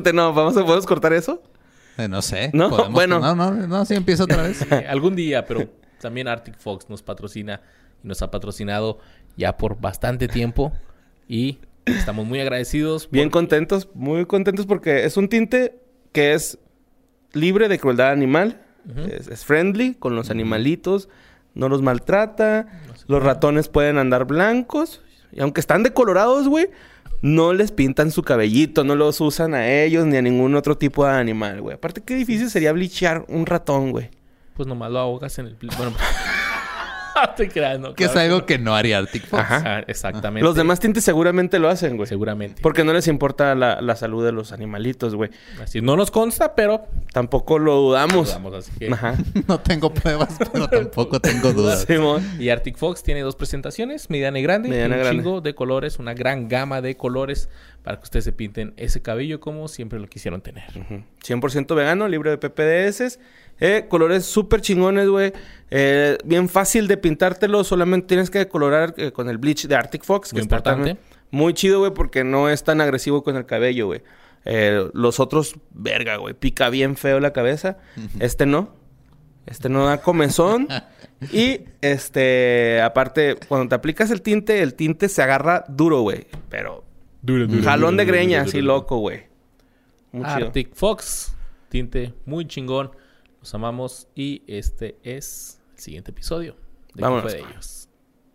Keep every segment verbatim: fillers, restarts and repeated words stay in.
No, vamos a, ¿podemos cortar eso? Eh, no sé. ¿No? Podemos... Bueno. No, no, no, sí, empieza otra vez. Eh, algún día, pero también Arctic Fox nos patrocina y nos ha patrocinado ya por bastante tiempo y estamos muy agradecidos. Bien porque... contentos, muy contentos porque es un tinte que es libre de crueldad animal, uh-huh. es, es friendly con los uh-huh. animalitos, no los maltrata, no los ratones pueden andar blancos y aunque están decolorados, güey, no les pintan su cabellito, no los usan a ellos ni a ningún otro tipo de animal, güey. Aparte, qué difícil sería bleachar un ratón, güey. Pues nomás lo ahogas en el... Bueno, no te creas, no. Que Claro es algo que, no. que no haría Arctic Fox. Ajá. Ah, exactamente. Los demás tintes seguramente lo hacen, güey. Seguramente. Porque no les importa la, la salud de los animalitos, güey. Así no nos consta, pero... Tampoco lo dudamos. Lo dudamos, así que... Ajá. No tengo pruebas, pero tampoco tengo dudas. Simón. Y Arctic Fox tiene dos presentaciones, mediana y grande. Mediana un grande. chingo de colores, una gran gama de colores para que ustedes se pinten ese cabello como siempre lo quisieron tener. Uh-huh. cien por ciento vegano, libre de P P D S. Eh, colores súper chingones, güey. Eh, bien fácil de pintártelo. Solamente tienes que decolorar eh, con el bleach de Arctic Fox. Muy que está importante. También muy chido, güey, porque no es tan agresivo con el cabello, güey. Eh, los otros, verga, güey. Pica bien feo la cabeza. Uh-huh. Este no. Este no da comezón. Y, este... Aparte, cuando te aplicas el tinte, el tinte se agarra duro, güey. Pero... Duro, duro, jalón duro, de duro, greña, duro, así duro. loco, güey. Muy chido. Arctic Fox, tinte muy chingón. Los amamos y este es el siguiente episodio de ¿Qué fue de ellos?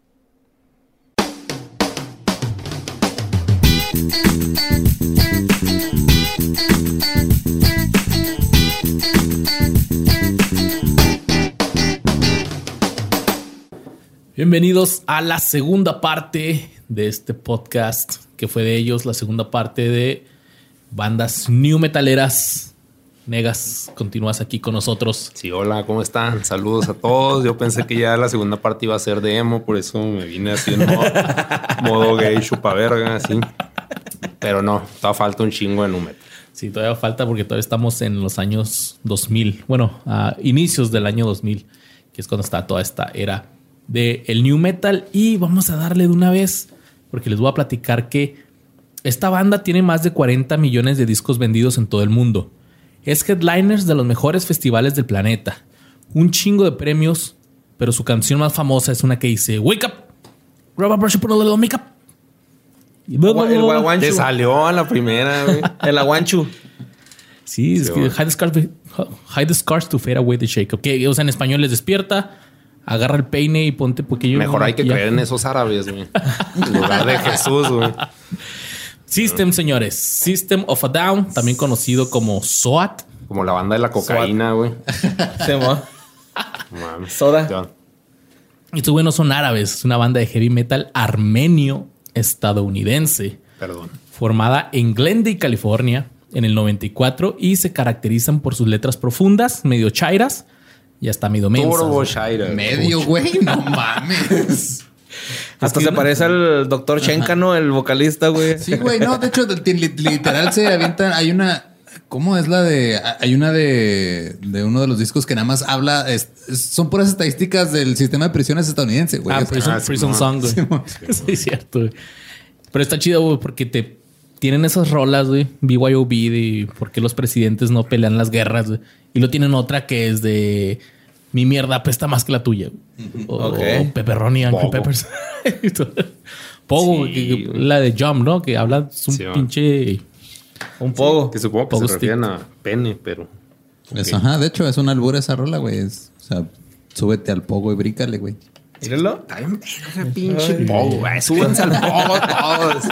Bienvenidos a la segunda parte de este podcast que fue de ellos, la segunda parte de bandas new metaleras. Negas, continúas aquí con nosotros. Sí, hola, ¿cómo están? Saludos a todos. Yo pensé que ya la segunda parte iba a ser de emo, por eso me vine así en modo, modo gay, chupaverga, así. Pero no, todavía falta un chingo de nu metal. Sí, todavía falta porque todavía estamos en los años dos mil. Bueno, a inicios del año dos mil, que es cuando está toda esta era de el new metal. Y vamos a darle de una vez, porque les voy a platicar que esta banda tiene más de cuarenta millones de discos vendidos en todo el mundo. Es headliners de los mejores festivales del planeta. Un chingo de premios, pero su canción más famosa es una que dice Wake up, grab a brush and put a little makeup. El guaguanchu. Te salió a la primera, güey. El aguanchu. Sí, es Sí, que bueno. hide the, scars, hide the scars to fade away the shake. Que, o sea, en español les despierta, agarra el peine y ponte pequeño. Mejor hay que creer en esos árabes, güey. En lugar de Jesús, güey. System, señores. System of a Down, también conocido como SOAT. Como la banda de la cocaína, güey. Se mo- Mames. Soda. Ya. Estos güey no son árabes, es una banda de heavy metal armenio estadounidense. Perdón. Formada en Glendale, California, en el noventa y cuatro y se caracterizan por sus letras profundas, medio chairas y hasta medio mensas. Turbo Shaira. Medio, güey. No mames. Hasta se parece al doctor Shenka, ¿no? El vocalista, güey. Sí, güey. No, de hecho, li- li- literal se avientan. Hay una... ¿Cómo es la de...? Hay una de... De uno de los discos que nada más habla... es- es- son puras estadísticas del sistema de prisiones estadounidense, güey. Ah, Es- Prison, Ah, sí, Prison no. Song, güey. Sí, mo- Sí, es cierto, güey. Pero está chido, güey, porque te tienen esas rolas, güey. B Y O B de por qué los presidentes no pelean las guerras, güey. Y lo tienen otra que es de mi mierda apesta más que la tuya. Güey. O, Ok. o Pepperoni, Uncle Pogo. Peppers. Pogo, Sí, güey, que- que- güey. la de Jump, ¿no? Que habla es un Sí, va. pinche... Un poco. Que supongo que Pogo se refieren a pene, pero... es- Ok. ajá, de hecho, es una albura esa rola, güey. Es- O sea, súbete al pogo y brícale, güey. Míralo. Está bien, ese pinche pogo, güey. Súbanse al pogo todos.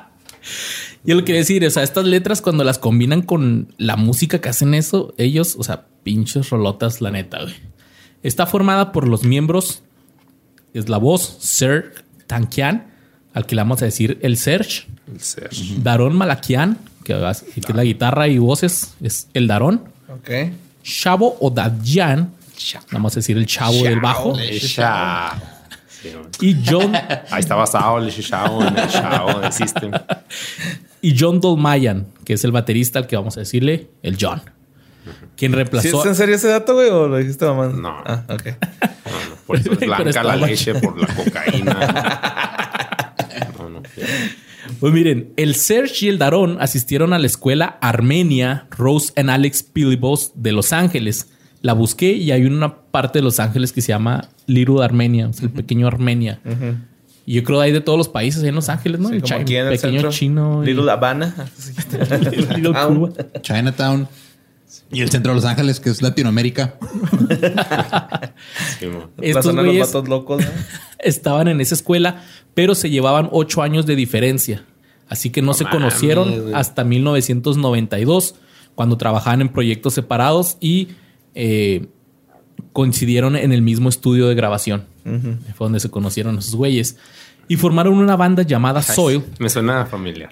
Yo lo quería decir, o sea, estas letras cuando las combinan con la música que hacen eso, ellos, o sea, pinches rolotas, la neta, güey. Está formada por los miembros, es la voz, Serge Tankian, al que le vamos a decir el Serge, El ser. Daron Malakian, que, vas- que es la guitarra y voces, es el Daron, Ok. Chavo Odadjian, vamos a decir el chavo del bajo, Lecha. Sí, güey. y John, Ahí está basado el chavo en el chavo de System. y John Dolmayan, que es el baterista al que vamos a decirle el John, quien ¿Sí reemplazó... es en serio ese dato, güey? ¿O lo dijiste mamá? No. Ah, ok. No, no, por eso es Pero blanca está la mal. leche por la cocaína. No, no. Pues miren, el Serge y el Daron asistieron a la escuela Armenia Rose and Alex Pilibos de Los Ángeles. La busqué y hay una parte de Los Ángeles que se llama Little Armenia, o sea, el pequeño Armenia. Uh-huh. Y yo creo que hay de todos los países ahí en Los Ángeles, ¿no? Sí, el como Chi- aquí en el pequeño centro. chino. Little y... Habana. Little Cuba. Chinatown. Y el centro de Los Ángeles, que es Latinoamérica. Sí, mo. La Estos zona de los güeyes vatos locos, ¿no? estaban en esa escuela, pero se llevaban ocho años de diferencia. Así que no, No se mames, conocieron güey. hasta mil novecientos noventa y dos, cuando trabajaban en proyectos separados y eh, coincidieron en el mismo estudio de grabación. Uh-huh. Fue donde se conocieron esos güeyes. Y formaron una banda llamada Soil. Me suena familiar.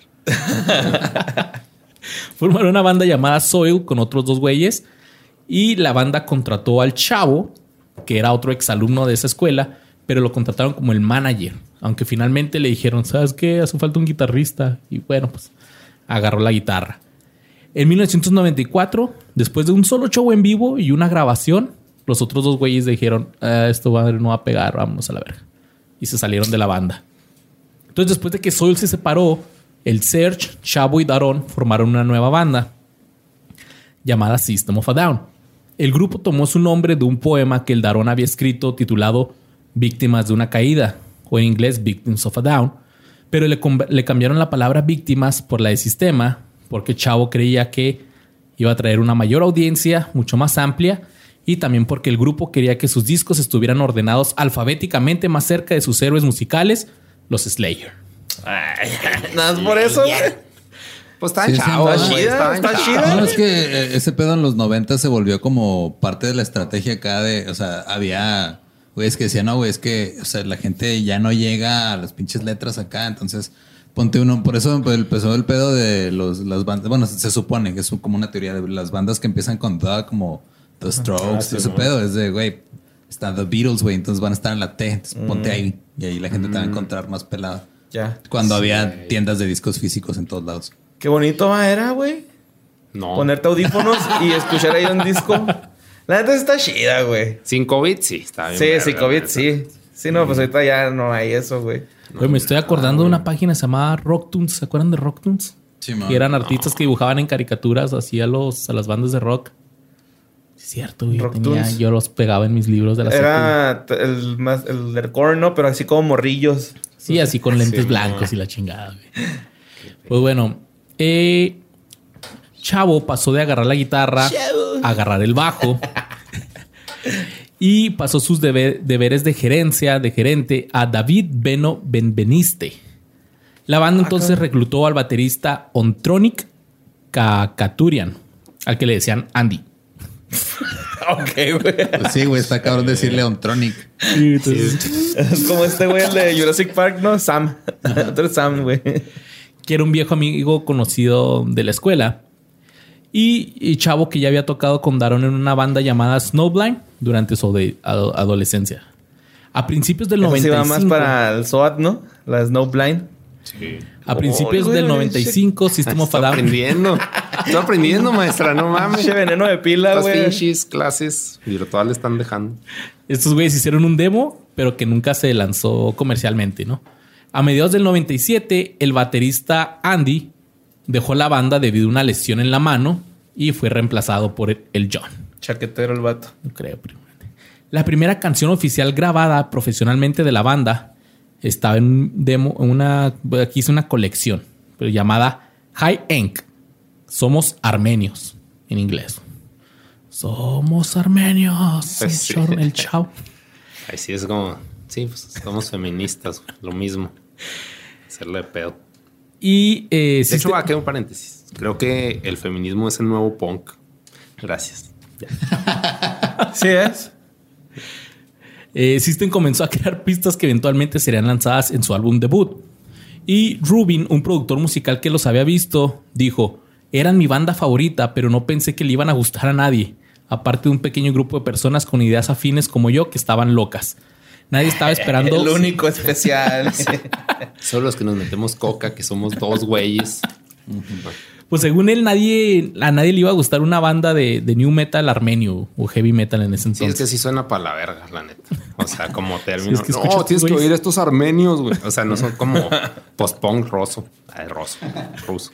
Formaron una banda llamada Soil con otros dos güeyes. Y la banda contrató al chavo, que era otro exalumno de esa escuela, pero lo contrataron como el manager. Aunque finalmente le dijeron, ¿sabes qué? Hace falta un guitarrista. Y bueno, pues agarró la guitarra. En mil novecientos noventa y cuatro, después de un solo show en vivo y una grabación, los otros dos güeyes dijeron, ah, esto va, no va a pegar, vámonos a la verga. Y se salieron de la banda. Entonces, después de que Soil se separó, el Serge, Chavo y Daron formaron una nueva banda llamada System of a Down. El grupo tomó su nombre de un poema que el Daron había escrito titulado Víctimas de una caída, o en inglés Victims of a Down, pero le, le cambiaron la palabra víctimas por la de sistema, porque Chavo creía que iba a traer una mayor audiencia, mucho más amplia, y también porque el grupo quería que sus discos estuvieran ordenados alfabéticamente más cerca de sus héroes musicales, los Slayer. Ay, nada más por eso, güey. Pues está Sí, sí, chavo, está güey, chida, estaban está chavos. chida. No, es que eh, ese pedo en los noventa se volvió como parte de la estrategia acá de, o sea, había güeyes que decían, no, güey, es que, o sea, la gente ya no llega a las pinches letras acá, entonces ponte uno, por eso pues, empezó el pedo de los, las bandas, bueno, se supone que es como una teoría de las bandas que empiezan con toda como The Strokes, Ah, sí, ese ¿no? pedo, es de, güey, está The Beatles, güey, entonces van a estar en la T, entonces ponte ahí, y ahí la gente te va a encontrar más pelada. Ya. Cuando Sí. había tiendas de discos físicos en todos lados. Qué bonito era, güey. No. Ponerte audífonos y escuchar ahí un disco. La neta está chida, güey. Sin COVID, sí, está bien. Sí, verga, sí, COVID, la neta. sí. Sí, no, pues ahorita ya no hay eso, güey. Güey, me estoy acordando de una página llamada Rocktunes. ¿Se acuerdan de Rocktunes? Sí, man. Que eran artistas que dibujaban en caricaturas así a, los, a las bandas de rock. Sí, es cierto, güey. Yo, tenía- Rocktunes. yo los pegaba en mis libros de la secu. Era t- el más el del corno, pero así como morrillos. Sí, así con lentes Sí, blancos no. y la chingada, güey. Pues bueno, eh, Chavo pasó de agarrar la guitarra a agarrar el bajo. Y pasó sus debe- deberes de gerencia, de gerente, a David Beno Benveniste. La banda entonces reclutó al baterista Ontronic Kakaturian, al que le decían Andy. Ok, güey. Pues sí, güey, está cabrón decirle Ontronic. Es como este güey, el de Jurassic Park, ¿no? Sam. Otro es Sam, güey. Que era un viejo amigo conocido de la escuela. Y, y Chavo que ya había tocado con Daron en una banda llamada Snowblind durante su ade- ado- adolescencia. A principios del Eso sí noventa y cinco... va más para el SWAT, ¿no? La Snowblind. Sí. A principios Oh, güey, del noventa y cinco, System of a Estoy Down... aprendiendo. Estoy aprendiendo, maestra. No mames. Pinche veneno de pila, Estas güey. pinches clases virtuales están dejando. Estos güeyes hicieron un demo, pero que nunca se lanzó comercialmente, ¿no? A mediados del noventa y siete, el baterista Andy dejó la banda debido a una lesión en la mano y fue reemplazado por el- el John. Chaquetero el vato. No creo, pero... La primera canción oficial grabada profesionalmente de la banda estaba en un demo, en una... Aquí hice una colección, pero llamada High Enk. Somos armenios, en inglés. Somos armenios. Pues sí. el, chor- el chavo. Ahí sí es como... Sí, pues somos feministas. Lo mismo. Hacerle de pedo. Y eh, De System- hecho, aquí un paréntesis. Creo que el feminismo es el nuevo punk. Gracias. Sí es. eh, System comenzó a crear pistas que eventualmente serían lanzadas en su álbum debut. Y Rubin, un productor musical que los había visto, dijo: eran mi banda favorita, pero no pensé que le iban a gustar a nadie. Aparte de un pequeño grupo de personas con ideas afines como yo que estaban locas. Nadie estaba esperando... El único especial. Solo los que nos metemos coca, que somos dos güeyes. Pues según él, nadie, a nadie le iba a gustar una banda de, de new metal armenio o heavy metal en ese entonces. Sí, es que sí suena para la verga, la neta. O sea, como término. Sí, es que no, tienes que güeyes. oír estos armenios, güey. O sea, no son como post-punk roso. Ay, roso. Ruso.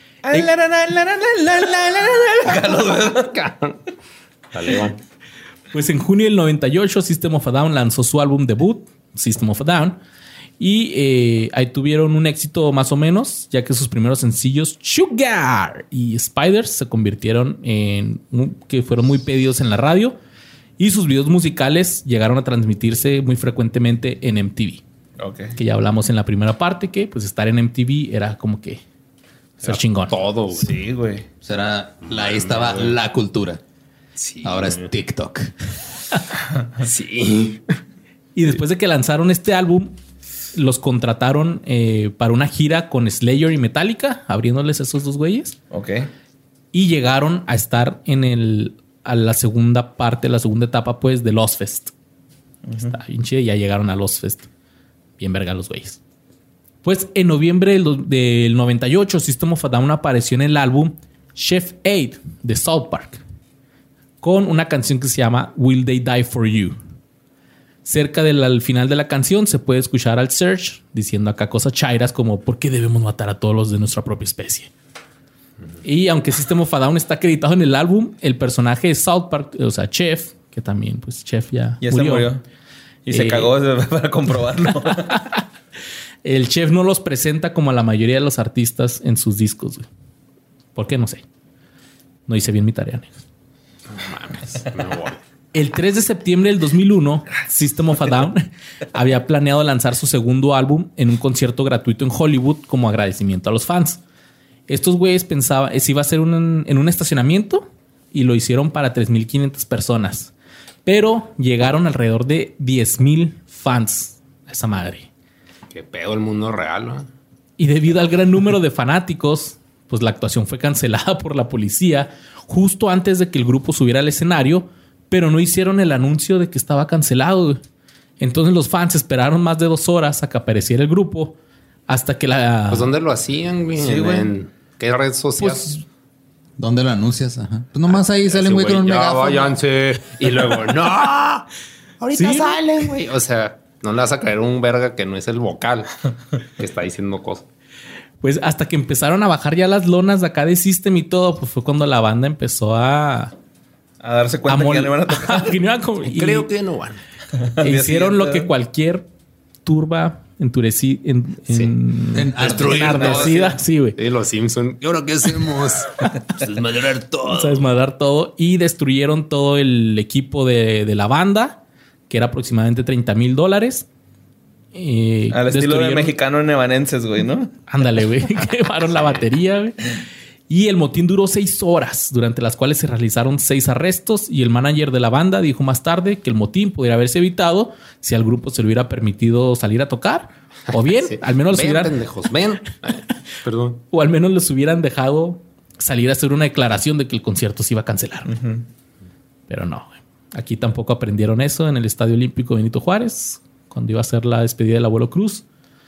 Dale, Iván. Pues en junio del noventa y ocho, System of a Down lanzó su álbum debut, System of a Down. Y eh, ahí tuvieron un éxito más o menos, ya que sus primeros sencillos, Sugar y Spiders, se convirtieron en... que fueron muy pedidos en la radio. Y sus videos musicales llegaron a transmitirse muy frecuentemente en M T V. Ok. Que ya hablamos en la primera parte, que pues estar en M T V era como que ser Era chingón. Todo, güey. Sí, güey. O sea, era, la, ahí estaba la cultura. Sí. Ahora es TikTok. Sí. Y después de que lanzaron este álbum, los contrataron eh, para una gira con Slayer y Metallica, abriéndoles a esos dos güeyes. Ok. Y llegaron a estar en el a la segunda parte, la segunda etapa, pues, de Lost Fest. Uh-huh. Está bien chido. Ya llegaron a Lost Fest. Bien verga los güeyes. Pues en noviembre del, del noventa y ocho, System of a Down apareció en el álbum Chef Aid de South Park, con una canción que se llama Will They Die For You. Cerca del al final de la canción se puede escuchar al Serge diciendo acá cosas chairas como ¿por qué debemos matar a todos los de nuestra propia especie? Y aunque System of a Down está acreditado en el álbum, el personaje de South Park, o sea, Chef, que también, pues Chef ya, Ya murió. se murió. Y Eh, se cagó para comprobarlo. El Chef no los presenta como a la mayoría de los artistas en sus discos, güey. ¿Por qué? No sé. No hice bien mi tarea, negro. Mames, me voy. El tres de septiembre del dos mil uno, System of a Down había planeado lanzar su segundo álbum en un concierto gratuito en Hollywood como agradecimiento a los fans. Estos güeyes pensaban que iba a ser un, en un estacionamiento y lo hicieron para tres mil quinientas personas. Pero llegaron alrededor de diez mil fans a esa madre. Qué pedo el mundo real, ¿no? Y debido al gran número de fanáticos, pues la actuación fue cancelada por la policía justo antes de que el grupo subiera al escenario, pero no hicieron el anuncio de que estaba cancelado, güey. Entonces los fans esperaron más de dos horas a que apareciera el grupo hasta que la... Pues ¿dónde lo hacían, güey? Sí, ¿En, güey. en qué red social? Pues, ¿Dónde lo anuncias? Ajá. Pues nomás ahí salen güey con un ya megáfono. váyanse. Y luego, ¡no! Ahorita Sí. salen, güey. O sea, no le vas a caer un verga que no es el vocal que está diciendo cosas. pues hasta que empezaron a bajar ya las lonas de acá de System y todo, pues fue cuando la banda empezó a... A darse cuenta mol- que ya no iban a tocar. que no iban a co- y- Creo que no van. e día hicieron lo siguiente, que ¿no? cualquier turba entureci, en, Sí. en- En- Destruir todo, enardecida, sí, güey. Sí, los Simpson. ¿Y ahora qué hacemos? Pues desmadrar todo. Vamos a desmadrar todo y destruyeron todo el equipo de, de la banda, que era aproximadamente treinta mil dólares. Eh, Al estilo de destruyeron- mexicano en Evanescence, güey, ¿no? Ándale, güey. Quemaron la batería, güey. Y el motín duró seis horas, durante las cuales se realizaron seis arrestos. Y el manager de la banda dijo más tarde que el motín pudiera haberse evitado si al grupo se le hubiera permitido salir a tocar. O bien, Sí. al menos les Ven, hubieran, pendejos, ven. Ay, perdón. o al menos les hubieran dejado salir a hacer una declaración de que el concierto se iba a cancelar. Pero no, güey. Aquí tampoco aprendieron eso en el Estadio Olímpico Benito Juárez, cuando iba a ser la despedida del abuelo Cruz.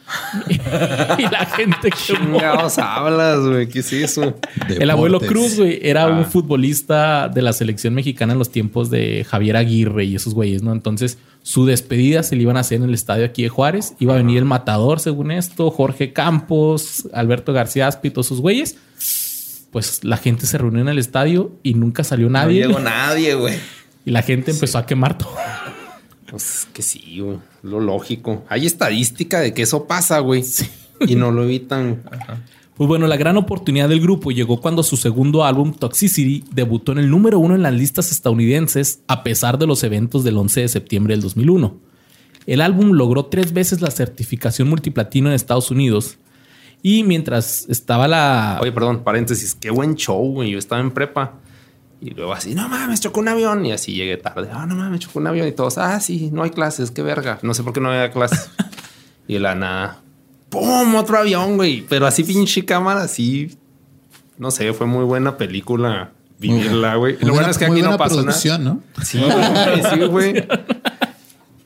Y la gente quemó. Chingados hablas, güey. ¿Qué es eso? El abuelo Deportes. Cruz, güey, era Ah. un futbolista de la selección mexicana en los tiempos de Javier Aguirre y esos güeyes, ¿no? Entonces, su despedida se le iban a hacer en el estadio aquí de Juárez. Iba a venir el Matador, según esto, Jorge Campos, Alberto García Aspi, todos esos güeyes. Pues la gente se reunió en el estadio y nunca salió nadie. No llegó nadie, güey. Y la gente empezó a quemar todo. Pues que sí, güey. Lo lógico. Hay estadística de que eso pasa, güey. Y no lo evitan. Pues bueno, la gran oportunidad del grupo llegó cuando su segundo álbum, Toxicity, debutó en el número uno en las listas estadounidenses a pesar de los eventos del once de septiembre del dos mil uno. El álbum logró tres veces la certificación multiplatino en Estados Unidos y mientras estaba la... Oye, perdón, paréntesis. Qué buen show, güey. Yo estaba en prepa. Y luego así, no mames, chocó un avión. Y así llegué tarde. Ah, no mames, chocó un avión. Y todos, ah, sí, no hay clases. Qué verga. No sé por qué no había clases. Y de la nada, ¡pum! Otro avión, güey. Pero así pinche cámara, así. No sé, fue muy buena película vivirla, güey. Muy Lo bueno buena- es que muy aquí no buena pasó nada. producción, ¿no? Sí, güey, sí, güey.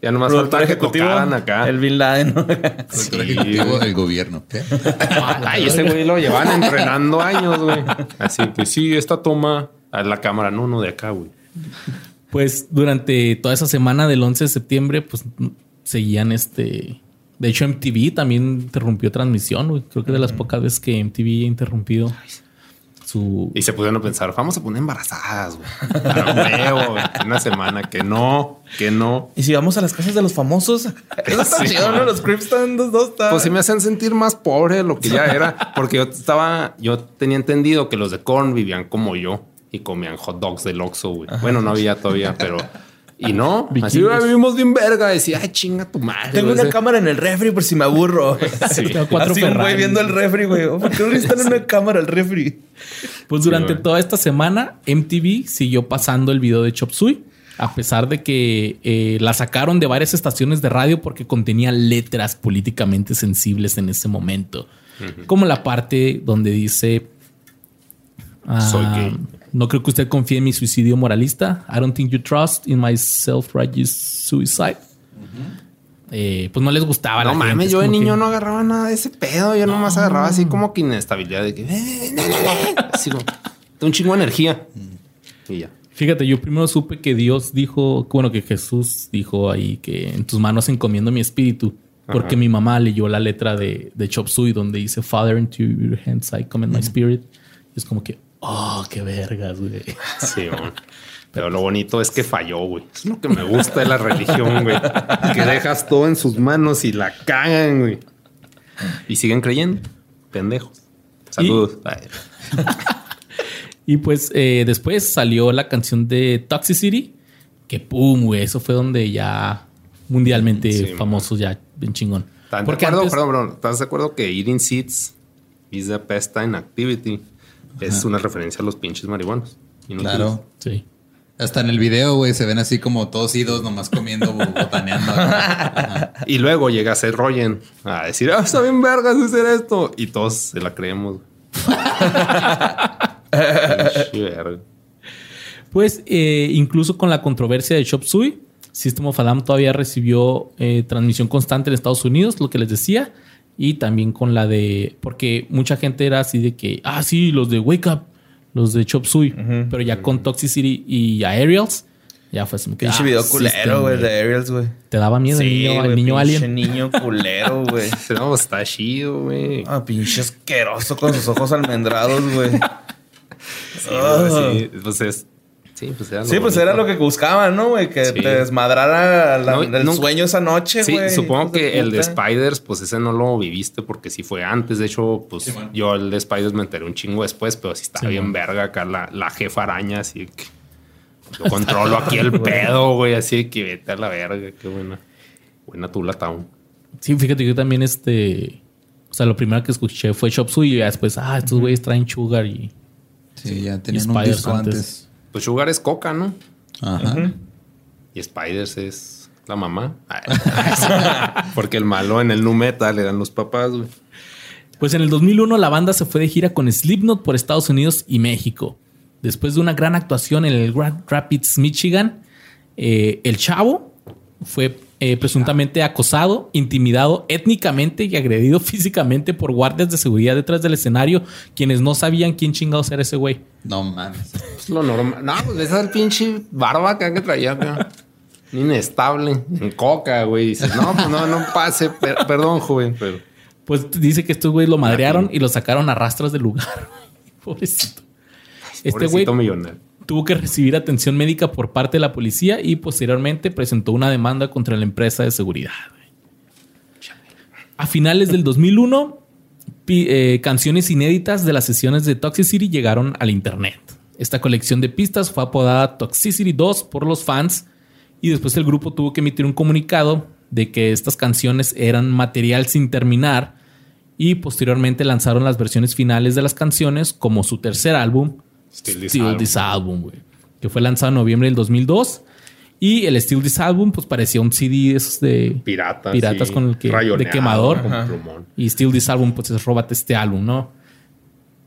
Ya nomás falta que tocaran acá. El Bin Laden. ¿no? Sí. Ejecutivo del gobierno. ¿Qué? Ay, ese güey lo llevan entrenando años, güey. Así que sí, esta toma a la cámara, no, no de acá, güey. Pues durante toda esa semana del once de septiembre, pues seguían este... De hecho, M T V también interrumpió transmisión, güey. Creo que de las pocas veces que M T V ha interrumpido su... Y se pusieron a pensar, vamos a poner embarazadas, güey. Para un güey. Una semana, que no, que no. Y si vamos a las casas de los famosos, eso está Sí, chido, ¿no? Los Crips están dos, dos. Está... Pues sí me hacen sentir más pobre de lo que ya era. Porque yo estaba... Yo tenía entendido que los de Korn vivían como yo. Y comían hot dogs del Oxxo, güey. Bueno, no había todavía, pero... Y no, así Vikingos. vivimos bien verga. Decía, ay, chinga tu madre. Tengo güey. una Ese- cámara en el refri por si me aburro. Sí. Tengo cuatro Así un güey Ferraris. viendo el refri, güey. Oh, ¿por qué no le están en una cámara al refri? Pues durante güey. toda esta semana, M T V siguió pasando el video de Chop Suey, a pesar de que eh, la sacaron de varias estaciones de radio porque contenía letras políticamente sensibles en ese momento. Uh-huh. Como la parte donde dice... ah, Soy gay. No creo que usted confíe en mi suicidio moralista. I don't think you trust in my self-righteous suicide. Uh-huh. eh, pues no les gustaba. a No la gente. mames, Es yo de como niño que- no agarraba nada de ese pedo. Yo nomás agarraba así como que inestabilidad de que... Así como... Un chingo de energía. Y ya. Fíjate, yo primero supe que Dios dijo, bueno, que Jesús dijo ahí que en tus manos encomiendo mi espíritu. Porque Ajá. mi mamá leyó la letra de, de Chop Suey donde dice Father, into your hands I commend my spirit. Y es como que, oh, qué vergas, güey. Sí, güey. Pero lo bonito es que falló, güey. Es lo que me gusta de la religión, güey. Que dejas todo en sus manos y la cagan, güey. Y siguen creyendo. Pendejos. Saludos. Ay. Y pues eh, después salió la canción de Toxicity, que pum, güey, eso fue donde ya mundialmente Sí, famosos, ya bien chingón. ¿Estás de Porque acuerdo? antes- Perdón, perdón. ¿Estás de acuerdo que eating seeds is the pastime activity? Es una referencia a los pinches marihuanos. Inútiles. Claro. Sí. Hasta en el video, güey, se ven así como todos idos, nomás comiendo, botaneando. Ajá. Y luego llega Seth Rogen a decir, ah, está bien vergas hacer esto. Y todos se la creemos. Pinche verga. Pues eh, incluso con la controversia de Chop Suey, System of a Down todavía recibió eh, transmisión constante en Estados Unidos, lo que les decía. Y también con la de... Porque mucha gente era así de que... Ah, sí, los de Wake Up. Los de Chop Suey. Uh-huh. Pero ya con Toxicity y Aerials... Ya fue así. Pinche ah, video culero, güey, de Aerials, güey. ¿Te daba miedo sí, el niño, wey, el niño pinche alien? niño culero, güey. No, está chido, güey. Ah, pinche asqueroso con sus ojos almendrados, güey. Sí, oh. sí, pues es... Sí, pues era lo, sí, pues era lo que buscaban, ¿no, güey? Que sí. te desmadrara la, no, el nunca, sueño esa noche, güey. Sí, supongo que el de Spiders, pues ese no lo viviste porque sí fue antes. De hecho, pues sí, bueno. yo el de Spiders me enteré un chingo después, pero sí estaba sí, bien bueno. verga acá la, la jefa araña, así que yo controlo aquí el pedo, güey. Así que vete a la verga, qué buena. Buena Tula Town. Sí, fíjate que yo también este... O sea, lo primero que escuché fue Chop Suey y después, ah, estos güeyes uh-huh. traen Sugar y... Sí, ya tenían un disco antes. antes. Pues Sugar es Coca, ¿no? Ajá. Uh-huh. Y Spiders es la mamá. Porque el malo en el nu metal eran los papás, güey. Pues en el dos mil uno la banda se fue de gira con Slipknot por Estados Unidos y México. Después de una gran actuación en el Grand Rapids, Michigan, eh, el chavo fue eh, presuntamente acosado, intimidado étnicamente y agredido físicamente por guardias de seguridad detrás del escenario, quienes no sabían quién chingados era ese güey. No mames. Pues lo normal. No, pues esa es el pinche barba acá que traía acá. Inestable. En coca, güey. Dices, no, pues no, no pase. Per- perdón, joven, pero... Pues dice que estos güeyes lo madrearon y lo sacaron a rastras del lugar. Pobrecito. Este güey tuvo que recibir atención médica por parte de la policía y posteriormente presentó una demanda contra la empresa de seguridad. A finales del dos mil uno, pi- eh, canciones inéditas de las sesiones de Toxicity llegaron al internet. Esta colección de pistas fue apodada Toxicity dos por los fans y después el grupo tuvo que emitir un comunicado de que estas canciones eran material sin terminar y posteriormente lanzaron las versiones finales de las canciones como su tercer álbum, Still This Still Album, This Album, güey, que fue lanzado en noviembre del dos mil dos. Y el Still This Album, pues parecía un C D esos de piratas, piratas sí, con el que de quemador. con plumón. Y Still This Album, pues es róbate este álbum, ¿no?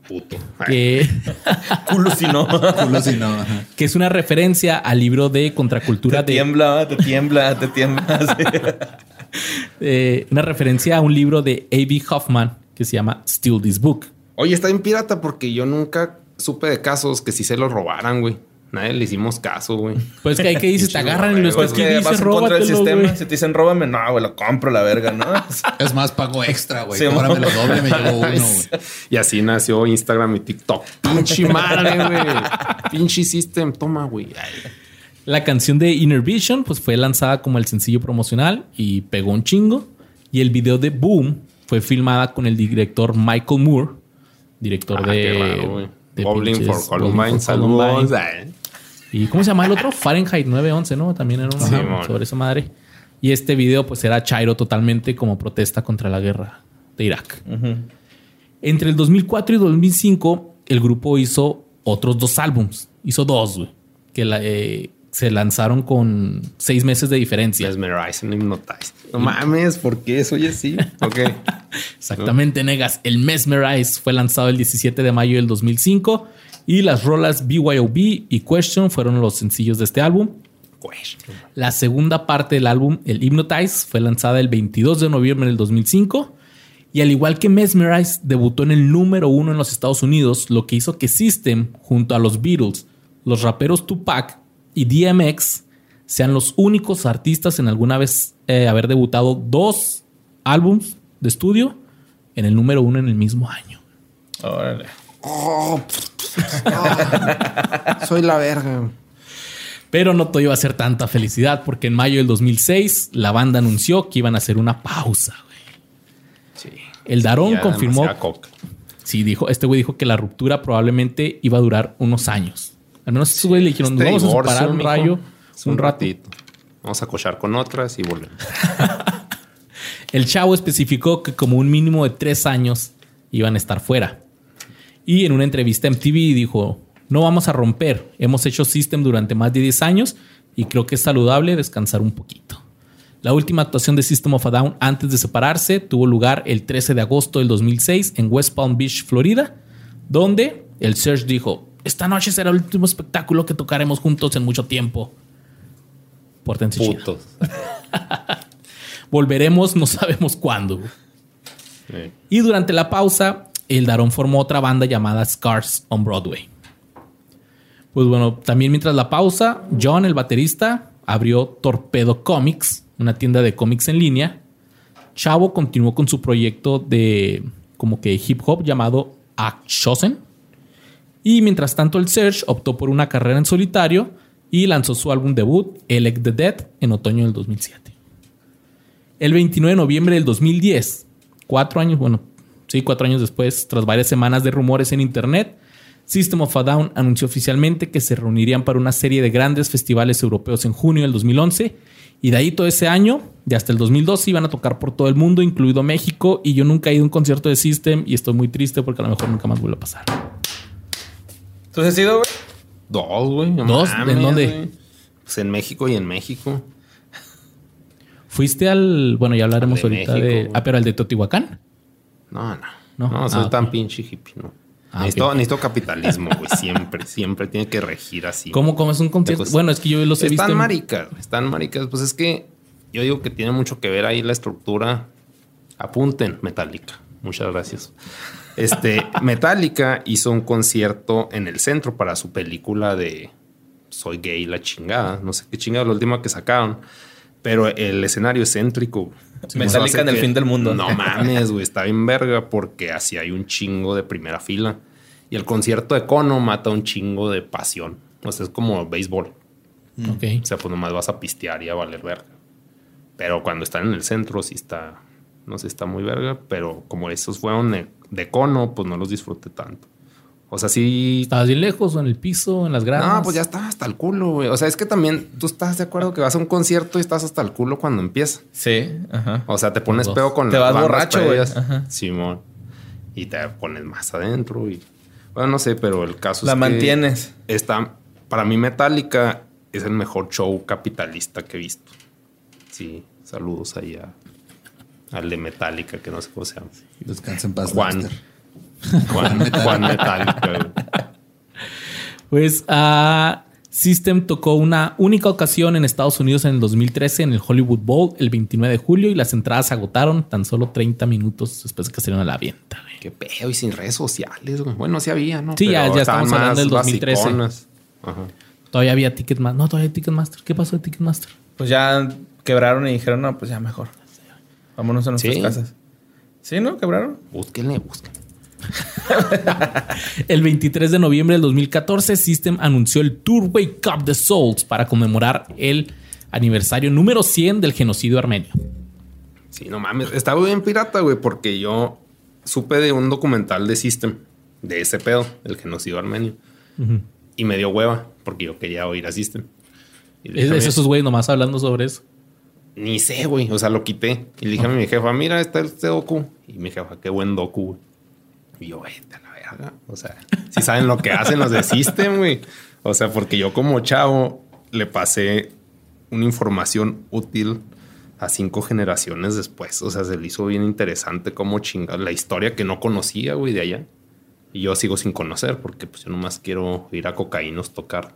Puto. Que, Culo si no. Culo si no. Ajá. que es una referencia al libro de contracultura Te de... tiembla, te tiembla, te tiembla. Sí. eh, una referencia a un libro de A B Hoffman que se llama Steal This Book. Oye, está bien pirata porque yo nunca supe de casos que si se los robaran, güey. Nadie le hicimos caso, güey. Pues que hay que dices, te agarran y lo Pues estás que que vas dices, en contra del róbatelo, sistema. güey. Si te dicen róbame, no, güey, lo compro la verga, ¿no? Es más, pago extra, güey. Sí, Cóbrame lo doble, me llevo uno, güey. Y así nació Instagram y TikTok. Pinche madre, güey. Pinche system. Toma, güey. Ay. La canción de Inner Vision pues fue lanzada como el sencillo promocional y pegó un chingo. Y el video de Boom fue filmada con el director Michael Moore, director Ah, de... qué raro, güey. de Bowling pinches for Columbine. Bowling for Saludos. Columbine. Ay. ¿Y cómo se llama el otro? Fahrenheit nueve once, ¿no? También era un Sí, video mon. sobre esa madre. Y este video pues era chairo totalmente como protesta contra la guerra de Irak. Entre el dos mil cuatro y dos mil cinco el grupo hizo otros dos álbums. Hizo dos, güey. Que la, eh, se lanzaron con seis meses de diferencia. Mesmerize and Hypnotize. No mames, ¿por qué soy así? Ok. Exactamente, negas. El Mesmerize fue lanzado el diecisiete de mayo del dos mil cinco y las rolas B Y O B y Question fueron los sencillos de este álbum. La segunda parte del álbum, el Hypnotize, fue lanzada el veintidós de noviembre del dos mil cinco y al igual que Mesmerize, debutó en el número uno en los Estados Unidos, lo que hizo que System, junto a los Beatles, los raperos Tupac y D M X, sean los únicos artistas en alguna vez eh, haber debutado dos álbums de estudio en el número uno en el mismo año. Órale. Oh, ah, soy la verga. Pero no todo iba a ser tanta felicidad porque en mayo del dos mil seis la banda anunció que iban a hacer una pausa. Güey. Sí. El Darón Ya confirmó... demasiada coca. Sí, dijo, este güey dijo que la ruptura probablemente iba a durar unos años. Al menos estos güey le dijeron, Este nos vamos a divorcio, separar un mijo, rayo, es un rato. ratito. Vamos a cochar con otras y volvemos. El chavo especificó que como un mínimo de tres años iban a estar fuera. Y en una entrevista en M T V dijo, no vamos a romper. Hemos hecho System durante más de diez años y creo que es saludable descansar un poquito. La última actuación de System of a Down antes de separarse tuvo lugar el trece de agosto del dos mil seis en West Palm Beach, Florida, donde el Serge dijo, esta noche será el último espectáculo que tocaremos juntos en mucho tiempo. Pórtense chido. Putos. Volveremos, no sabemos cuándo. Sí. Y durante la pausa, el Darón formó otra banda llamada Scars on Broadway. Pues bueno, también mientras la pausa, John, el baterista, abrió Torpedo Comics, una tienda de cómics en línea. Chavo continuó con su proyecto de como que hip hop llamado Achosen. Y mientras tanto, el Serge optó por una carrera en solitario y lanzó su álbum debut, Elect the Dead, en otoño del dos mil siete. El veintinueve de noviembre del dos mil diez, cuatro años, bueno, sí, cuatro años después, tras varias semanas de rumores en internet, System of a Down anunció oficialmente que se reunirían para una serie de grandes festivales europeos en junio del dos mil once. Y de ahí todo ese año, y hasta el dos mil doce, iban a tocar por todo el mundo, incluido México. Y yo nunca he ido a un concierto de System y estoy muy triste porque a lo mejor nunca más vuelve a pasar. ¿Tú has ido, güey? Dos, güey. No ¿Dos? mames, ¿En dónde? güey. Pues en México y en México. ¿Fuiste al...? Bueno, ya hablaremos Al de ahorita México, de... güey. Ah, pero al de Teotihuacán. No, no. No. No, soy Ah, tan ok. pinche hippie, no. Ah, necesito, ok. necesito capitalismo, güey. Siempre, siempre tiene que regir así. ¿Cómo, cómo es un concierto? Pues, Bueno, es que yo los he visto... Están en- maricas, están maricas. Pues es que yo digo que tiene mucho que ver ahí la estructura. Apunten, Metallica. Muchas gracias. Este, Metallica hizo un concierto en el centro para su película de Soy Gay, la chingada. No sé qué chingada, la última que sacaron. Pero el escenario es céntrico. Sí, Metallica en el fin del mundo. No mames, güey. Está bien verga porque así hay un chingo de primera fila. Y el concierto de Cono mata un chingo de pasión. O sea, es como béisbol. Ok. O sea, pues nomás vas a pistear y a valer verga. Pero cuando están en el centro sí está... No sé, está muy verga. Pero como esos fueron de, de Cono, pues no los disfruté tanto. O sea, sí... ¿Estabas bien lejos o en el piso, en las gradas? No, pues ya estaba hasta el culo, güey. O sea, es que también tú estás de acuerdo que vas a un concierto y estás hasta el culo cuando empieza. Sí, ajá. O sea, te pones Los dos. pedo con Te las vas bandas borracho, güey. previas. Ajá. Simón. Y te pones más adentro y... Bueno, no sé, pero el caso La es que... mantienes. Está... Para mí Metallica es el mejor show capitalista que he visto. Sí, saludos ahí a... Al de Metallica, que no sé cómo se llama. Descansa en paz, Juan. Napster. Juan, Juan Metallica, güey. Pues uh, System tocó una única ocasión en Estados Unidos en el dos mil trece en el Hollywood Bowl el veintinueve de julio y las entradas se agotaron tan solo treinta minutos después de que salieron a la venta. Güey. Qué pedo y sin redes sociales, güey. Bueno, sí había, ¿no? Sí, ya, ya estamos hablando del dos mil trece. Basiconas. Ajá. Todavía había Ticketmaster. No, todavía hay Ticketmaster. ¿Qué pasó de Ticketmaster? Pues ya quebraron y dijeron, no, pues ya mejor. Vámonos a nuestras ¿Sí? casas. ¿Sí, no? ¿Quebraron? Búsquenle, búsquenle. El veintitrés de noviembre del dos mil catorce, System anunció el Tour Wake Up the Souls para conmemorar el aniversario número cien del genocidio armenio. Sí, no mames. Estaba bien pirata, güey, porque yo supe de un documental de System, de ese pedo, el genocidio armenio. Uh-huh. Y me dio hueva, porque yo quería oír a System. Y ¿Es esos güeyes nomás hablando sobre eso? Ni sé, güey. O sea, lo quité. Y le dije uh-huh. a mi jefa, mira, está este docu. Y mi jefa, qué buen docu, güey. Y yo, güey, a la verga. O sea, si saben lo que hacen los de System, güey. O sea, porque yo como chavo le pasé una información útil a cinco generaciones después. O sea, se le hizo bien interesante cómo chingar la historia que no conocía, güey, de allá. Y yo sigo sin conocer porque pues yo nomás quiero ir a cocaínos tocar.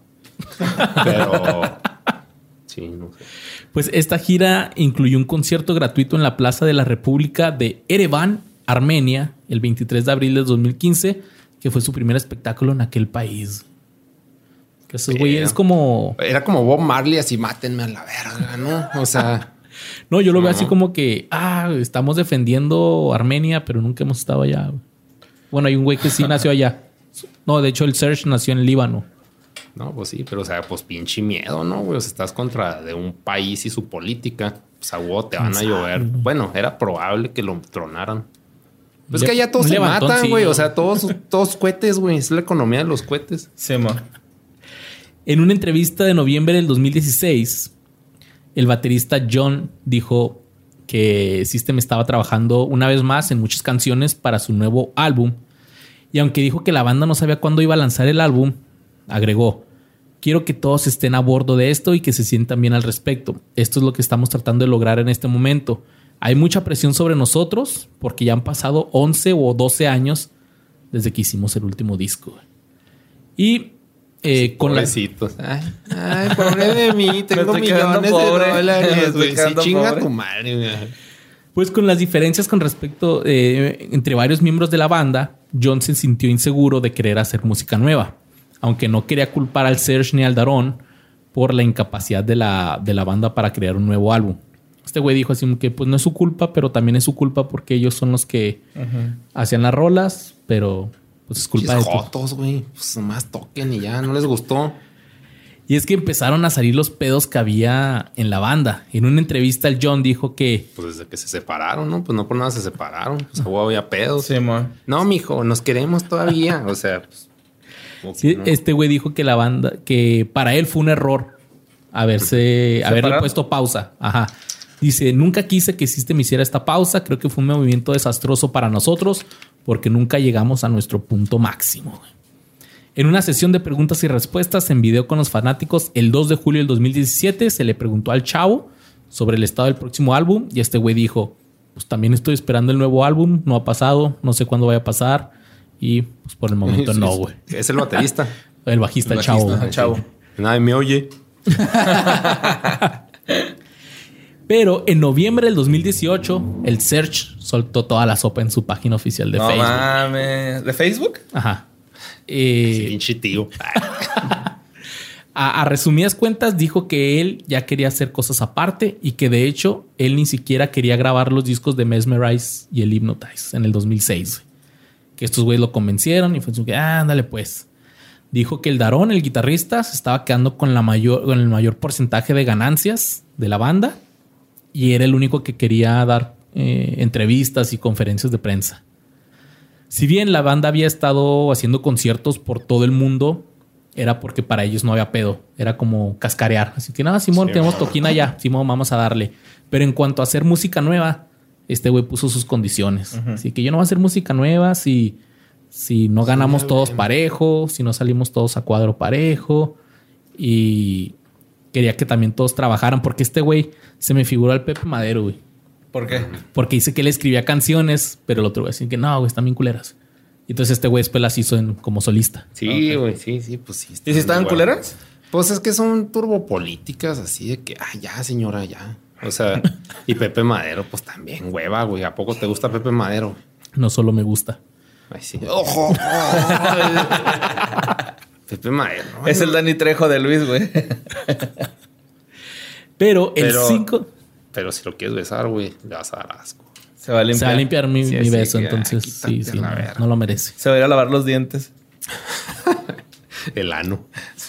Pero sí, no sé. Pues esta gira incluyó un concierto gratuito en la Plaza de la República de Ereván, Armenia, el veintitrés de abril de dos mil quince, que fue su primer espectáculo en aquel país. Esos güeyes es como... Era como Bob Marley, así mátenme a la verga, ¿no? O sea... No, yo lo no. veo así como que, ah, estamos defendiendo Armenia, pero nunca hemos estado allá. Bueno, hay un güey que sí nació allá. No, de hecho el Serge nació en Líbano. No, pues sí, pero o sea, pues pinche miedo, ¿no, güey? O sea, estás contra de un país y su política. Pues a huevo te van a llover. Bueno, era probable que lo tronaran. Pues es que allá todos se matan, güey. Sí, o sea, todos, todos cohetes, güey. Es la economía de los cohetes. Sí, mo. En una entrevista de noviembre del dos mil dieciséis, el baterista John dijo que System estaba trabajando una vez más en muchas canciones para su nuevo álbum. Y aunque dijo que la banda no sabía cuándo iba a lanzar el álbum, agregó: quiero que todos estén a bordo de esto y que se sientan bien al respecto. Esto es lo que estamos tratando de lograr en este momento. Hay mucha presión sobre nosotros porque ya han pasado once o doce años desde que hicimos el último disco. Y eh, sí, con pobrecitos. La... Ay, ay, pobre de mí. Tengo millones pobre. de dólares, güey. Sí, chinga tu madre, güey. Pues con las diferencias con respecto eh, entre varios miembros de la banda, John se sintió inseguro de querer hacer música nueva, aunque no quería culpar al Serge ni al Daron por la incapacidad de la, de la banda para crear un nuevo álbum. Este güey dijo así que pues no es su culpa, pero también es su culpa porque ellos son los que uh-huh. hacían las rolas, pero pues es culpa Chis de jotos, güey. Pues nomás toquen y ya, no les gustó. Y es que empezaron a salir los pedos que había en la banda. En una entrevista el John dijo que... Pues desde que se separaron, ¿no? Pues no por nada se separaron. Pues uh-huh. había pedos. Sí, man. No, mijo, nos queremos todavía. O sea... Pues, sí, no. Este güey dijo que la banda... Que para él fue un error haberse... haberle puesto pausa. Ajá. Dice, nunca quise que System hiciera esta pausa. Creo que fue un movimiento desastroso para nosotros porque nunca llegamos a nuestro punto máximo. En una sesión de preguntas y respuestas en video con los fanáticos el dos de julio del dos mil diecisiete se le preguntó al chavo sobre el estado del próximo álbum y este güey dijo, pues también estoy esperando el nuevo álbum. No ha pasado. No sé cuándo vaya a pasar. Y pues por el momento no, güey. Es el baterista. el bajista, el, el chavo. Bajista, el chavo. Nadie me oye. Pero en noviembre del dos mil dieciocho, el Serge soltó toda la sopa en su página oficial de no Facebook. Mames. ¿De Facebook? Ajá. Eh, pinche tío. a, a resumidas cuentas, dijo que él ya quería hacer cosas aparte y que de hecho él ni siquiera quería grabar los discos de Mesmerize y el Hypnotize en el dos mil seis. Que estos güeyes lo convencieron y fue que ah, ándale pues. Dijo que el Daron, el guitarrista, se estaba quedando con, la mayor, con el mayor porcentaje de ganancias de la banda y era el único que quería dar eh, entrevistas y conferencias de prensa. Si bien la banda había estado haciendo conciertos por todo el mundo, era porque para ellos no había pedo. Era como cascarear. Así que nada, Simón, sí, tenemos toquina ya. Simón, vamos a darle. Pero en cuanto a hacer música nueva, este güey puso sus condiciones. Uh-huh. Así que yo no voy a hacer música nueva si, si no ganamos sí, todos bien. parejo, si no salimos todos a cuadro parejo. Y quería que también todos trabajaran. Porque este güey se me figuró al Pepe Madero, güey. ¿Por qué? Porque dice que él escribía canciones, pero el otro güey decía que no, güey, están bien culeras. Y entonces este güey después las hizo en, como solista. Sí, güey, okay. sí, sí, pues sí. ¿Y si estaban culeras? Pues es que son turbopolíticas así de que, ah, ya, señora, ya. O sea, y Pepe Madero, pues también, hueva, güey. ¿A poco te gusta Pepe Madero? No solo me gusta. Ay, sí. ¡Ojo! Pepe Madero. ¿No? Es el Dani Trejo de Luis, güey. Pero el Pero- cinco... Pero si lo quieres besar, güey, le vas a dar asco. Se va a limpiar. Se va a limpiar mi, Sí, mi sí, beso, que, entonces ah, sí, quítate sí, la no, verga. no lo merece. Se va a ir a lavar los dientes. El ano.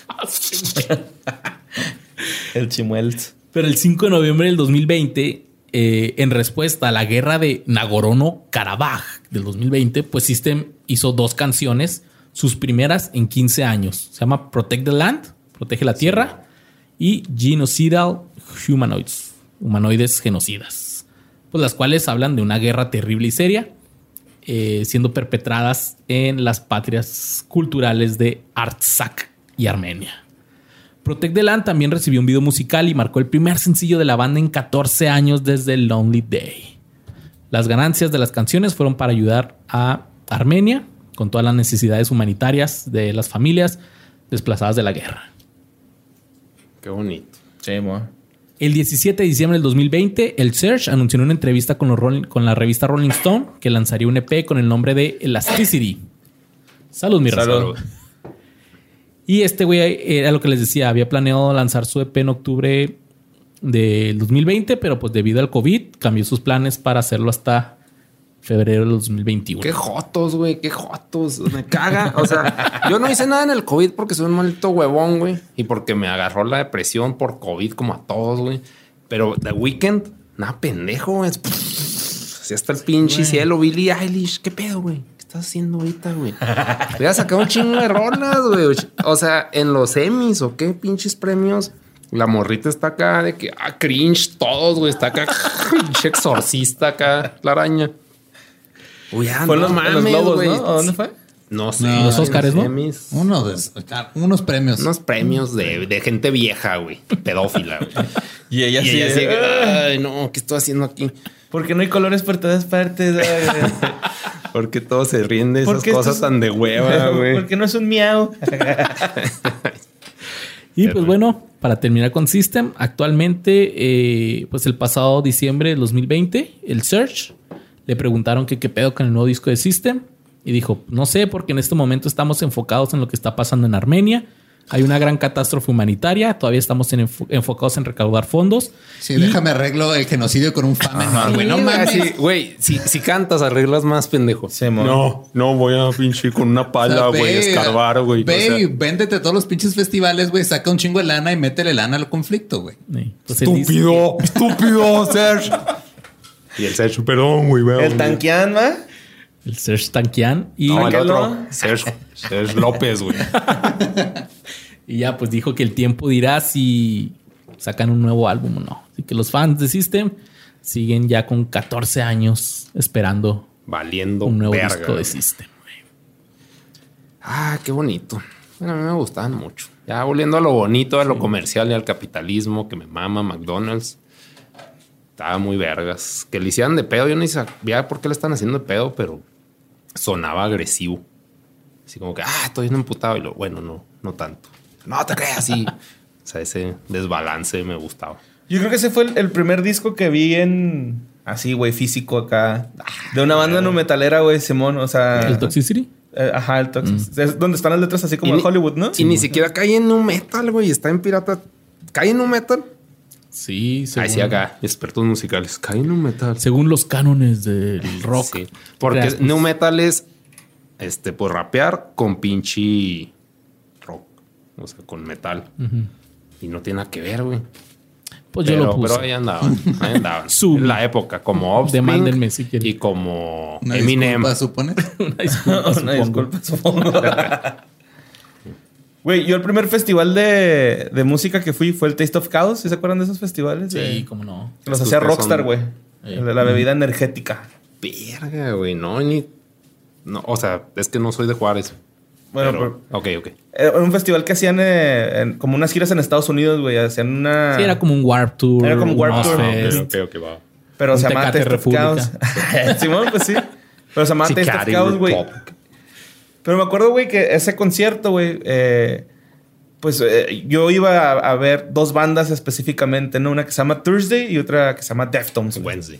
El chimuels. Pero el cinco de noviembre del dos mil veinte, eh, en respuesta a la guerra de Nagorno-Karabaj del dos mil veinte, pues System hizo dos canciones, sus primeras en quince años. Se llama Protect the Land, Protege la Tierra, y Genocidal Humanoids, humanoides genocidas, pues las cuales hablan de una guerra terrible y seria, eh, siendo perpetradas en las patrias culturales de Artsakh y Armenia. Protect the Land también recibió un video musical y marcó el primer sencillo de la banda en catorce años desde Lonely Day. Las ganancias de las canciones fueron para ayudar a Armenia con todas las necesidades humanitarias de las familias desplazadas de la guerra. Qué bonito. Sí, mo. El diecisiete de diciembre del dos mil veinte, el Serge anunció en una entrevista con, los Rolling- con la revista Rolling Stone que lanzaría un E P con el nombre de Elasticity. Salud, mi raza. Salud. Y este güey era lo que les decía, había planeado lanzar su E P en octubre del dos mil veinte, pero pues debido al COVID cambió sus planes para hacerlo hasta febrero del dos mil veintiuno. Qué jotos, güey, qué jotos. Me caga. O sea, yo no hice nada en el COVID porque soy un maldito huevón, güey. Y porque me agarró la depresión por COVID como a todos, güey. Pero The Weeknd, nada pendejo, güey. Así hasta el pinche cielo. Billie Eilish, ¿qué pedo, güey? ¿Qué estás haciendo ahorita, güey? Voy a sacar un chingo de rolas, güey. O sea, en los Emmys o qué pinches premios. La morrita está acá de que, ah, cringe todos, güey. Está acá, pinche exorcista acá, la araña. Uy, ya, Fue en no los, en mames, los globos, güey. ¿no? ¿A dónde fue? No sé. No, los Óscares, ¿no? Emmys. Uno de, unos premios. Unos premios de, de gente vieja, güey. Pedófila, güey. Y ella Y sí. ella así, "Ah, ay, no, ¿qué estoy haciendo aquí? ¿por qué no hay colores por todas partes? Ay, Porque todos se ríen de esas ¿por qué esto cosas es- tan de hueva, güey. ¿Por qué no es un miau? Y pues bueno, para terminar con System, actualmente, eh, pues el pasado diciembre del dos mil veinte, el Serge le preguntaron que qué pedo con el nuevo disco de System y dijo, no sé, porque en este momento estamos enfocados en lo que está pasando en Armenia. Hay una gran catástrofe humanitaria. Todavía estamos en enfo- enfocados en recaudar fondos. Sí, Y- déjame arreglo el genocidio con un fame. No, güey, no mames. Sí, güey, si, si cantas, arreglas más, pendejo. Sí, mon. no, no voy a pinche con una O sea, pala, güey, ve, escarbar, güey. Ve O sea, y véndete a todos los pinches festivales, güey. Saca un chingo de lana y métele lana al conflicto, güey. Sí, pues él dice- estúpido, estúpido, Serge. Y el Serge, perdón, güey, güey. El Tanquian, ¿va? el Serge Tankian. Y, No, el Sáquelo. otro. Serge, Serge López, güey. y ya pues dijo que el tiempo dirá si sacan un nuevo álbum o no. Así que los fans de System siguen ya con catorce años esperando Valiendo un nuevo verga, disco de güey. System. Ah, qué bonito. Bueno, a mí me gustaban mucho. Ya volviendo a lo bonito, a lo comercial y al capitalismo que me mama McDonald's. Estaba muy vergas. Que le hicieran de pedo. Yo ni sabía por qué le están haciendo de pedo, pero sonaba agresivo. Así como que, ah, estoy bien emputado. Y lo, bueno, no, no tanto. No te creas así. O sea, ese desbalance me gustaba. Yo creo que ese fue el, el primer disco que vi en... Así, güey, físico acá. De una banda no metalera, güey, Simón. O sea... ¿El Toxicity? eh, ajá, el Toxic. Es donde están las letras así como Y de ni- Hollywood, ¿no? Y ni siquiera cae en un metal, güey. Está en pirata. ¿Cae en un metal? Sí, según, Ahí sí, acá. Expertos musicales. Cae en un metal. según los cánones del rock. Sí, porque Creas, pues, nu metal es este, pues rapear con pinche rock, o sea, con metal. Ujú. Y no tiene nada que ver, güey. Pues yo pero, lo puse. pero ahí andaban, ahí andaban. Sumi. En la época, como Offspring Demándenme si quieren. y como Una Eminem. disculpa, supone. Una disculpa, Una supongo. disculpa, supongo. Güey, yo el primer festival de, de música que fui fue el Taste of Chaos. ¿Sí se acuerdan de esos festivales? Sí, De- cómo no. Los Estos hacía que Rockstar, son- güey. Sí. El de la bebida energética. Verga, güey, no, ni... No, o sea, es que no soy de Juárez. Bueno, Pero, ok, ok. Era un festival que hacían eh, en- como unas giras en Estados Unidos, güey. Hacían una... Sí, era como un Warp Tour. Era como un Warped Tour. Ozfest. Ok, ok, va. Pero un se llamaba Tecate Taste of República. Chaos. Simón, pues sí. Pero se llamaba Taste of Sicari Chaos, güey. Republic. Pero me acuerdo, güey, que ese concierto, güey, eh, pues eh, yo iba a, a ver dos bandas específicamente, ¿no? Una que se llama Thursday y otra que se llama Deftones. Wednesday.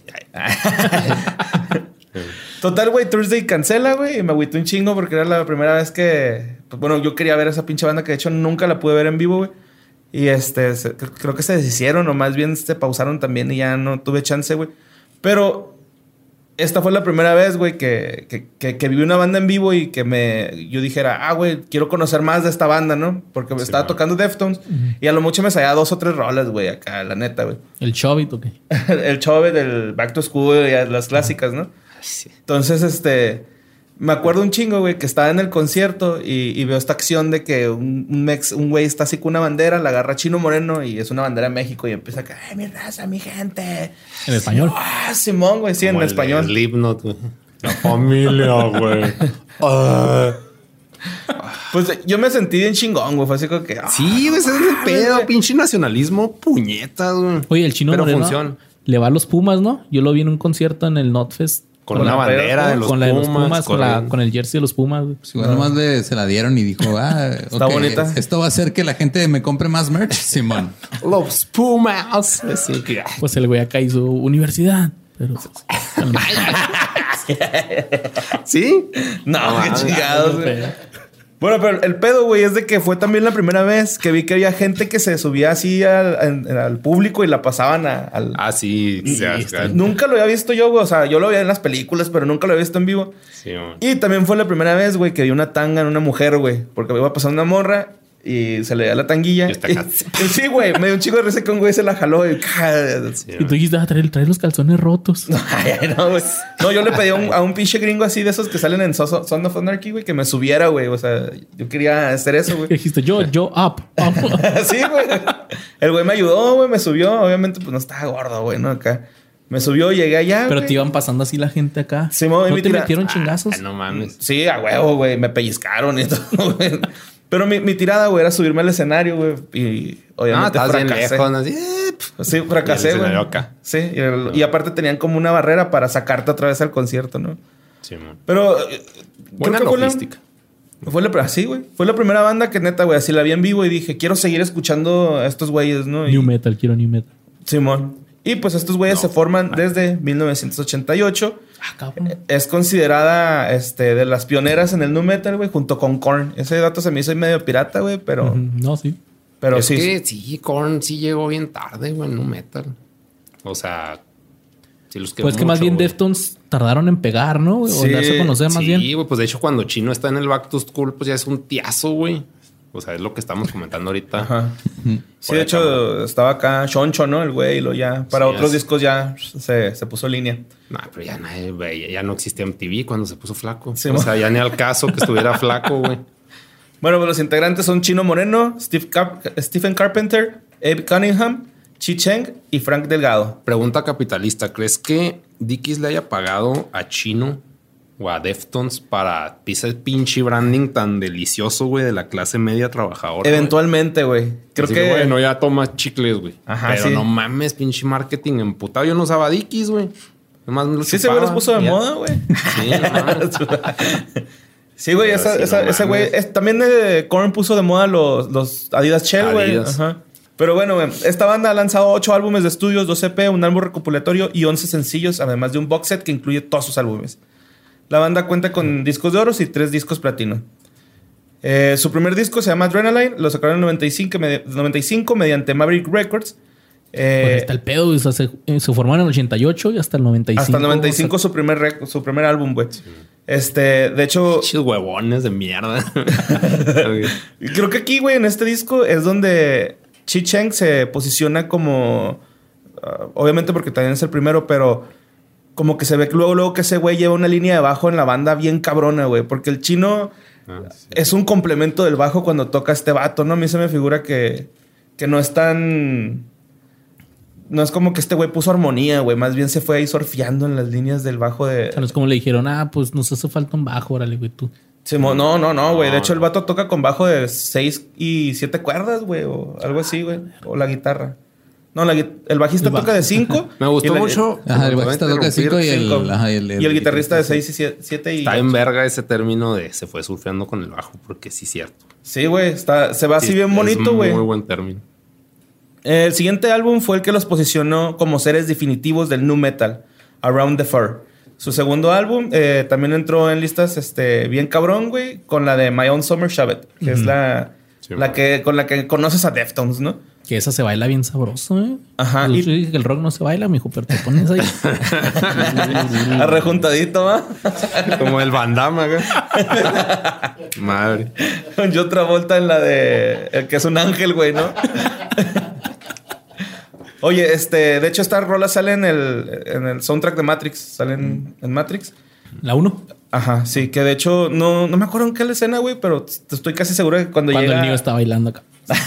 Total, güey, Thursday cancela, güey, y me agüité un chingo porque era la primera vez que... Pues, bueno, yo quería ver esa pinche banda que de hecho nunca la pude ver en vivo, güey. Y este, se, creo que se deshicieron o más bien se pausaron también y ya no tuve chance, güey. Pero esta fue la primera vez, güey, que, que, que, que viví una banda en vivo y que me... Yo dijera, ah, güey, quiero conocer más de esta banda, ¿no? Porque me sí, estaba man. tocando Deftones uh-huh. y a lo mucho me salía dos o tres rolas, güey, acá, la neta, güey. ¿El Chobit o qué? El Chobit, el Back to School y las clásicas, ¿no? Sí. Entonces, este... Me acuerdo un chingo, güey, que estaba en el concierto y, y veo esta acción de que un, un mex, un güey está así con una bandera, la agarra Chino Moreno y es una bandera de México y empieza a caer, ¡ay, mi raza, mi gente! ¿En español? ¡Ah, Simón, güey! Sí, como en el español. Slipknot, güey. La familia, güey. uh. Pues yo me sentí bien chingón, güey. Fue así como que... Ah, sí, güey, ese es el pedo. Güey. Pinche nacionalismo, puñetas, güey. Oye, el Chino Pero Moreno funciona. Le va a los Pumas, ¿no? Yo lo vi en un concierto en el Notfest. Con, con una bandera de los con Pumas. La de los Pumas con, la, con el jersey de los Pumas. Pues igual no. nomás le, se la dieron y dijo, ah, está okay, bonita. Esto va a hacer que la gente me compre más merch, Simón. Los Pumas. Así que... Pues el güey acá hizo universidad. Pero... ¿Sí? No, no qué chingados, güey. Bueno, pero el pedo, güey, es de que fue también la primera vez que vi que había gente que se subía así al, al, al público y la pasaban a, al... Ah, sí. Y, sea, y, nunca lo había visto yo, güey. O sea, yo lo veía en las películas, pero nunca lo había visto en vivo. Sí, man. Y también fue la primera vez, güey, que vi una tanga en una mujer, güey. Porque me iba a pasar una morra y se le veía la tanguilla. Y y, sí, güey. Me dio un chico de risa que un güey se la jaló y... Sí, y tú dijiste, ah, traer, traer los calzones rotos. Ay, no, güey. No, yo le pedí a un, a un pinche gringo así de esos que salen en Son of Anarchy, güey, que me subiera, güey. O sea, yo quería hacer eso, güey. Dijiste, yo, yo, up. up. Sí, güey. El güey me ayudó, güey, me subió. Obviamente, pues no estaba gordo, güey, ¿no? Acá. Me subió, llegué allá, Pero güey. te iban pasando así la gente acá. Sí, ¿no te tira... metieron chingazos? Ah, no mames. Sí, a huevo, güey. Me pellizcaron y todo, güey. Pero mi, mi tirada, güey, era subirme al escenario, güey. Y obviamente ah, fracasé. Bien lejos, así, eh, sí, fracasé, güey. Acá. Sí, y, el, no. y aparte tenían como una barrera para sacarte otra vez al concierto, ¿no? Sí, man. Pero... Buena logística. Fue la, fue la, sí, güey. Fue la primera banda que neta, güey, así la vi en vivo y dije, quiero seguir escuchando a estos güeyes, ¿no? New y, metal, quiero new metal. Simón. Y pues estos güeyes no, se forman man. desde mil novecientos ochenta y ocho. Ah, cabrón. Es considerada este, de las pioneras en el nu metal, güey, junto con Korn. Ese dato se me hizo medio pirata, güey, pero... Uh-huh. No, sí. Pero es sí. que sí, Korn sí llegó bien tarde, güey, en nu metal. O sea... Sí los pues que más bien wey. Deftones tardaron en pegar, ¿no? O sí, darse a conocer más sí, bien. Sí, güey, pues de hecho cuando Chino está en el Back to School, pues ya es un tiazo, güey. O sea, es lo que estamos comentando ahorita. Ajá. Sí, de hecho, acá, estaba acá Choncho, ¿no? El güey, lo ya. Para sí, otros es... discos ya se, se puso línea. No, pero ya, nadie, ya no existía M T V cuando se puso flaco. Sí, o sea, ya ni al caso que estuviera flaco, güey. Bueno, pues los integrantes son Chino Moreno, Steve Car- Stephen Carpenter, Abe Cunningham, Chi Cheng y Frank Delgado. Pregunta capitalista. ¿Crees que Dickies le haya pagado a Chino o a Deftones para ese pinche branding tan delicioso, güey, de la clase media trabajadora? Eventualmente, güey. Creo Así que... que... Bueno, ya tomas chicles, güey. Ajá, Pero sí. no mames, pinche marketing emputado. Yo no usaba Dickies, güey. Nomás me lo sí, ese güey los puso de ya. moda, güey. Sí, no mames. Sí, güey. Esa, sí, esa, no ese güey... Es, también eh, Korn puso de moda los, los Adidas Shell, güey. Ajá. Pero bueno, güey, esta banda ha lanzado ocho álbumes de estudios, dos E P, un álbum recopilatorio y once sencillos, además de un box set que incluye todos sus álbumes. La banda cuenta con discos de oro y tres discos platino. Eh, su primer disco se llama Adrenaline, lo sacaron en el noventa y cinco, med- noventa y cinco mediante Maverick Records. Eh, pues está el pedo, o sea, se, se formaron en el ochenta y ocho y hasta el noventa y cinco. Hasta el noventa y cinco, o sea, su, primer rec- su primer álbum, güey. Sí. Este, de hecho... Chis huevones de mierda. Creo que aquí, güey, en este disco es donde Chi Cheng se posiciona como... Uh, obviamente porque también es el primero, pero... Como que se ve luego, luego que ese güey lleva una línea de bajo en la banda bien cabrona, güey. Porque el Chino ah, sí. es un complemento del bajo cuando toca este vato, ¿no? A mí se me figura que... Que no es tan... No es como que este güey puso armonía, güey. Más bien se fue ahí surfeando en las líneas del bajo de... O sea, no es como le dijeron, ah, pues nos hace falta un bajo, órale, güey, tú. Sí, no, no, no, güey. No. De hecho, el vato toca con bajo de seis y siete cuerdas, güey. O algo así, güey. O la guitarra. No, la, el bajista el toca de cinco. Me gustó la, mucho. Ajá, el bajista toca de cinco y el, ajá, y el, y el guitarrista de seis y siete. Está en verga ese término de se fue surfeando con el bajo, porque sí es cierto. Sí, güey. Está, se va Sí, así bien bonito, güey. Muy buen término. El siguiente álbum fue el que los posicionó como seres definitivos del nu metal, Around the Fur. Su segundo álbum eh, también entró en listas este, bien cabrón, güey, con la de My Own Summer Shabbat, que uh-huh. es la, sí, la que, con la que conoces a Deftones, ¿no? Que esa se baila bien sabroso, ¿eh? Ajá. Yo y... dije que el rock no se baila, mijo, pero te pones ahí. Arrejuntadito, ¿va? Como el Van Damme, güey. Madre. Yo otra vuelta en la de... El que es un ángel, güey, ¿no? Oye, este... De hecho, esta rola sale en el, en el soundtrack de Matrix. Sale en, en Matrix. ¿La uno? Ajá, sí. Que de hecho... No, no me acuerdo en qué escena, güey. Pero estoy casi seguro de que cuando, cuando llega... el niño está bailando acá.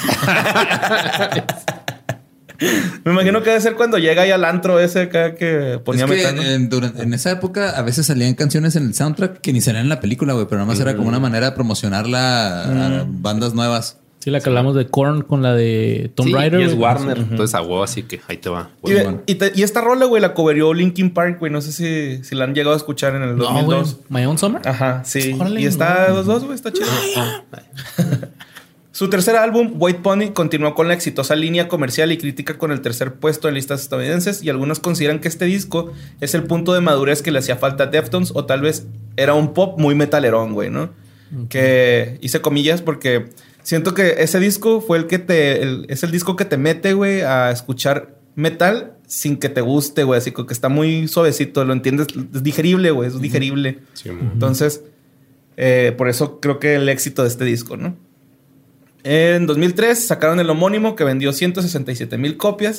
Me imagino que debe ser cuando llega ahí al antro ese acá que ponía es que metal, ¿no? en, durante, en esa época a veces salían canciones en el soundtrack que ni salían en la película, güey, pero nada más mm. era como una manera de promocionarla mm. a bandas nuevas. Sí, la que hablamos de Korn con la de Tomb sí, Raider. Y es wey. Warner, Uh-huh. entonces a huevo, así que ahí te va. Y, de, y, te, y esta rola, güey, la coverió Linkin Park, güey. No sé si, si la han llegado a escuchar en el dos mil dos. No, My Own Summer. Ajá, sí. Órale, y está los dos, güey, está chido. Su tercer álbum, White Pony, continuó con la exitosa línea comercial y crítica con el tercer puesto en listas estadounidenses, y algunos consideran que este disco es el punto de madurez que le hacía falta a Deftones, o tal vez era un pop muy metalerón, güey, ¿no? Okay. Que hice comillas porque siento que ese disco fue el que te... El, es el disco que te mete, güey, a escuchar metal sin que te guste, güey. Así que está muy suavecito, lo entiendes. Es digerible, güey, es digerible. Sí, entonces, eh, por eso creo que el éxito de este disco, ¿no? En dos mil tres sacaron el homónimo que vendió ciento sesenta y siete mil copias.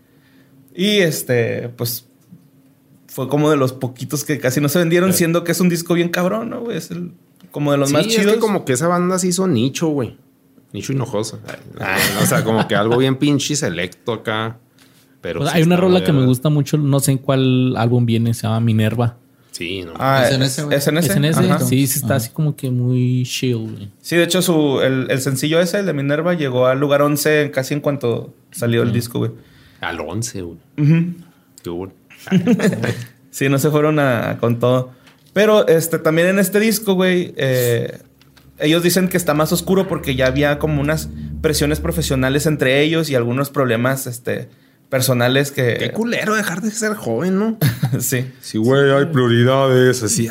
Y este, pues, fue como de los poquitos que casi no se vendieron, sí. Siendo que es un disco bien cabrón, ¿no, güey? Es el, como de los sí, más chidos. Es que como que esa banda se hizo nicho, güey. Nicho hinojoso. Ay, o sea, como que algo bien pinche selecto acá. Pero pues sí hay una rola de... que me gusta mucho, no sé en cuál álbum viene, se llama Minerva. Sí, no. Ah, ¿Es en ese, güey? ¿Es en ese? ¿Es en ese? Ajá. Sí, sí está Ajá. así como que muy chill, güey. Sí, de hecho, su, el, el sencillo ese, el de Minerva, llegó al lugar once casi en cuanto salió uh-huh. el disco, güey. Al once, güey. Uh-huh. Qué bueno. Sí, no se fueron a, con todo. Pero este, también en este disco, güey, eh, ellos dicen que está más oscuro porque ya había como unas presiones profesionales entre ellos y algunos problemas, este... personales que... Qué culero dejar de ser joven, ¿no? Sí. Sí, güey, hay prioridades, así.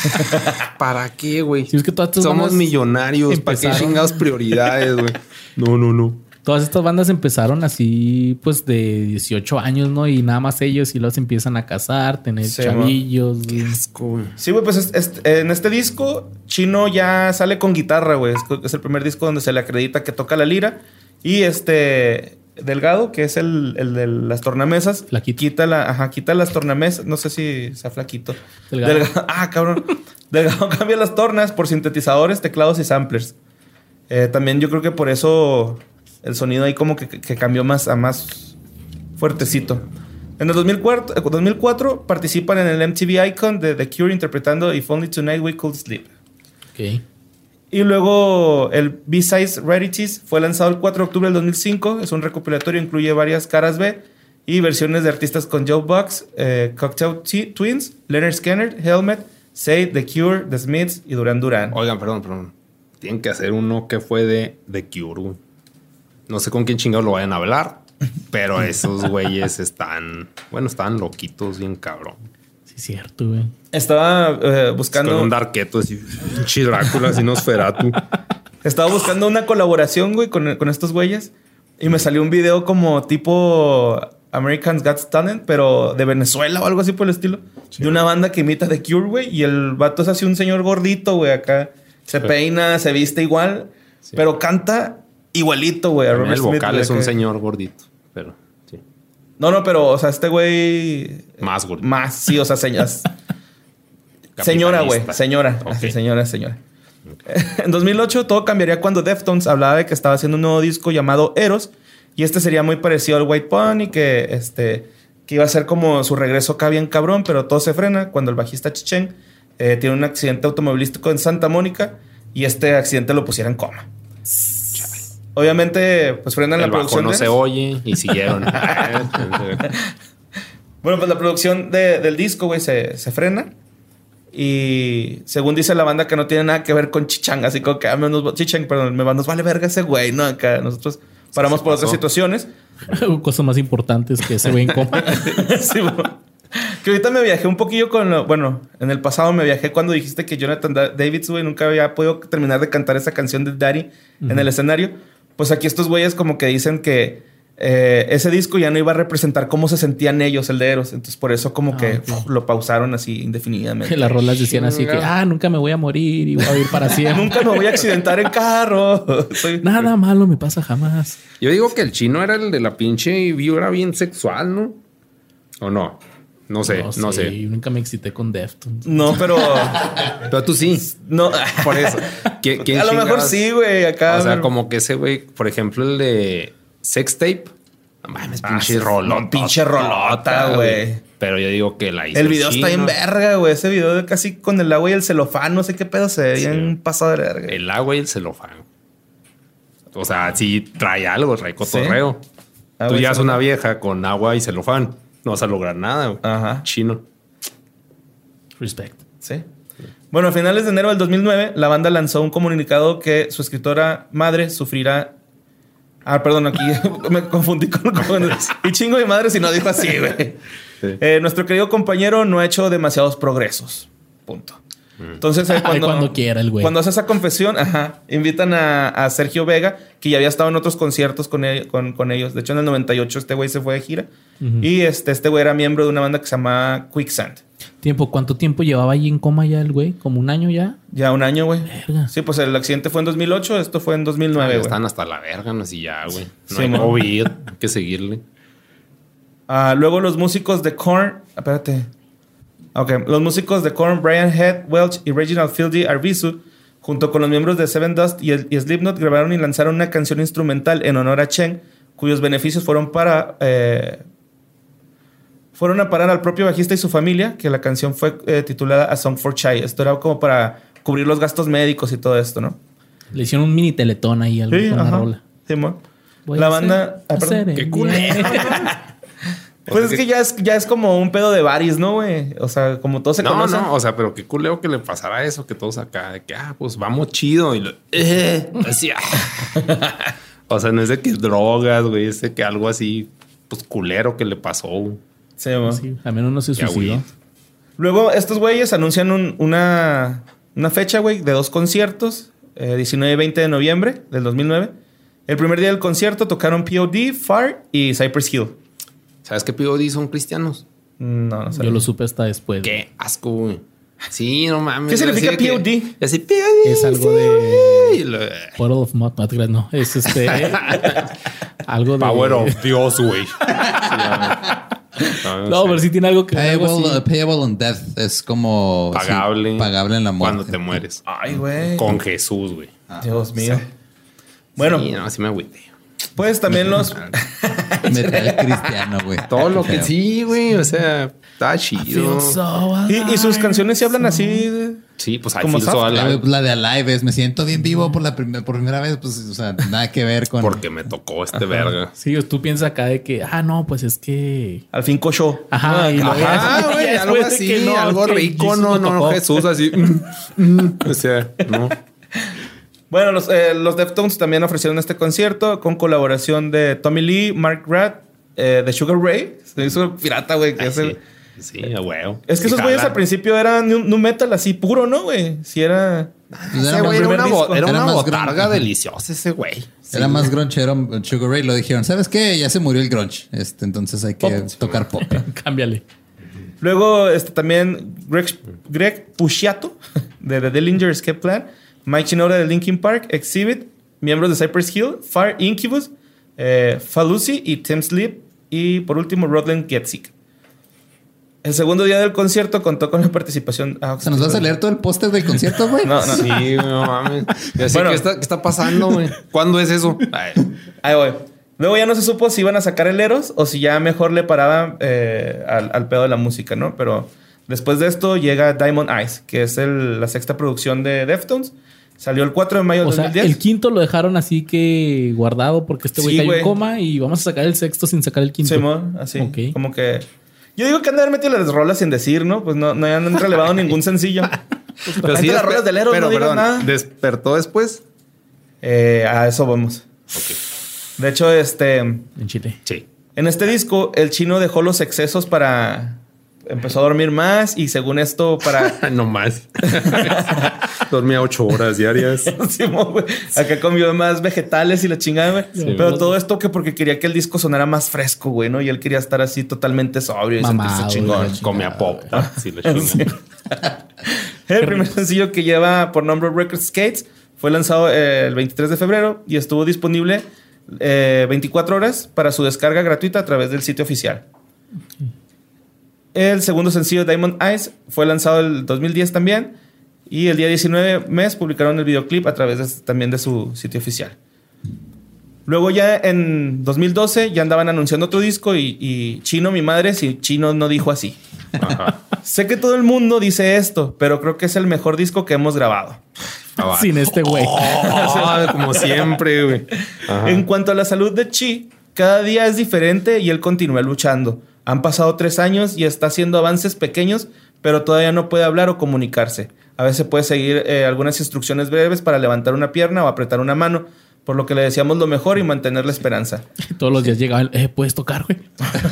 ¿Para qué, güey? Sí, es que todas estas somos millonarios. ¿Para qué chingados prioridades, güey? No, no, no. Todas estas bandas empezaron así, pues, de dieciocho años, ¿no? Y nada más ellos y los empiezan a casar, tener sí, chavillos. Qué asco, güey. Sí, güey, pues es, es, en este disco, Chino ya sale con guitarra, güey. Es, es el primer disco donde se le acredita que toca la lira. Y este... Delgado, que es el, el de las tornamesas. Flaquito. Quita, la, ajá, quita las tornamesas. No sé si sea flaquito. Delgado. Delgado. Ah, cabrón. Delgado cambia las tornas por sintetizadores, teclados y samplers. Eh, también yo creo que por eso el sonido ahí como que, que cambió más a más fuertecito. En el dos mil cuatro, dos mil cuatro participan en el M T V Icon de The Cure interpretando If Only Tonight We Could Sleep. Ok. Y luego el B-Sides Rarities fue lanzado el cuatro de octubre del dos mil cinco. Es un recopilatorio, incluye varias caras B y versiones de artistas con Joe Bucks, eh, Cocktail T- Twins, Leonard Skinner, Helmet, Say, The Cure, The Smiths y Duran Duran. Oigan, perdón, perdón. Tienen que hacer uno que fue de The Cure, güey. No sé con quién chingados lo vayan a hablar, pero esos güeyes están... Bueno, están loquitos, bien cabrón. Sí, es cierto, güey. Estaba eh, buscando... Con un darketo así, un Drácula, así Nosferatu. Estaba buscando una colaboración, güey, con, con estos güeyes. Y me salió un video como tipo American's Got Talent, pero de Venezuela o algo así por el estilo. Sí. De una banda que imita The Cure, güey. Y el vato es así un señor gordito, güey, acá. Se sí. peina, se viste igual. Sí. Pero canta igualito, güey. El Smith, vocal güey, es un que... señor gordito, pero sí. No, no, pero, o sea, este güey... Más gordito. Más, sí, o sea, señas... Señora, güey. Señora. Okay. Así, señora, señora. Okay. En dos mil ocho todo cambiaría cuando Deftones hablaba de que estaba haciendo un nuevo disco llamado Eros. Y este sería muy parecido al White Pony, que, este, que iba a ser como su regreso acá bien cabrón, pero todo se frena cuando el bajista Chichen eh, tiene un accidente automovilístico en Santa Mónica y este accidente lo pusiera en coma. Obviamente, pues frenan El la producción. bajo no de se Eros. oye y siguieron. Bueno, pues la producción de- del disco, güey, se, se frena. Y según dice la banda que no tiene nada que ver con Chichang. Así como que ah, nos, Chichang, perdón, me- nos vale verga ese güey, ¿no? Acá nosotros paramos sí por pasó. otras situaciones. Cosas más importantes que se ven como. Sí, bueno. Que ahorita me viajé un poquillo con... lo- bueno, en el pasado me viajé cuando dijiste que Jonathan Da- Davis, güey, nunca había podido terminar de cantar esa canción de Daddy uh-huh. en el escenario. Pues aquí estos güeyes como que dicen que eh, ese disco ya no iba a representar cómo se sentían ellos, el de Eros. Entonces por eso como ah, que okay. uf, lo pausaron así indefinidamente. Las rolas decían así que, ah, nunca me voy a morir y voy a vivir para siempre. Nunca me voy a accidentar en carro. Soy... Nada malo me pasa jamás. Yo digo que el chino era el de la pinche vibra bien sexual, ¿no? ¿O no? No sé, no, no sé. Yo nunca me excité con Deftones. No, pero... pero tú sí. No. Por eso. ¿Quién, quién a lo chingados? mejor sí, güey. Acá. O sea, pero... como que ese güey, por ejemplo, el de Sex Tape. No mames, pinche ah, rolota. No, pinche rolota, güey. Pero yo digo que la hizo el video chino. Está en verga, güey. Ese video de casi con el agua y el celofán. No sé qué pedo se veía en sí. pasado de verga. El agua y el celofán. O sea, sí trae algo, trae cotorreo. ¿Sí? Tú ya es una vieja con agua y celofán. No vas a lograr nada, güey. Ajá. Chino. Respect. Sí. Bueno, a finales de enero del dos mil nueve, la banda lanzó un comunicado que su escritora madre sufrirá... Ah, perdón, aquí me confundí con... con... Y chingo de madre si no dijo así, güey. Sí. Eh, nuestro querido compañero no ha hecho demasiados progresos. Punto. Entonces, eh, cuando, Ay, cuando quiera el güey. Cuando hace esa confesión, ajá, invitan a, a Sergio Vega, que ya había estado en otros conciertos con, el, con, con ellos. De hecho, en el noventa y ocho este güey se fue de gira. Uh-huh. Y este, este güey era miembro de una banda que se llama Quicksand. ¿Tiempo? ¿Cuánto tiempo llevaba ahí en coma ya el güey? ¿Como un año ya? Ya un año, güey. Sí, pues el accidente fue en dos mil ocho. Esto fue en dos mil nueve, güey. Están hasta la verga, no sé ya, güey. No sí, hay COVID. Hay que seguirle. Uh, luego los músicos de Korn... Espérate... Ok, los músicos de Korn, Brian Head, Welch y Reginald Fieldy Arvizu, junto con los miembros de Seven Dust y, el, y Slipknot, grabaron y lanzaron una canción instrumental en honor a Chen, cuyos beneficios fueron para eh, fueron a parar al propio bajista y su familia, que la canción fue eh, titulada A Song for Chai. Esto era como para cubrir los gastos médicos y todo esto, ¿no? Le hicieron un mini teletón ahí al sí, con la rola. Sí, la banda... Ah, ¡Qué culero! Pues es que ya es, ya es como un pedo de baris, ¿no, güey? O sea, como todos se no, conocen. No, no, o sea, pero qué culeo que le pasara eso, que todos acá, de que, ah, pues vamos chido. Y lo, eh, así, ah. O sea, no es de que drogas, güey, es de que algo así, pues culero que le pasó. Sí, güey. Sí, al menos no se suicidó. Luego, estos güeyes anuncian un, una, una fecha, güey, de dos conciertos, eh, diecinueve y veinte de noviembre del dos mil nueve. El primer día del concierto tocaron P O D, Far y Cypress Hill. ¿Sabes qué P O D son cristianos? No, no sé. Yo lo supe hasta después. Qué asco, güey. Sí, no mames. ¿Qué significa P O D? Que, así, P O D. Es algo sí, de... Power of Mod. No, no. Es este... algo de... Power of Dios, güey. no, no, no pero sí tiene algo que... Payable, algo uh, payable on death. Es como... Pagable. Sí, pagable en la muerte. Cuando te mueres. Ay, güey. Con Jesús, güey. Ah, Dios mío. Sí. Bueno. Sí, no, así me agüité. Pues también los... Metal cristiano, güey. Todo lo que sí, güey. O sea, está chido. So y, y sus canciones se hablan así. De... Sí, pues I como feel so alive. La de Alive es me siento bien vivo por la prim por primera vez. Pues, o sea, nada que ver con... Porque me tocó este Ajá. verga. Sí, tú piensas acá de que, ah, no, pues es que... Al fin cochó. Ajá. Ah, y Ajá, güey. Algo así, no, algo rico. No, no, no, Jesús así. O sea, no. Bueno, los, eh, los Deftones también ofrecieron este concierto con colaboración de Tommy Lee, Mark Rath, eh, de Sugar Ray. Se hizo pirata, güey. Ay, sí, sí, a huevo. Es que esos güeyes al principio eran nu metal así puro, ¿no, güey? Si era... Pues ese güey era una, bo era una era botarga grunge. Deliciosa ese güey. Sí. Era más grunchero Sugar Ray. Lo dijeron, ¿sabes qué? Ya se murió el grunge. Este, entonces hay que pop. tocar pop. Cámbiale. Luego este, también Greg, Greg Puciato de The Dillinger Escape Plan, Mike Shinoda de Linkin Park, Exhibit, miembros de Cypress Hill, Fire Incubus, eh, Falusi y Tim Sleep. Y por último, Rodland Getzik. El segundo día del concierto contó con la participación... Ah, ¿Se nos vas a leer todo el póster del concierto, güey? No, no. Sí, no mames. Bueno, ¿qué está, ¿qué está pasando, güey? ¿Cuándo es eso? Ay. Ahí voy. Luego ya no se supo si iban a sacar el Eros o si ya mejor le paraban eh, al, al pedo de la música, ¿no? Pero después de esto llega Diamond Eyes, que es el, la sexta producción de Deftones. Salió el cuatro de mayo del O sea, dos mil diez. el quinto lo dejaron así que guardado porque este güey Sí, cayó güey. en coma y vamos a sacar el sexto sin sacar el quinto. Simón, así. Ok. Como que... Yo digo que han de haber metido las rolas sin decir, ¿no? Pues no, no han relevado ningún sencillo. Pues, Pero sí, las despe- rolas del Eros, pero, no digas perdón, nada. ¿despertó después? Eh, a eso vamos. De hecho, este... En Chile. Sí. En este disco, el chino dejó los excesos para... Empezó a dormir más y según esto para... No más. Dormía ocho horas diarias. Simón, güey. Acá comió más vegetales y la chingada, güey. Sí. Pero todo esto que porque quería que el disco sonara más fresco, güey, ¿no? Y él quería estar así totalmente sobrio y Mamado, sentirse chingón. güey. Comía pop. Sí, lo chingo. Sí. El primer sencillo que lleva por nombre Record Skates fue lanzado eh, el veintitrés de febrero y estuvo disponible eh, veinticuatro horas para su descarga gratuita a través del sitio oficial. El segundo sencillo, Diamond Eyes, fue lanzado el dos mil diez también. Y el día diecinueve mes publicaron el videoclip a través de, también de su sitio oficial. Luego ya en dos mil doce ya andaban anunciando otro disco y, y Chino, mi madre, si Chino no dijo así. Ajá. Sé que todo el mundo dice esto, pero creo que es el mejor disco que hemos grabado. Ah, va. Sin este güey. Oh, como siempre, güey. Ajá. En cuanto a la salud de Chi, cada día es diferente y él continúa luchando. Han pasado tres años y está haciendo avances pequeños, pero todavía no puede hablar o comunicarse. A veces puede seguir eh, algunas instrucciones breves para levantar una pierna o apretar una mano, por lo que le deseamos lo mejor y mantener la esperanza. Todos los días llegaban, eh, ¿puedes tocar, güey?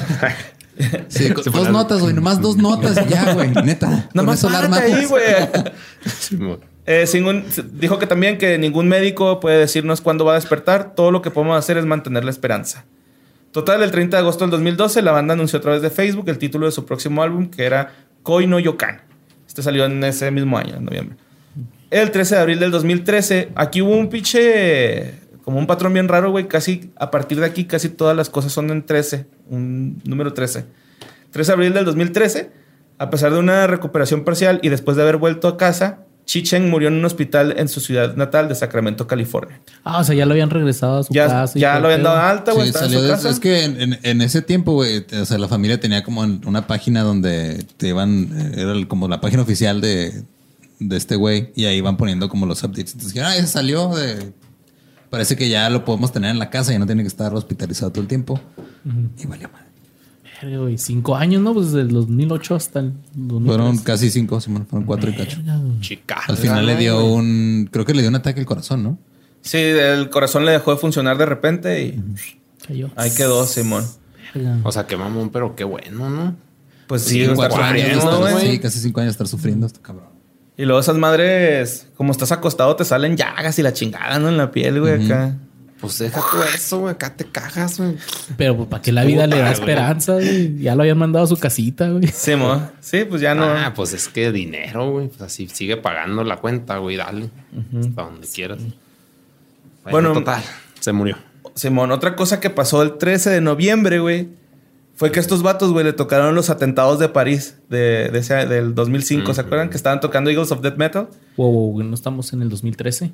Sí, con Se dos pone- notas, güey. Nomás dos notas y ya, güey. Neta. Nada Con más eso la párate ahí, armamos. güey. Simón. Eh, sin un- dijo que también que ningún médico puede decirnos cuándo va a despertar. Todo lo que podemos hacer es mantener la esperanza. Total, el treinta de agosto del dos mil doce, la banda anunció a través de Facebook el título de su próximo álbum, que era Koi no Yokan. Este salió en ese mismo año, en noviembre. El trece de abril del dos mil trece, aquí hubo un pinche... Como un patrón bien raro, güey. Casi, a partir de aquí, casi todas las cosas son en trece. Un número trece. trece de abril del dos mil trece, a pesar de una recuperación parcial y después de haber vuelto a casa, Chi-Cheng murió en un hospital en su ciudad natal de Sacramento, California. Ah, o sea, ya lo habían regresado a su Ya, casa. y ya todo lo habían el dado pedo. alta, güey. Sí, estaba en salió su de- casa. es que en, en- en ese tiempo, güey, o sea, la familia tenía como en una página donde te iban, eh, era el- como la página oficial de, de este güey, y ahí iban poniendo como los updates. Entonces dijeron, ah, ya salió de... Parece que ya lo podemos tener en la casa, ya no tiene que estar hospitalizado todo el tiempo. Y valió madre. Verga, güey, cinco años, ¿no? Pues desde el dos mil ocho hasta el dos mil tres. Fueron casi cinco, Simón, fueron cuatro y cacho. Verga, güey. Chica. Al final le dio un... Creo que le dio un ataque al corazón, ¿no? Sí, el corazón le dejó de funcionar de repente y Cayó. ahí quedó Simón. Verga. O sea, qué mamón, pero qué bueno, ¿no? Pues sí, Sí, está cuatro años de sufriendo, estar- güey. sí, casi cinco años de estar sufriendo esto, cabrón. Y luego esas madres, como estás acostado, te salen llagas y la chingada, ¿no? En la piel, güey, acá. Pues deja tú eso, güey. Acá te cagas, güey. Pero pues, ¿para qué la vida le da Puta, güey. esperanza, güey? Ya lo habían mandado a su casita, güey. Simón. Sí, pues ya no. Ah, pues es que dinero, güey. Pues así sigue pagando la cuenta, güey. Dale. Hasta donde quieras. Bueno, Bueno, total. Se murió. Simón, otra cosa que pasó el trece de noviembre, güey, fue que estos vatos, güey, le tocaron los atentados de París de, de ese- del dos mil cinco. ¿Se Ujú. acuerdan que estaban tocando Eagles of Death Metal? Wow, wow, güey, no estamos en el dos mil trece.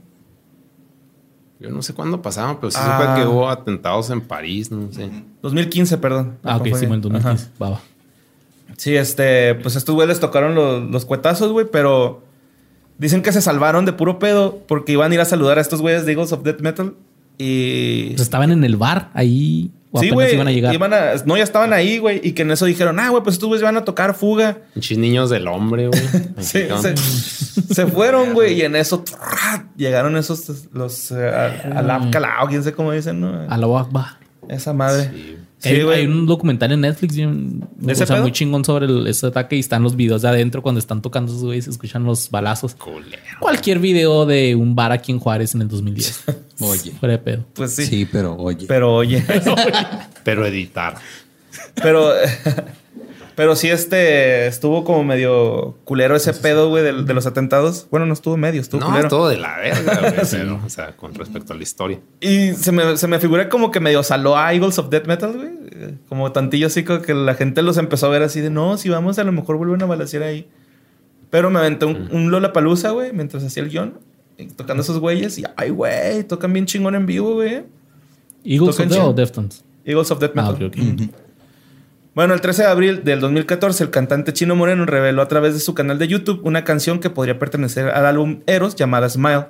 Yo no sé cuándo pasaban, pero sí Ah. supe que hubo atentados en París, no sé. dos mil quince, perdón. Ah, ok, Fue- sí, en el dos mil quince. Ajá. Va, va. Sí, este, pues estos güeyes les tocaron los, los cuetazos, güey, pero dicen que se salvaron de puro pedo porque iban a ir a saludar a estos güeyes de Eagles of Death Metal y... Pues estaban en el bar ahí. O Sí, apenas güey. iban a llegar. iban a- no, ya estaban ahí, güey. Y que en eso dijeron, ah, güey, pues estos güeyes van a tocar fuga. Pinches niños del hombre, güey. Sí, Aquí, se, se fueron, güey. Y en eso ¡trrr! Llegaron esos, los eh, a- Alab Calao, quién sé cómo dicen, ¿no? A la Wakba. Esa madre. Sí. Sí, hay, güey. hay un documental en Netflix bien- ¿De o ese sea, pedo? muy chingón sobre el- ese ataque y están los videos de adentro cuando están tocando esos güeyes, se escuchan los balazos. Culero. Cualquier video de un bar aquí en Juárez en el dos mil diez. Oye. Fuera de pedo. Pues sí. Sí, pero oye. Pero oye. Pero editar. pero... Pero sí, este... Estuvo como medio culero ese pedo, güey, de, de los atentados. Bueno, no estuvo medio, estuvo No, culero. todo de la verga, güey. Pero, o sea, con respecto a la historia. Y se me, se me figura como que medio saló a Eagles of Death Metal, güey. Eh, Como tantillo así, como que la gente los empezó a ver así de, no, si vamos, a lo mejor vuelven a balacear ahí. Pero me aventé un, un Lollapalooza, güey, mientras hacía el guión. y tocando esos güeyes. Y, ay, güey, tocan bien chingón en vivo, güey. ¿Eagles Tocan of Death o chido. Deftones? Eagles of Death Ah, Metal. ok, ok. Bueno, el trece de abril del dos mil catorce, el cantante Chino Moreno reveló a través de su canal de YouTube una canción que podría pertenecer al álbum Eros llamada Smile.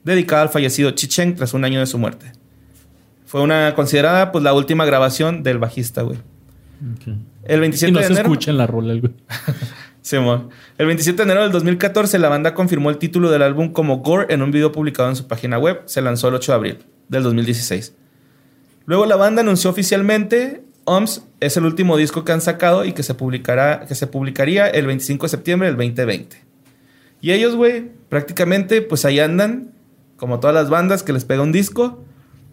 dedicada al fallecido Chicheng tras un año de su muerte. Fue una considerada pues la última grabación del bajista, güey. Okay. El veintisiete y no de se enero... escucha en la rola, güey. Simón. El veintisiete de enero del dos mil catorce, la banda confirmó el título del álbum como Gore en un video publicado en su página web. Se lanzó el ocho de abril del dos mil dieciséis. Luego la banda anunció oficialmente O M S es el último disco que han sacado y que se publicará, que se publicaría el veinticinco de septiembre del veinte veinte. Y ellos, güey, prácticamente, pues ahí andan, como todas las bandas que les pega un disco.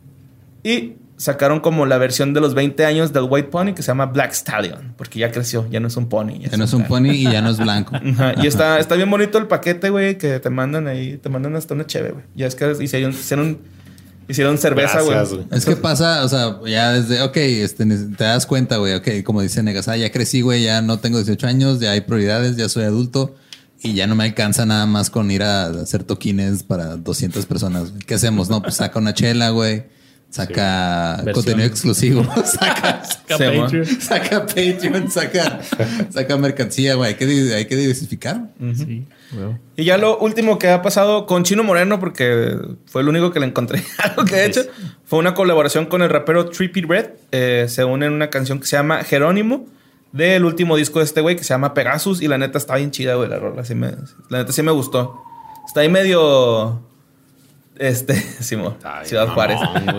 Y sacaron como la versión de los veinte años del White Pony que se llama Black Stallion, porque ya creció, ya no es un pony. Ya, ya no es un pony y ya no es blanco. Ajá. Y está, está bien bonito el paquete, güey, que te mandan ahí, te mandan hasta una cheve, güey. Ya es que hicieron, hicieron, hicieron cerveza, güey. Es que pasa, o sea, ya desde, ok, este, te das cuenta, güey, ok, como dice Negas, ah, ya crecí, güey, ya no tengo dieciocho años, ya hay prioridades, ya soy adulto y ya no me alcanza nada más con ir a hacer toquines para doscientas personas. ¿Qué hacemos? No, pues saca una chela, güey. Saca sí. contenido exclusivo. saca, saca, Patreon. saca Patreon. Saca saca mercancía, güey. Hay que, hay que diversificar. Uh-huh. Sí, bueno. Y ya lo último que ha pasado con Chino Moreno, porque fue el único que le encontré algo que he hecho, fue una colaboración con el rapero Trippie Redd. Eh, se une en una canción que se llama Jerónimo, del último disco de este güey que se llama Pegasus. Y la neta está bien chida, güey, la rola. Sí me, la neta sí me gustó. Está ahí medio... Este, Simón, Ciudad Juárez.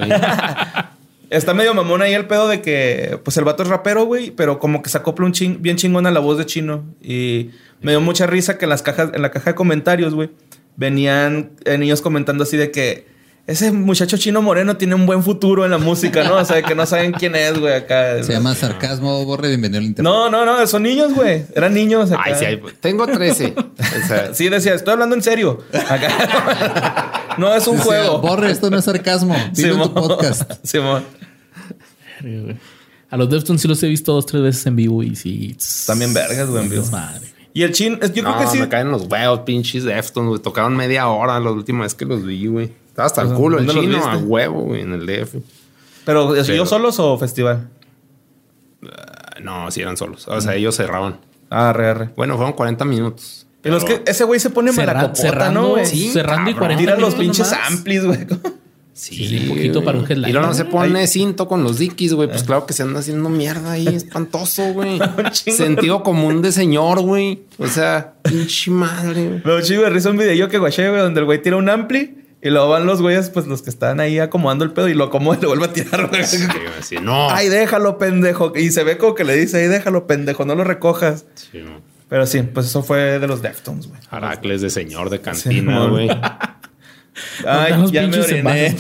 Está medio mamón ahí el pedo de que, pues el vato es rapero, güey, pero como que se acopla un ching, bien chingón a la voz de Chino. Y me dio mucha risa que en las cajas, en la caja de comentarios, güey, venían eh, niños comentando así de que ese muchacho Chino Moreno tiene un buen futuro en la música, ¿no? O sea, que no saben quién es, güey, acá. Se llama sarcasmo, Borre, bienvenido al internet. No, no, no, son niños, güey. Eran niños acá. Ay, sí, hay, tengo trece. O sea, sí, decía, estoy hablando en serio. Acá. No es un decía, juego. Borre, esto no es sarcasmo. Dile en tu podcast. Simón. A los Deftones sí los he visto dos, tres veces en vivo y sí. También vergas, güey, en vivo. Madre. Y el chin, yo no, creo que sí. me caen los huevos, pinches Deftones, güey. Tocaron media hora la última vez que los vi, güey. Estaba hasta el culo el Chino a huevo, güey, en el D F. ¿Pero ellos solos o festival? Uh, no, sí eran solos. O sea, mm. ellos cerraban. Ah, re, re. Bueno, fueron cuarenta minutos. Pero es que ese güey se pone Cerra malacopota, cerrando, ¿no, güey? Sí, cerrando y cuarenta Tira minutos los pinches nomás. amplis, güey. Sí, sí, un poquito güey. para un headliner. Y luego no se pone Ay. cinto con los dickies, güey. Pues claro que se anda haciendo mierda ahí. Espantoso, güey. Sentido común de señor, güey. O sea, pinche madre, güey. Lo chido de risa un video que guaché, güey, donde el güey tira un ampli y luego van los güeyes, pues los que están ahí acomodando el pedo y lo acomoda y lo vuelve a tirar, güey. Sí, así, no. Ay, déjalo, pendejo. Y se ve como que le dice, ay, déjalo, pendejo, no lo recojas. Sí, no. Pero sí, pues eso fue de los Deftones, güey. Aracles de señor de cantina, güey. Sí, ay, ya me oriné.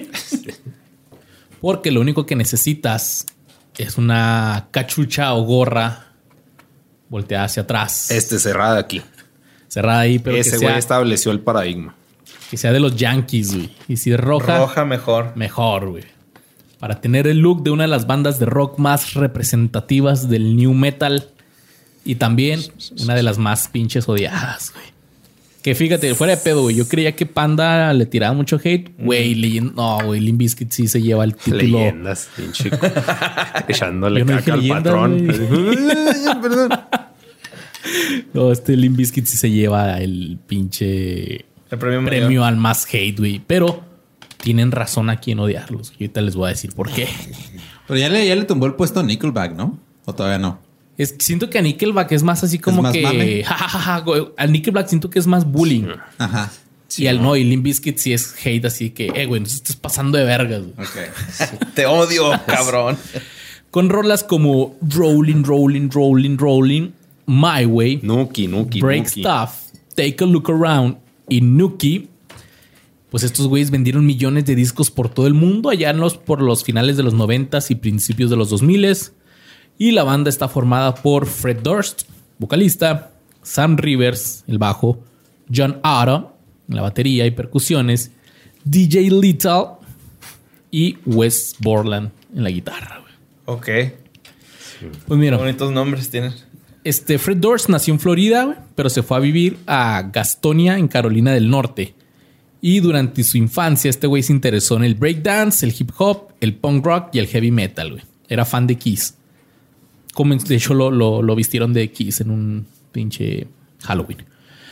Porque lo único que necesitas es una cachucha o gorra volteada hacia atrás. Este, cerrada aquí. Cerrada ahí, pero ese güey estableció el paradigma. Que sea de los Yankees, güey. Y si es roja... Roja mejor. Mejor, güey. Para tener el look de una de las bandas de rock más representativas del new metal. Y también una de las más pinches odiadas, güey. Que fíjate, fuera de pedo, güey. Yo creía que Panda le tiraba mucho hate. Güey, leyenda... No, güey. Limp Bizkit sí se lleva el título. Leyendas, pinche. Echándole no caca al patrón. Perdón. No, este Limp Bizkit sí se lleva el pinche... El premio, premio al más hate, güey. Pero tienen razón aquí en odiarlos. Y ahorita les voy a decir por qué. Pero ya le, ya le tumbó el puesto a Nickelback, ¿no? ¿O todavía no? Es, siento que a Nickelback es más así como más que... Ja, ja, ja, ja, al Nickelback siento que es más bullying. Ajá. Sí, y al no, y Limp Bizkit sí es hate, así que, eh, güey, nos estás pasando de vergas. Güey. Okay. Sí. Te odio, cabrón. Con rolas como Rolling, Rolling, Rolling, Rolling, My Way, Nuki, Nuki, Break Nuki. Stuff, Take a Look Around y Nuki, pues estos güeyes vendieron millones de discos por todo el mundo, allá en los, por los finales de los noventas y principios de los dos miles. Y la banda está formada por Fred Durst, vocalista, Sam Rivers, el bajo, John Otto, la batería y percusiones, D J Little y Wes Borland en la guitarra. Güey. Ok. Pues mira. Qué bonitos nombres tienen. Este Fred Durst nació en Florida, güey, pero se fue a vivir a Gastonia, en Carolina del Norte. Y durante su infancia, este güey se interesó en el breakdance, el hip hop, el punk rock y el heavy metal, güey. Era fan de Kiss. Como de hecho lo, lo, lo vistieron de Kiss en un pinche Halloween.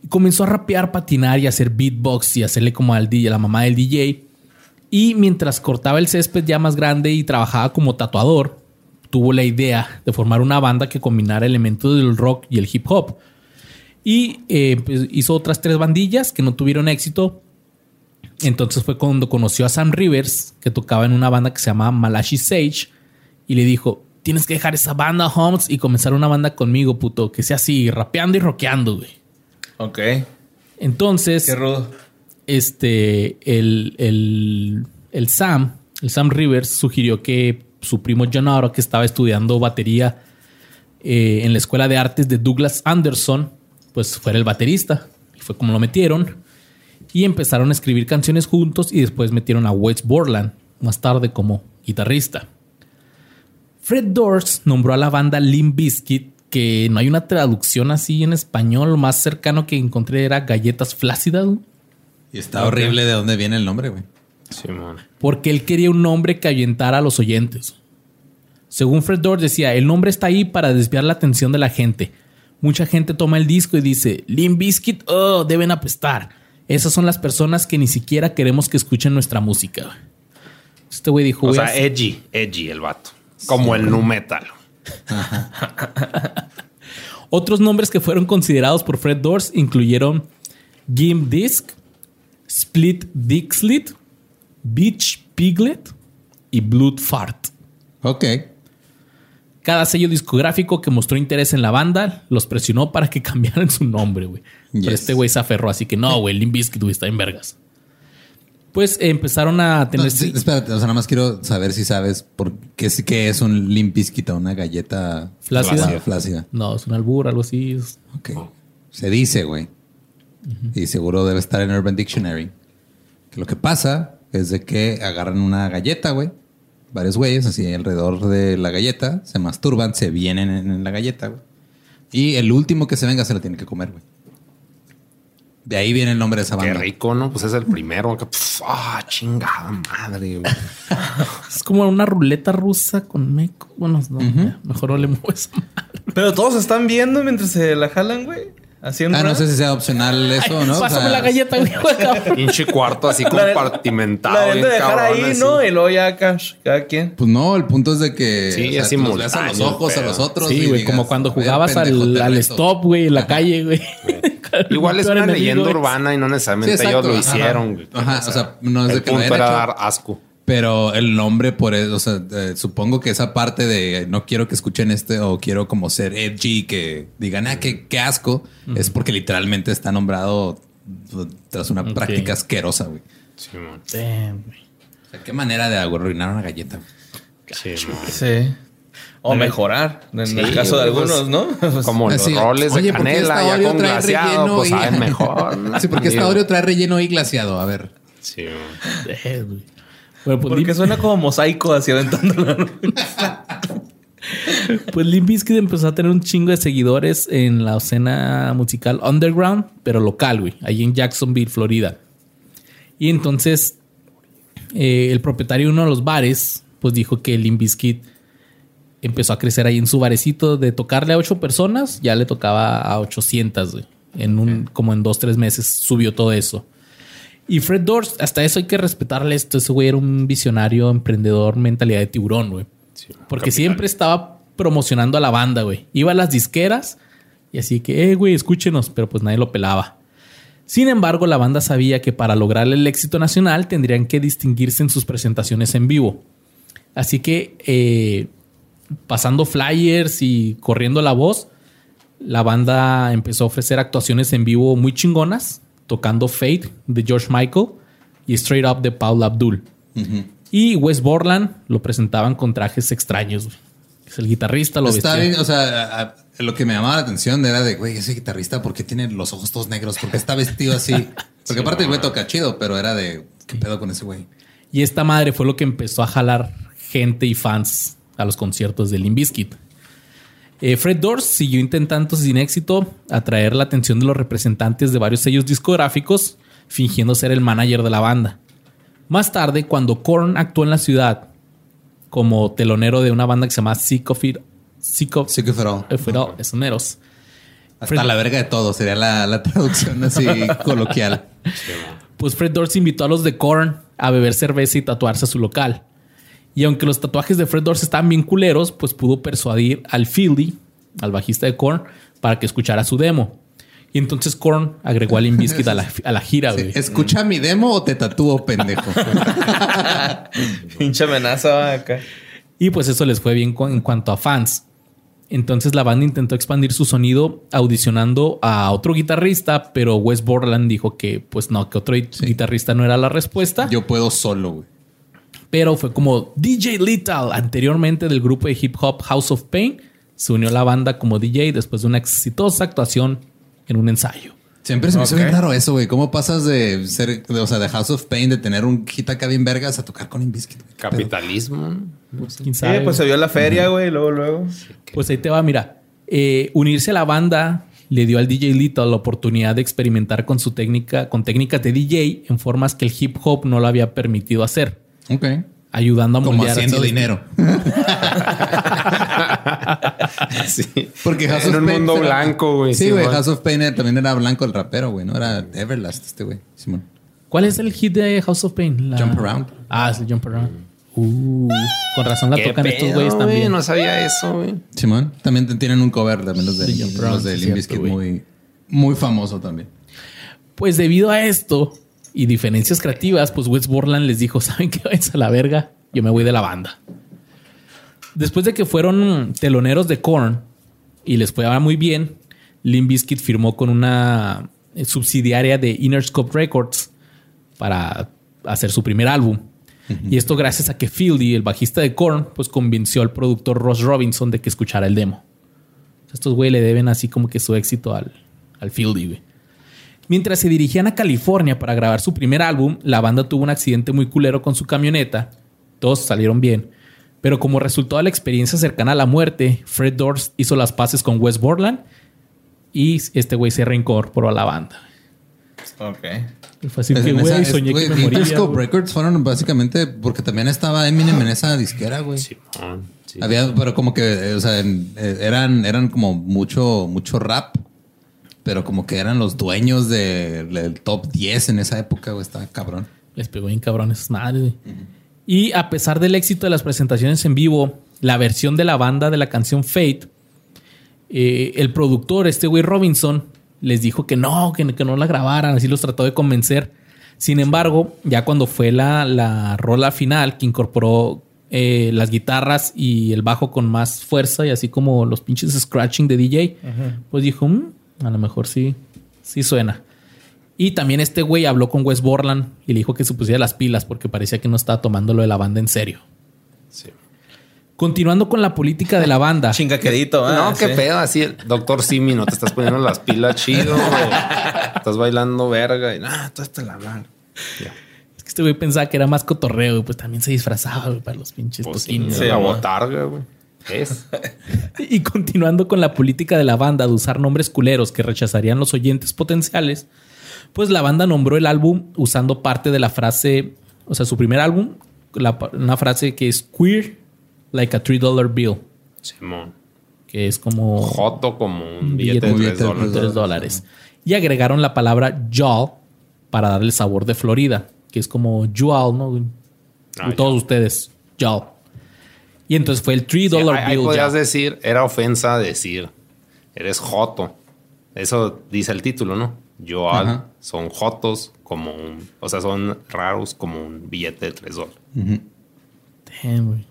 Y comenzó a rapear, patinar y hacer beatbox y hacerle como al D J, a la mamá del D J. Y mientras cortaba el césped ya más grande y trabajaba como tatuador, tuvo la idea de formar una banda que combinara elementos del rock y el hip hop. Y eh, pues hizo otras tres bandillas que no tuvieron éxito. Entonces fue cuando conoció a Sam Rivers, que tocaba en una banda que se llamaba Malachi Sage, y le dijo: tienes que dejar esa banda, Holmes, y comenzar una banda conmigo, puto, que sea así, rapeando y rockeando, güey. Ok. Entonces, Qué rudo. Este, el, el, el Sam, el Sam Rivers sugirió que su primo John Otto, que estaba estudiando batería eh, en la Escuela de Artes de Douglas Anderson, pues fuera el baterista. Y fue como lo metieron. Y empezaron a escribir canciones juntos y después metieron a Wes Borland más tarde como guitarrista. Fred Durst nombró a la banda Limp Bizkit, que no hay una traducción así en español. Lo más cercano que encontré era galletas flácidas. Y está horrible de dónde viene el nombre, güey. Sí, man. Porque él quería un nombre que ahuyentara a los oyentes. Según Fred Durst decía, el nombre está ahí para desviar la atención de la gente. Mucha gente toma el disco y dice, Limp Bizkit, oh, deben apestar. Esas son las personas que ni siquiera queremos que escuchen nuestra música. Este güey dijo... O "Voy a sea, hacer-". edgy, edgy el vato. Como el nu metal. Otros nombres que fueron considerados por Fred Durst incluyeron Gimp Disc, Split Dixlit, Beach Piglet y Blood Fart. Ok. Cada sello discográfico que mostró interés en la banda los presionó para que cambiaran su nombre, güey. Yes. Pero este güey se aferró, así que no, güey, Limp Bizkit, güey, está en vergas. Pues eh, empezaron a tener... No, sí, espérate, o sea, nada más quiero saber si sabes por qué, es- qué es un Limp Bizkit o una galleta ¿Flácida? flácida. flácida. No, es un albur, algo así. Es- Ok. Se dice, güey. Y seguro debe estar en Urban Dictionary. Que lo que pasa es de que agarran una galleta, güey. Varios güeyes así alrededor de la galleta. Se masturban, se vienen en, en la galleta, güey. Y el último que se venga se la tiene que comer, güey. De ahí viene el nombre de esa Qué banda. rico, ¿no? Pues es el primero. Que, pf, ah, chingada madre, güey. Es como una ruleta rusa con meco. Bueno, no, ya, mejor no le muevo esa madre. Pero todos están viendo mientras se la jalan, güey. Haciendo. Ah, no sé si sea opcional eso, Ay, ¿no? O pásame sea, la galleta, güey. Pinche cuarto así La de- compartimentado. La deben de bien dejar cabrón, ahí, así. ¿no? Y luego ya cash, cada quien. Pues no, el punto es de que Sí, o sea, es los veas a los simultáneo, ojos a pero- los otros. Sí, y güey, digas, como cuando "Vaya jugabas pendejo, al, te al reto". stop, güey, en la calle, güey. Igual es Peor una enemigo, leyenda güey. urbana y no Sí, necesariamente exacto. ellos lo Ajá. hicieron. güey. Ajá, o sea, no es de el que lo punto hayan era hecho. dar asco. Pero el nombre por eso, o sea, eh, supongo que esa parte de no quiero que escuchen este o quiero como ser edgy, que digan, ah, qué, qué asco, es porque literalmente está nombrado uh, tras una Ok. práctica asquerosa, güey. Sí, man. Damn, güey. O sea, qué manera de arruinar una galleta. Sí, man. Sí. O mejorar, en Sí, el caso de güey, algunos, ¿no? Pues, Como los Así, roles oye, de ¿por qué esta canela ya Oreo con trae glaseado, relleno pues y- saben mejor. ¿no? Sí, porque esta Digo, Oreo trae relleno y glaseado. A ver. Sí, man. Damn, güey. Bueno, pues porque Limp- suena como mosaico así aventándolo. Pues Limp Bizkit empezó a tener un chingo de seguidores en la escena musical underground, pero local, güey, ahí en Jacksonville, Florida. Y entonces eh, el propietario de uno de los bares, pues dijo que Limp Bizkit empezó a crecer ahí en su barecito de tocarle a ocho personas, ya le tocaba a ochocientas, güey. En un, como en dos, tres meses subió todo eso. Y Fred Durst, hasta eso hay que respetarle esto. Ese güey era un visionario, emprendedor, mentalidad de tiburón, güey. Sí, Porque capital. siempre estaba promocionando a la banda, güey. Iba a las disqueras y así que, eh, güey, escúchenos, pero pues nadie lo pelaba. Sin embargo, la banda sabía que para lograr el éxito nacional tendrían que distinguirse en sus presentaciones en vivo. Así que, eh, pasando flyers y corriendo la voz, la banda empezó a ofrecer actuaciones en vivo muy chingonas, tocando Fate de George Michael y Straight Up de Paula Abdul. Y Wes Borland lo presentaban con trajes extraños, güey. Es el guitarrista, lo Está vestía. bien, o sea, a- a- lo que me llamaba la atención era de, güey, ese guitarrista, ¿por qué tiene los ojos todos negros? ¿Por qué está vestido así? Porque aparte el güey toca chido, pero era de, ¿qué pedo con ese güey? Y esta madre fue lo que empezó a jalar gente y fans a los conciertos de Limp Bizkit. Eh, Fred Durst siguió intentando sin éxito atraer la atención de los representantes de varios sellos discográficos, fingiendo ser el manager de la banda. Más tarde, cuando Korn actuó en la ciudad como telonero de una banda que se llama Sick of It, Sick of Sí que fueron. Eh, fueron esoneros. Hasta Fred... la verga de todo sería la, la traducción así coloquial. Pues Fred Durst invitó a los de Korn a beber cerveza y tatuarse a su local. Y aunque los tatuajes de Fred Durst estaban bien culeros, pues pudo persuadir al Fieldy, al bajista de Korn, para que escuchara su demo. Y entonces Korn agregó a Limp Bizkit a la, a la gira, güey. Sí, ¿escucha mi demo o te tatúo, pendejo? Pinche amenaza acá. Y pues eso les fue bien en cuanto a fans. Entonces la banda intentó expandir su sonido audicionando a otro guitarrista, pero Wes Borland dijo que pues no, que otro sí. guitarrista no era la respuesta. Yo puedo solo, güey. Pero fue como D J Lethal, anteriormente del grupo de hip hop House of Pain, se unió a la banda como D J después de una exitosa actuación en un ensayo. Siempre se me okay. hizo bien raro eso, güey. ¿Cómo pasas de ser, de, o sea, de House of Pain, de tener un hit acá bien vergas a tocar con Limp Bizkit? Capitalismo. Pues, ¿quién sabe? Sí, pues se vio la feria, güey, uh-huh. luego, luego. Pues ahí te va, mira. Eh, unirse a la banda le dio al D J Lethal la oportunidad de experimentar con su técnica, con técnicas de D J en formas que el hip hop no lo había permitido hacer. Ok. Ayudando a moldear. Como haciendo dinero. Sí. Porque House en of un Pain mundo era... blanco, güey. Sí, güey. House of Pain también era blanco el rapero, güey. No era Everlast este güey. Simón. ¿Cuál es el hit de House of Pain? La... Jump Around. Ah, es el Jump Around. Uh, con razón la tocan pedo, estos güeyes también. Wey, no sabía eso, güey. Simón. También tienen un cover también los de, de Jump Around, los de Limp Bizkit muy, muy famoso también. Pues debido a esto y diferencias creativas, pues Wes Borland les dijo, ¿saben qué? Váyanse a la verga. Yo me voy de la banda. Después de que fueron teloneros de Korn y les fue muy bien, Limp Bizkit firmó con una subsidiaria de Interscope Records para hacer su primer álbum. Uh-huh. Y esto gracias a que Fieldy, el bajista de Korn, pues convenció al productor Ross Robinson de que escuchara el demo. Estos güey le deben así como que su éxito al, al Fieldy, güey. Mientras se dirigían a California para grabar su primer álbum, la banda tuvo un accidente muy culero con su camioneta. Todos salieron bien. Pero como resultado de la experiencia cercana a la muerte, Fred Durst hizo las paces con Wes Borland y este güey se reincorporó a la banda. Ok. Y fue así que, güey, soñé wey, que me moría. Interscope Records fueron básicamente porque también estaba Eminem en esa disquera, güey. Sí, sí. Había, pero como que, o sea, eran, eran como mucho, mucho rap, pero como que eran los dueños de, del top diez en esa época, güey. Estaba cabrón. Les pegó bien cabrón esas madres, güey. Uh-huh. Y a pesar del éxito de las presentaciones en vivo, la versión de la banda de la canción Fate, eh, el productor, este güey Robinson, les dijo que no, que, que no la grabaran. Así los trató de convencer. Sin embargo, ya cuando fue la, la rola final, que incorporó eh, las guitarras y el bajo con más fuerza y así como los pinches scratching de D J, uh-huh. pues dijo, mmm, a lo mejor sí, sí suena. Y también este güey habló con Wes Borland y le dijo que se pusiera las pilas porque parecía que no estaba tomando lo de la banda en serio. Sí. Continuando con la política de la banda. Chingaquedito, ¿eh? No, qué sí. pedo. Así, el doctor Simi, no te estás poniendo las pilas chido. Estás bailando verga y nada, todo esto la mano. Es que este güey pensaba que era más cotorreo y pues también se disfrazaba, güey, para los pinches pues toquines. Sí, la botarga, güey. Es. Y continuando con la política de la banda de usar nombres culeros que rechazarían los oyentes potenciales, pues la banda nombró el álbum usando parte de la frase, o sea, su primer álbum, la, una frase que es queer like a three dollar bill. Simón. Que es como... Joto como un billete, billete de tres dólares. tres dólares. Y agregaron la palabra y'all para darle el sabor de Florida, que es como y'all, ¿no? Ah, todos ya. Ustedes, y'all. Y entonces fue el three dollar sí, ahí, bill. Ahí podías decir, era ofensa decir, eres joto. Eso dice el título, ¿no? Yo al, son jotos como un... O sea, son raros como un billete de tres dólares. Uh-huh. Damn, güey.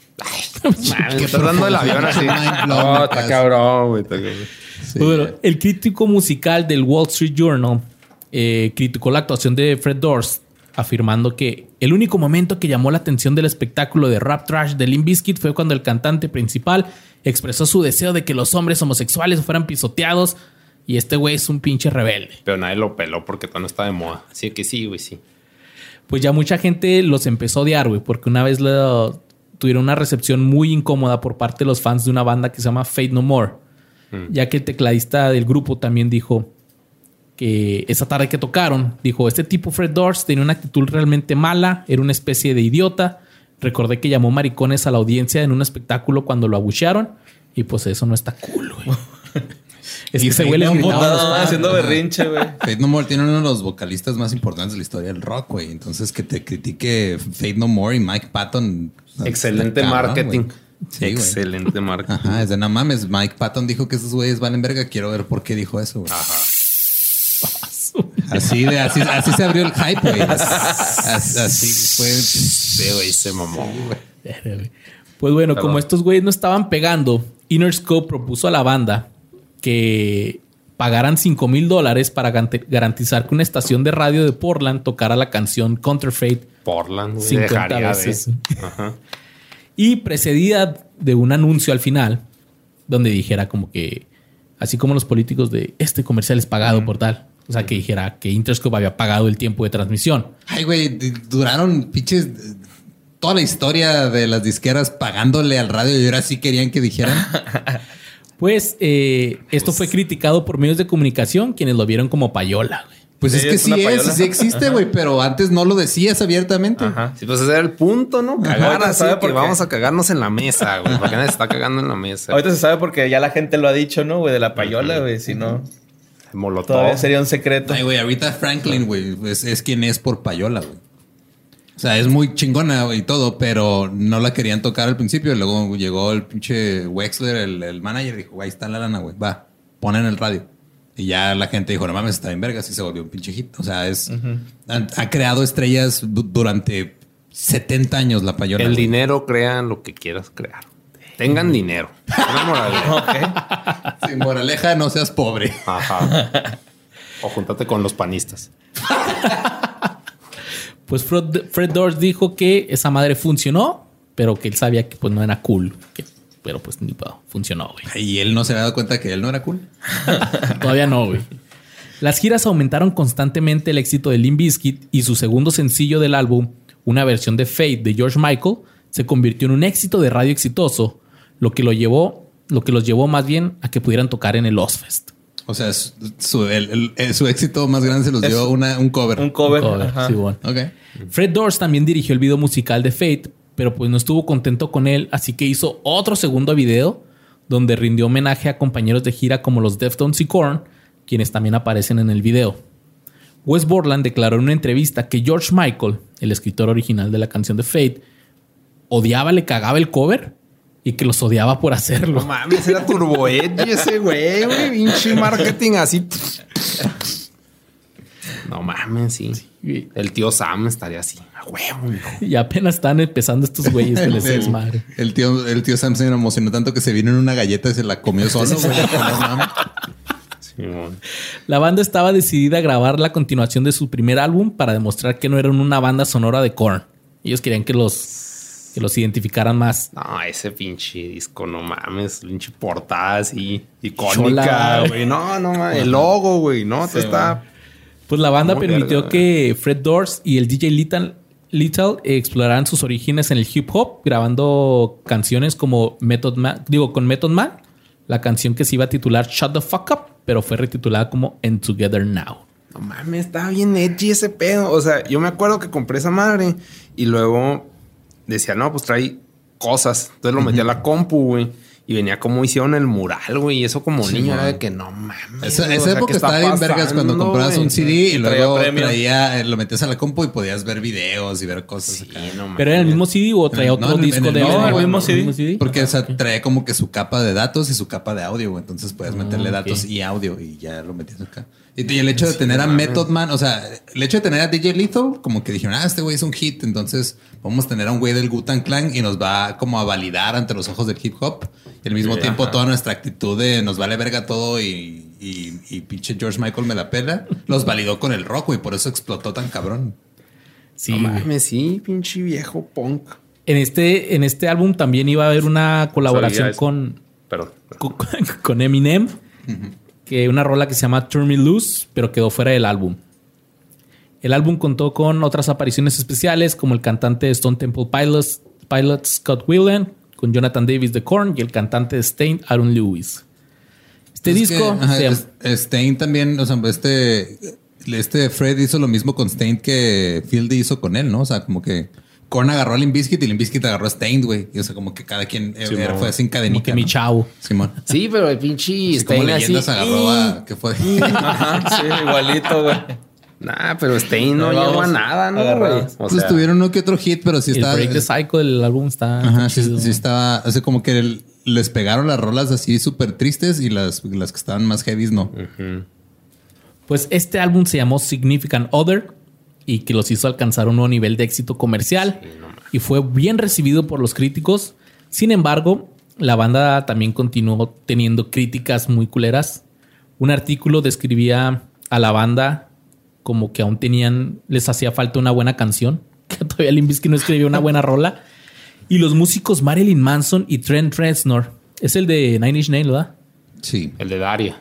Ay, me estás dando el avión así. No, está cabrón, güey. Sí. Bueno, el crítico musical del Wall Street Journal eh, criticó la actuación de Fred Durst, afirmando que el único momento que llamó la atención del espectáculo de rap trash de Limp Bizkit fue cuando el cantante principal expresó su deseo de que los hombres homosexuales fueran pisoteados. Y este güey es un pinche rebelde. Pero nadie lo peló porque todavía no está de moda. Así que sí, güey, sí. Pues ya mucha gente los empezó a odiar, güey. Porque una vez lo, tuvieron una recepción muy incómoda por parte de los fans de una banda que se llama Fate No More. Mm. Ya que el tecladista del grupo también dijo que esa tarde que tocaron, dijo, este tipo Fred Durst tenía una actitud realmente mala. Era una especie de idiota. Recordé que llamó maricones a la audiencia en un espectáculo cuando lo abuchearon. Y pues eso no está cool, güey. Es que ese güey les gritaba a los fans, haciendo ¿no? berrinche, güey. Fate No More tiene uno de los vocalistas más importantes de la historia del rock, güey. Entonces, que te critique Fate No More y Mike Patton. Excelente cabrón, marketing. güey. Sí, güey. Excelente marketing. Ajá, es de no mames. Mike Patton dijo que esos güeyes valen verga. Quiero ver por qué dijo eso, güey. Ajá. Así, de, así, así se abrió el hype, güey. Así, así fue. Sí, güey, se mamó. Pues bueno, Perdón. como estos güeyes no estaban pegando, Interscope propuso a la banda que pagaran cinco mil dólares para gante- garantizar que una estación de radio de Portland tocara la canción Counterfeit Portland, güey. cincuenta Dejaría veces. de... Ajá. Y precedida de un anuncio al final donde dijera como que, así como los políticos de este comercial es pagado por tal. O sea, que dijera que Interscope había pagado el tiempo de transmisión. Ay, güey, d- duraron pinches eh, toda la historia de las disqueras pagándole al radio y ahora sí querían que dijeran. Pues eh, esto fue criticado por medios de comunicación, quienes lo vieron como payola, güey. Pues Sí, es que es sí una es, payola. sí existe, güey, pero antes no lo decías abiertamente. Ajá. Sí, pues ese era el punto, ¿no? Cagar Ahorita así, sabe que por qué. vamos a cagarnos en la mesa, güey. Porque nadie se está cagando en la mesa. Ahorita se sabe porque ya la gente lo ha dicho, ¿no, güey? De la payola, güey. Si no, Molotov. todavía sería un secreto. Ay, güey, ahorita Franklin, güey, es, es quien es por payola, güey. O sea, es muy chingona güey, y todo, pero no la querían tocar al principio. Luego llegó el pinche Wexler, el, el manager, y dijo, güey, ahí está la lana, güey, va, pon en el radio. Y ya la gente dijo, no mames, está bien vergas, y se volvió un pinche hit. O sea, es ha, ha creado estrellas du- durante setenta años la payola. El güey. dinero, crean lo que quieras crear. Tengan dinero. Una moraleja. Ok. Sin moraleja, no seas pobre. Ajá. O júntate con los panistas. Pues Fred, Fred Durst dijo que esa madre funcionó, pero que él sabía que pues no era cool. Que- pero pues ni pedo, funcionó, güey. Y él no se había dado cuenta que él no era cool. Todavía no, güey. Las giras aumentaron constantemente el éxito de Limp Bizkit y su segundo sencillo del álbum, una versión de Fate de George Michael, se convirtió en un éxito de radio exitoso, lo que lo llevó, lo que los llevó más bien a que pudieran tocar en el Ozfest. O sea, su, su, el- el- el- su éxito más grande se los dio una, un cover. Un cover. Cover, ajá. sí, bueno. Ok. Fred Durst también dirigió el video musical de Fate, pero pues no estuvo contento con él, así que hizo otro segundo video donde rindió homenaje a compañeros de gira como los Deftones y Korn, quienes también aparecen en el video. Wes Borland declaró en una entrevista que George Michael, el escritor original de la canción de Fate, odiaba, le cagaba el cover y que los odiaba por hacerlo. No mames, era Turbo Edge ese güey, güey. Pinche marketing así. No mames, sí. El tío Sam estaría así. A huevo, hijo. Y apenas están empezando estos güeyes con ese el, desmadre. el tío, el tío Sam se emocionó tanto que se vino en una galleta y se la comió solo. güey. No mames. Simón. La banda estaba decidida a grabar la continuación de su primer álbum para demostrar que no eran una banda sonora de Korn. Ellos querían que los, que los identificaran más. No, ese pinche disco, no mames. Pinche portada así Chola, icónica, güey. güey. No, no mames. El logo, güey. No, te está... Pues la banda Muy permitió verga, que Fred Durst y el D J Little, Little exploraran sus orígenes en el hip hop, grabando canciones como Method Man, digo, con Method Man, la canción que se iba a titular Shut the Fuck Up, pero fue retitulada como And Together Now. No mames, estaba bien edgy ese pedo. O sea, yo me acuerdo que compré esa madre y luego decía, no, pues trae cosas. Entonces lo metí a la compu, güey. Y venía como hicieron el mural, güey. Y eso como Sí, niño era man. de que no mames. Esa, güey, esa o sea, época ¿qué está estaba bien vergas cuando pasando, comprabas güey? un C D y, Y luego traía premio. traía, eh, lo metías a la compu y podías ver videos y ver cosas Sí, acá. no mames. ¿Pero era el mismo C D o traía No, otro en el- disco en el de mismo, No, el mismo C D. Porque Ah, o sea, ok. trae como que su capa de datos y su capa de audio, güey. Entonces puedes meterle Ah, datos ok. y audio y ya lo metías acá. Y, y el hecho de tener a Method Man, o sea, el hecho de tener a D J Lethal, como que dijeron, ah, este güey es un hit, entonces vamos a tener a un güey del Wu-Tang Clan y nos va como a validar ante los ojos del hip hop. Y al mismo Sí, tiempo ajá. toda nuestra actitud de nos vale verga todo y, y, y pinche George Michael me la pela, los validó con el rock, güey. Por eso explotó tan cabrón. Sí, No güey. mames, sí, pinche viejo punk. En este, en este álbum también iba a haber una colaboración eso. con, Perdón. con, con Eminem, que una rola que se llama Turn Me Loose, pero quedó fuera del álbum. El álbum contó con otras apariciones especiales, como el cantante de Stone Temple Pilots, Pilots Scott Weiland, con Jonathan Davis de Korn y el cantante de Stain, Aaron Lewis. Este Es disco que, ajá, se llama- es- Stain también, o sea, este, este Fred hizo lo mismo con Stain que Fieldy hizo con él, ¿no? O sea, como que Korn agarró a Limp Bizkit y Limp Bizkit agarró a Stained, güey. Y o sea, como que cada quien Sí, era, mo. fue sin cadenita. Como que mi ¿no? chavo. Simón. Sí, pero el pinche Sí, como Stein así. leyendas agarró a... ¿Qué fue? Ajá, sí, igualito, güey. Nah, pero Stein no Ahí llegó a vamos, nada, ¿no, güey? agarrados. O Pues sea, tuvieron uno que otro hit, pero sí El estaba... Break the Cycle del álbum está. Ajá, está sí, chido. sí estaba... O sea, como que el- les pegaron las rolas así súper tristes y las, las que estaban más heavies no. Pues este álbum se llamó Significant Other y que los hizo alcanzar un nuevo nivel de éxito comercial y fue bien recibido por los críticos. Sin embargo, la banda también continuó teniendo críticas muy culeras. Un artículo describía a la banda como que aún tenían, les hacía falta una buena canción, que todavía Limp Bizkit no escribió una buena rola. Y los músicos Marilyn Manson y Trent Reznor, es el de Nine Inch Nails, ¿verdad? Sí. el de Daria.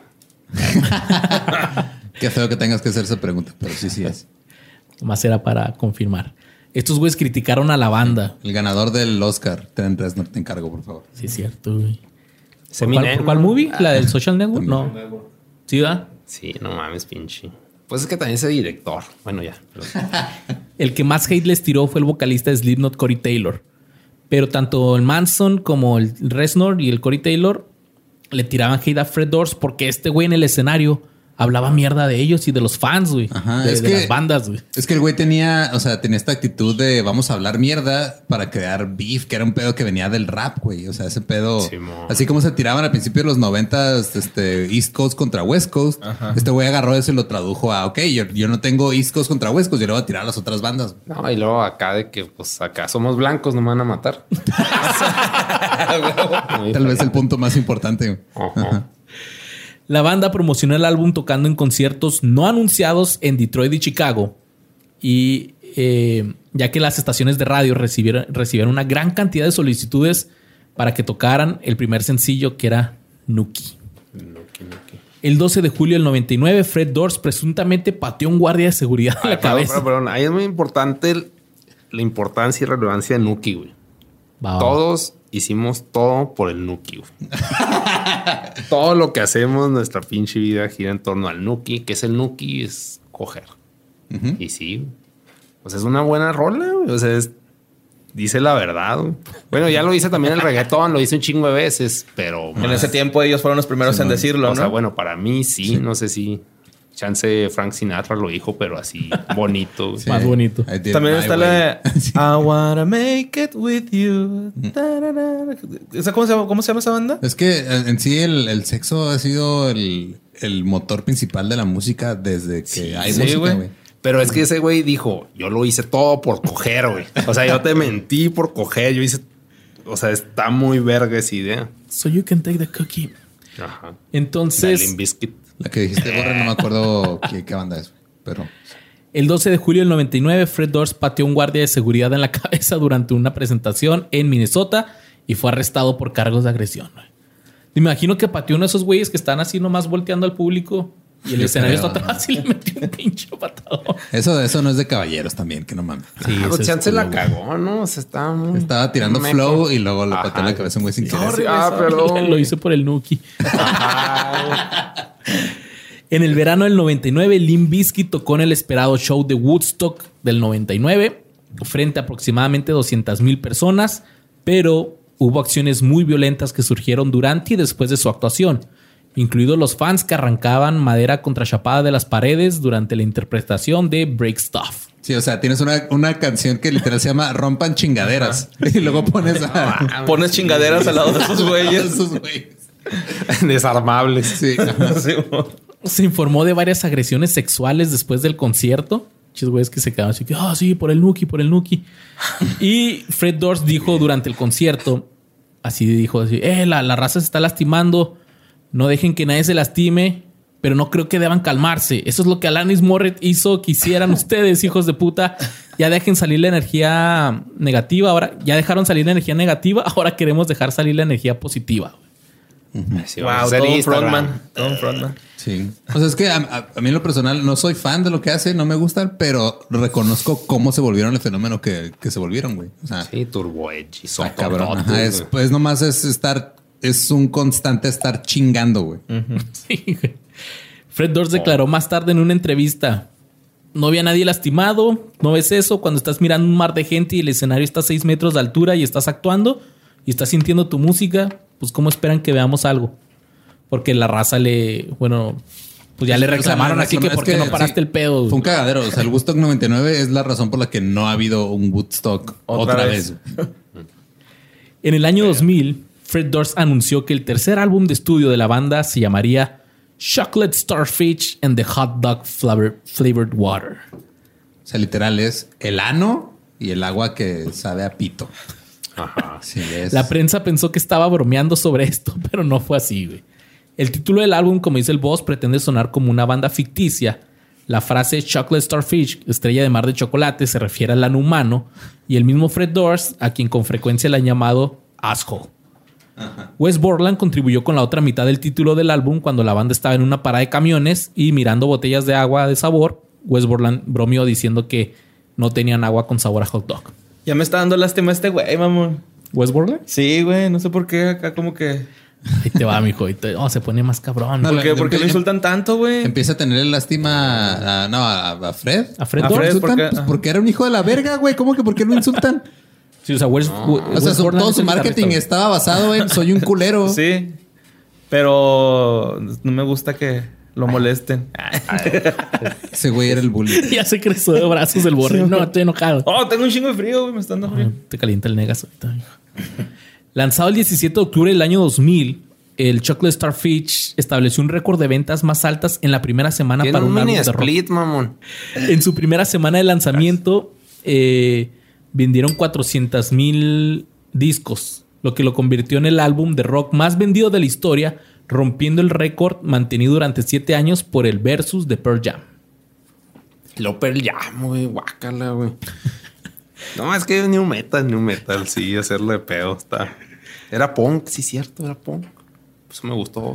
Qué feo que tengas que hacer esa pregunta, pero sí, sí es. Más era para confirmar. Estos güeyes criticaron a la banda. El ganador del Oscar, Trent Reznor, te encargo, por favor. Sí, es cierto, güey. Ese ¿Por cuál, Eminem, por cuál ¿no? movie? ¿La del Social Network? No. ¿Sí, verdad? Sí, no mames, pinche. Pues es que también ese director. Bueno, ya. Pero- El que más hate les tiró fue el vocalista de Slipknot, Corey Taylor. Pero tanto el Manson como el Reznor y el Corey Taylor le tiraban hate a Fred Durst porque este güey en el escenario hablaba mierda de ellos y de los fans, güey. Ajá, de, es de que- las bandas, güey. Es que el güey tenía, o sea, tenía esta actitud de vamos a hablar mierda para crear beef, que era un pedo que venía del rap, güey. O sea, ese pedo, Simón. así como se tiraban al principio de los noventas, este, East Coast contra West Coast. Este güey agarró eso y lo tradujo a, ok, yo, yo no tengo East Coast contra West Coast, yo le voy a tirar a las otras bandas. No, y luego acá de que, pues acá somos blancos, no me van a matar. Tal vez el punto más importante. güey. Ajá. La banda promocionó el álbum tocando en conciertos no anunciados en Detroit y Chicago. Y eh, ya que las estaciones de radio recibieron, recibieron una gran cantidad de solicitudes para que tocaran el primer sencillo, que era Nuki. Nuki, Nuki. El doce de julio del noventa y nueve, Fred Durst presuntamente pateó a un guardia de seguridad en Ay, la perdón, cabeza. perdón, perdón. Ahí es muy importante el- la importancia y relevancia de Nuki, güey. Va, va. Todos hicimos todo por el Nuki, güey. Todo lo que hacemos, nuestra pinche vida gira en torno al Nuki. Que es el Nuki? Es coger. Ujú. Y sí, pues es una buena rola, güey. O sea, es- dice la verdad, güey. Bueno, ya lo dice también el reggaetón, lo dice un chingo de veces, pero... En ese tiempo ellos fueron los primeros en decirlo, O ¿no? sea, bueno, para mí sí, no sé si... Chance Frank Sinatra lo dijo, pero así bonito. güey. Sí. Más bonito. I did También my está way. la de I wanna make it with you. Ta-ra-ra. ¿Esa cómo, se llama, ¿Cómo se llama esa banda? Es que eh, en sí el, el sexo ha sido el, el motor principal de la música desde que hay sí, música, güey. güey. Pero es que ese güey dijo, yo lo hice todo por coger, güey. O sea, yo te mentí por coger. Yo hice... O sea, está muy verga esa idea. So you can take the cookie. Ajá. Entonces, Limp Bizkit. La que dijiste, Borre, no me acuerdo qué, qué banda es, güey, pero... el doce de julio del noventa y nueve, Fred Durst pateó a un guardia de seguridad en la cabeza durante una presentación en Minnesota y fue arrestado por cargos de agresión. Me imagino que pateó uno de esos güeyes que están así nomás volteando al público y el Yo escenario creo, está atrás y le metió un pinche patadón. Eso, eso no es de caballeros también, que no mames. Sí, Ah, ese pues es chance culo, la güey. cagó, ¿no? O sea, estaba muy... Estaba tirando meco. flow y luego le pateó en la Ajá. cabeza a un güey sin querer. Sorry, ah, perdón. Lo hice por el Nuki. Ajá. En el verano del noventa y nueve, Limp Bizkit tocó en el esperado show de Woodstock del noventa y nueve frente a aproximadamente doscientas mil personas, pero hubo acciones muy violentas que surgieron durante y después de su actuación, incluidos los fans que arrancaban madera contrachapada de las paredes durante la interpretación de Break Stuff. Sí, o sea, tienes una, una canción que literal se llama Rompan Chingaderas. Y luego pones a... Pones chingaderas al lado de esos güeyes. esos güeyes. Desarmables. Sí. Sí, mo. Se informó de varias agresiones sexuales después del concierto. Chis güeyes que se quedaban así que, ah, sí, por el Nuki, por el Nuki. Y Fred Durst dijo durante el concierto, así dijo, así, eh, la, la raza se está lastimando, no dejen que nadie se lastime, pero no creo que deban calmarse. Eso es lo que Alanis Morissette hizo que hicieran ustedes, hijos de puta. Ya dejen salir la energía negativa. Ahora ya dejaron salir la energía negativa. Ahora queremos dejar salir la energía positiva. Sí, vamos a Wow, hacer todo un Instagram. frontman. Todo un frontman. Sí. O sea, es que a, a- a mí en lo personal no soy fan de lo que hace, no me gustan, pero reconozco cómo se volvieron el fenómeno que, que se volvieron, güey. O sea, Sí, Turbo Edge y está Soto cabrón. Totes, Ajá, es, güey. pues nomás es estar, es un constante estar chingando, güey. Sí, güey. Fred Durst declaró más tarde en una entrevista: no había nadie lastimado. ¿No ves eso? Cuando estás mirando un mar de gente y el escenario está a seis metros de altura y estás actuando y estás sintiendo tu música, pues ¿cómo esperan que veamos algo? Porque la raza le... Bueno, pues ya le reclamaron, o sea, así que ¿por qué no paraste sí, el pedo? Fue un cagadero. O sea, el Woodstock noventa y nueve es la razón por la que no ha habido un Woodstock otra, otra vez. vez. En el año dos mil, Fred Durst anunció que el tercer álbum de estudio de la banda se llamaría Chocolate Starfish and the Hot Dog Flavor, Flavored Water. O sea, literal es el ano y el agua que sabe a pito. Ajá. Sí, es. La prensa pensó que estaba bromeando sobre esto, pero no fue así, güey. El título del álbum, como dice el boss, pretende sonar como una banda ficticia. La frase Chocolate Starfish, estrella de mar de chocolate, se refiere al ano humano. Y el mismo Fred Durst, a quien con frecuencia le han llamado asshole. Ajá. Wes Borland contribuyó con la otra mitad del título del álbum cuando la banda estaba en una parada de camiones y mirando botellas de agua de sabor. Wes Borland bromeó diciendo que no tenían agua con sabor a hot dog. Ya me está dando lástima este güey, mamón. ¿Wes Borland? Sí, güey. No sé por qué acá como que... Ahí te va, mijo. Y te... oh, se pone más cabrón. No, ¿Por, qué, ¿Por qué lo insultan tanto, güey? Empieza a tenerle lástima a, no, a, a Fred. ¿A Fred? ¿A Fred? ¿Por qué? Pues porque era un hijo de la verga, güey. ¿Cómo que por qué lo insultan? Sí, o sea, Wes, no. Wes, o sea, su, todo su marketing estaba basado en soy un culero. Sí. Pero no me gusta que lo molesten. Ese güey era el bully. Ya se creció de brazos el borre. No, estoy enojado. Oh, tengo un chingo de frío, güey. Me está dando frío. Oh, te calienta el negas ahorita, hijo. Lanzado el diecisiete de octubre del año dos mil, el Chocolate Starfish estableció un récord de ventas más altas en la primera semana para un, un álbum de rock. Split, mamón. En su primera semana de lanzamiento eh, vendieron cuatrocientos mil discos, lo que lo convirtió en el álbum de rock más vendido de la historia, rompiendo el récord mantenido durante siete años por el Versus de Pearl Jam. Lo Pearl Jam, güey. Guácala, güey. No, es que New Metal, New Metal, sí, hacerlo de pedo está. Era punk, sí, cierto, era punk. Pues me gustó.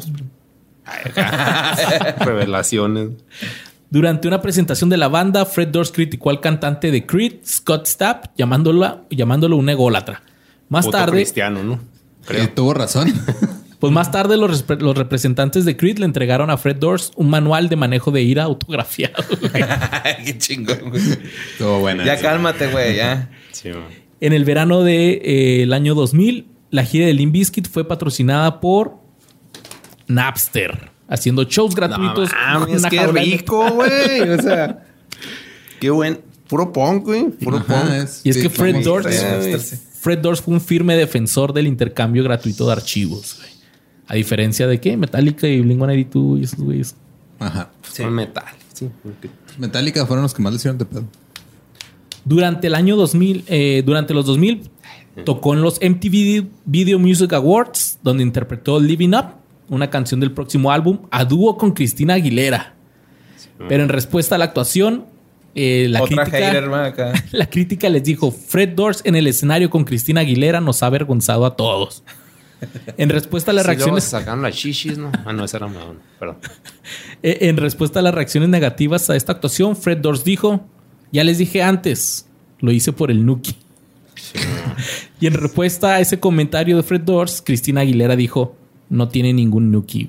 Revelaciones. Durante una presentación de la banda, Fred Durst criticó al cantante de Creed, Scott Stapp, llamándolo, llamándolo un ególatra. Más Puto tarde. cristiano, ¿no? Creo. Tuvo razón. Pues más tarde los, los representantes de Creed le entregaron a Fred Durst un manual de manejo de ira autografiado. Qué chingón, güey. Estuvo buena. Ya cálmate, güey, ya. Sí, man. En el verano del de, eh, año dos mil, la gira de Limp Bizkit fue patrocinada por Napster, haciendo shows gratuitos. No mames, qué rico, güey. O sea, qué buen. Puro punk, güey. Puro Ajá, punk. Es, y es sí, que Fred Durst, sí. Fred Durst fue un firme defensor del intercambio gratuito de archivos, güey. A diferencia de qué, Metallica y Blink ciento ochenta y dos y esos güeyes. Ajá. Sí. Fue metal. Sí. Metallica fueron los que más le hicieron de pedo. Durante el año dos mil, eh, durante los dos mil, tocó en los M T V Video Music Awards, donde interpretó Living Up, una canción del próximo álbum, a dúo con Cristina Aguilera. Sí. Pero en respuesta a la actuación, eh, la, Otra crítica, hater, man, acá. la crítica les dijo: Fred Durst en el escenario con Cristina Aguilera nos ha avergonzado a todos. En respuesta a las sí, reacciones... Se sacaron las chichis, ¿no? Ah, no, esa era Madonna. Perdón. En respuesta a las reacciones negativas a esta actuación, Fred Durst dijo: ya les dije antes, lo hice por el Nuki. Sí. Y en respuesta a ese comentario de Fred Durst, Cristina Aguilera dijo: no tiene ningún Nuki.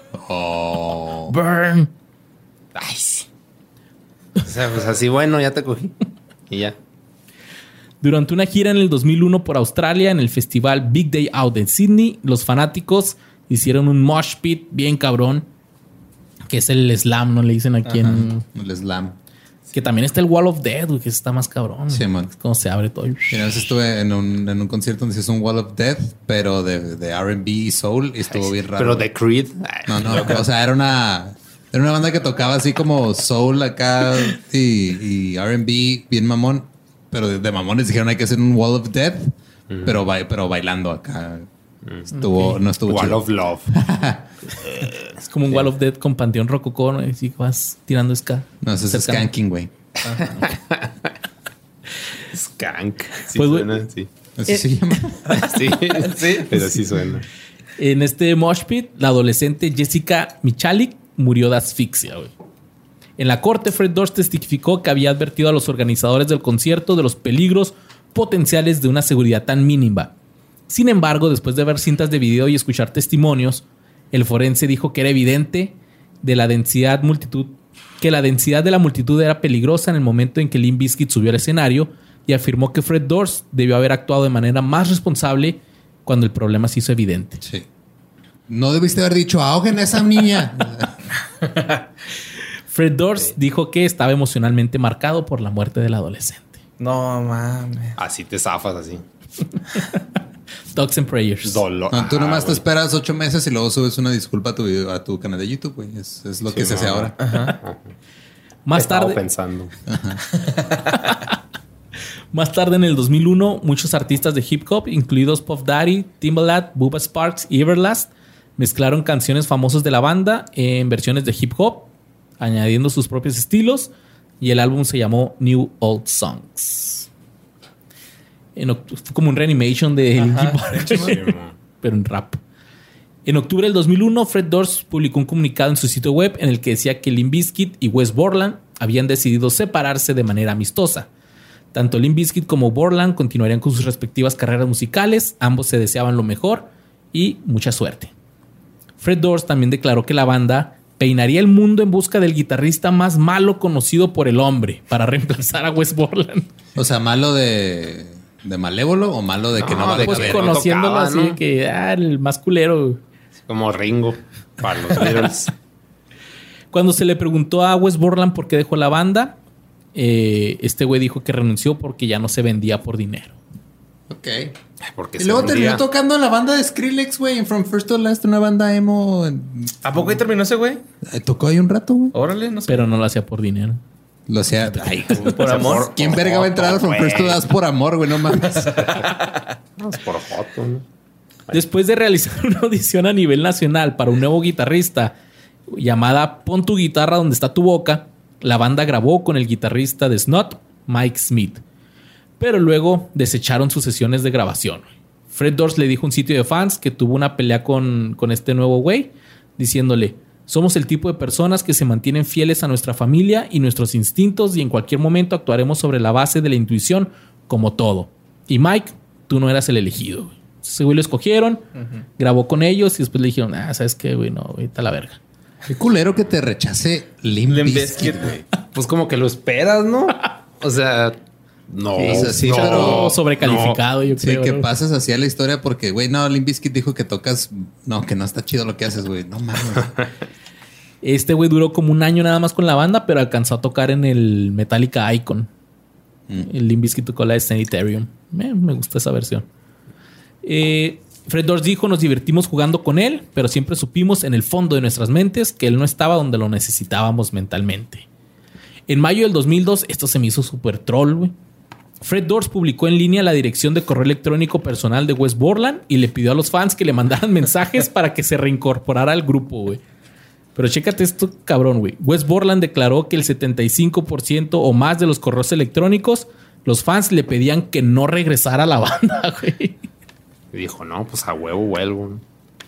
Oh. Burn. Ay, sí. O sea, pues así, bueno, ya te cogí. Y ya. Durante una gira en el dos mil uno por Australia, en el festival Big Day Out en Sydney, los fanáticos hicieron un mosh pit bien cabrón, que es el slam, ¿no? Le dicen aquí. Ajá, en... el slam. Que también está el Wall of Death, que está más cabrón. Sí, man. Es como se abre todo. Y una vez estuve en un, en un concierto donde se hizo un Wall of Death, pero de, de R and B y soul, y estuvo Ay, bien raro. Pero de Creed. No, no. O sea, era una... Era una banda que tocaba así como soul acá y, y R and B bien mamón. Pero de, de mamones dijeron hay que hacer un Wall of Death, mm. pero, ba pero bailando acá. Mm. Estuvo, okay. No estuvo Wall chido. of Love. Es como un sí. Wall of Death con Panteón Rococó, ¿no? Y si vas tirando ska. No, eso es skanking, güey. Skank. Sí pues, suena, sí. ¿Así eh, se llama? sí, sí, pero sí suena. En este mosh pit, la adolescente Jessica Michalik murió de asfixia, güey. En la corte, Fred Durst testificó que había advertido a los organizadores del concierto de los peligros potenciales de una seguridad tan mínima. Sin embargo, después de ver cintas de video y escuchar testimonios, el forense dijo que era evidente de la densidad multitud, que la densidad de la multitud era peligrosa en el momento en que Limp Bizkit subió al escenario y afirmó que Fred Durst debió haber actuado de manera más responsable cuando el problema se hizo evidente. Sí. No debiste haber dicho, ahoguen a esa niña. Fred Durst dijo que estaba emocionalmente marcado por la muerte del adolescente. No mames. Así te zafas, así. Thoughts and prayers. Dolor. No, tú Ah, nomás te güey. esperas ocho meses y luego subes una disculpa a tu video, a tu canal de YouTube, güey. Es, es lo Sí, que se no, hace no. ahora. Ajá. Más Estaba tarde, pensando. más tarde en el dos mil uno, muchos artistas de hip hop, incluidos Puff Daddy, Timbaland, Bubba Sparxxx y Everlast, mezclaron canciones famosas de la banda en versiones de hip hop, añadiendo sus propios estilos, y el álbum se llamó New Old Songs. En oct- fue como un reanimation de Linkin Park, Sí, mo. pero en rap. En octubre del dos mil uno, Fred Durst publicó un comunicado en su sitio web en el que decía que Limp Bizkit y Wes Borland habían decidido separarse de manera amistosa. Tanto Limp Bizkit como Borland continuarían con sus respectivas carreras musicales, ambos se deseaban lo mejor y mucha suerte. Fred Durst también declaró que la banda peinaría el mundo en busca del guitarrista más malo conocido por el hombre para reemplazar a Wes Borland. O sea, malo de, de malévolo o malo de que no, No, va de Pues que cabello. no conociéndolo tocaba, así, ¿no? que ah, el más culero. Como Ringo para los Beatles. Cuando se le preguntó a Wes Borland por qué dejó la banda, eh, este güey dijo que renunció porque ya no se vendía por dinero. Ok. Porque Y se luego vendía. terminó tocando en la banda de Skrillex, güey, en From First to Last, una banda emo. en- ¿A poco ahí terminó ese güey? Eh, Tocó ahí un rato, güey. Órale, no sé. Pero no lo hacía por dinero. Lo hacía. Ay, Por amor. ¿quién verga va a entrar a From First to Last por amor, güey? No mames. No, es por foto, ¿no? Después de realizar una audición a nivel nacional para un nuevo guitarrista llamada Pon tu guitarra donde está tu boca, la banda grabó con el guitarrista de Snot, Mike Smith. Pero luego desecharon sus sesiones de grabación. Fred Durst le dijo a un sitio de fans que tuvo una pelea con, con este nuevo güey, diciéndole: somos el tipo de personas que se mantienen fieles a nuestra familia y nuestros instintos y en cualquier momento actuaremos sobre la base de la intuición como todo. Y Mike, tú no eras el elegido, güey. Ese güey lo escogieron, grabó con ellos y después le dijeron: ah, ¿sabes qué, güey? No, ahorita la verga. Qué culero que te rechace Limp Limp Bizkit, Bizkit. güey. Pues como que lo esperas, ¿no? O sea, no. Sí, o sea, sí, no, pero sobrecalificado, yo Sí, creo. que ¿no? pasas así a la historia porque, güey, no, Limp Bizkit dijo que tocas... No, que no está chido lo que haces, güey. No mames. Este güey duró como un año nada más con la banda, pero alcanzó a tocar en el Metallica Icon. Mm. El Limp Bizkit tocó la de Sanitarium. Me, me gusta esa versión. Eh, Fred Durst dijo: nos divertimos jugando con él, pero siempre supimos en el fondo de nuestras mentes que él no estaba donde lo necesitábamos mentalmente. En mayo del dos mil dos, esto se me hizo súper troll, güey. Fred Durst publicó en línea la dirección de correo electrónico personal de Wes Borland y le pidió a los fans que le mandaran mensajes para que se reincorporara al grupo, güey. Pero chécate esto, cabrón, güey. Wes Borland declaró que el setenta y cinco por ciento o más de los correos electrónicos, los fans le pedían que no regresara a la banda, güey. Y dijo, no, pues a huevo vuelvo.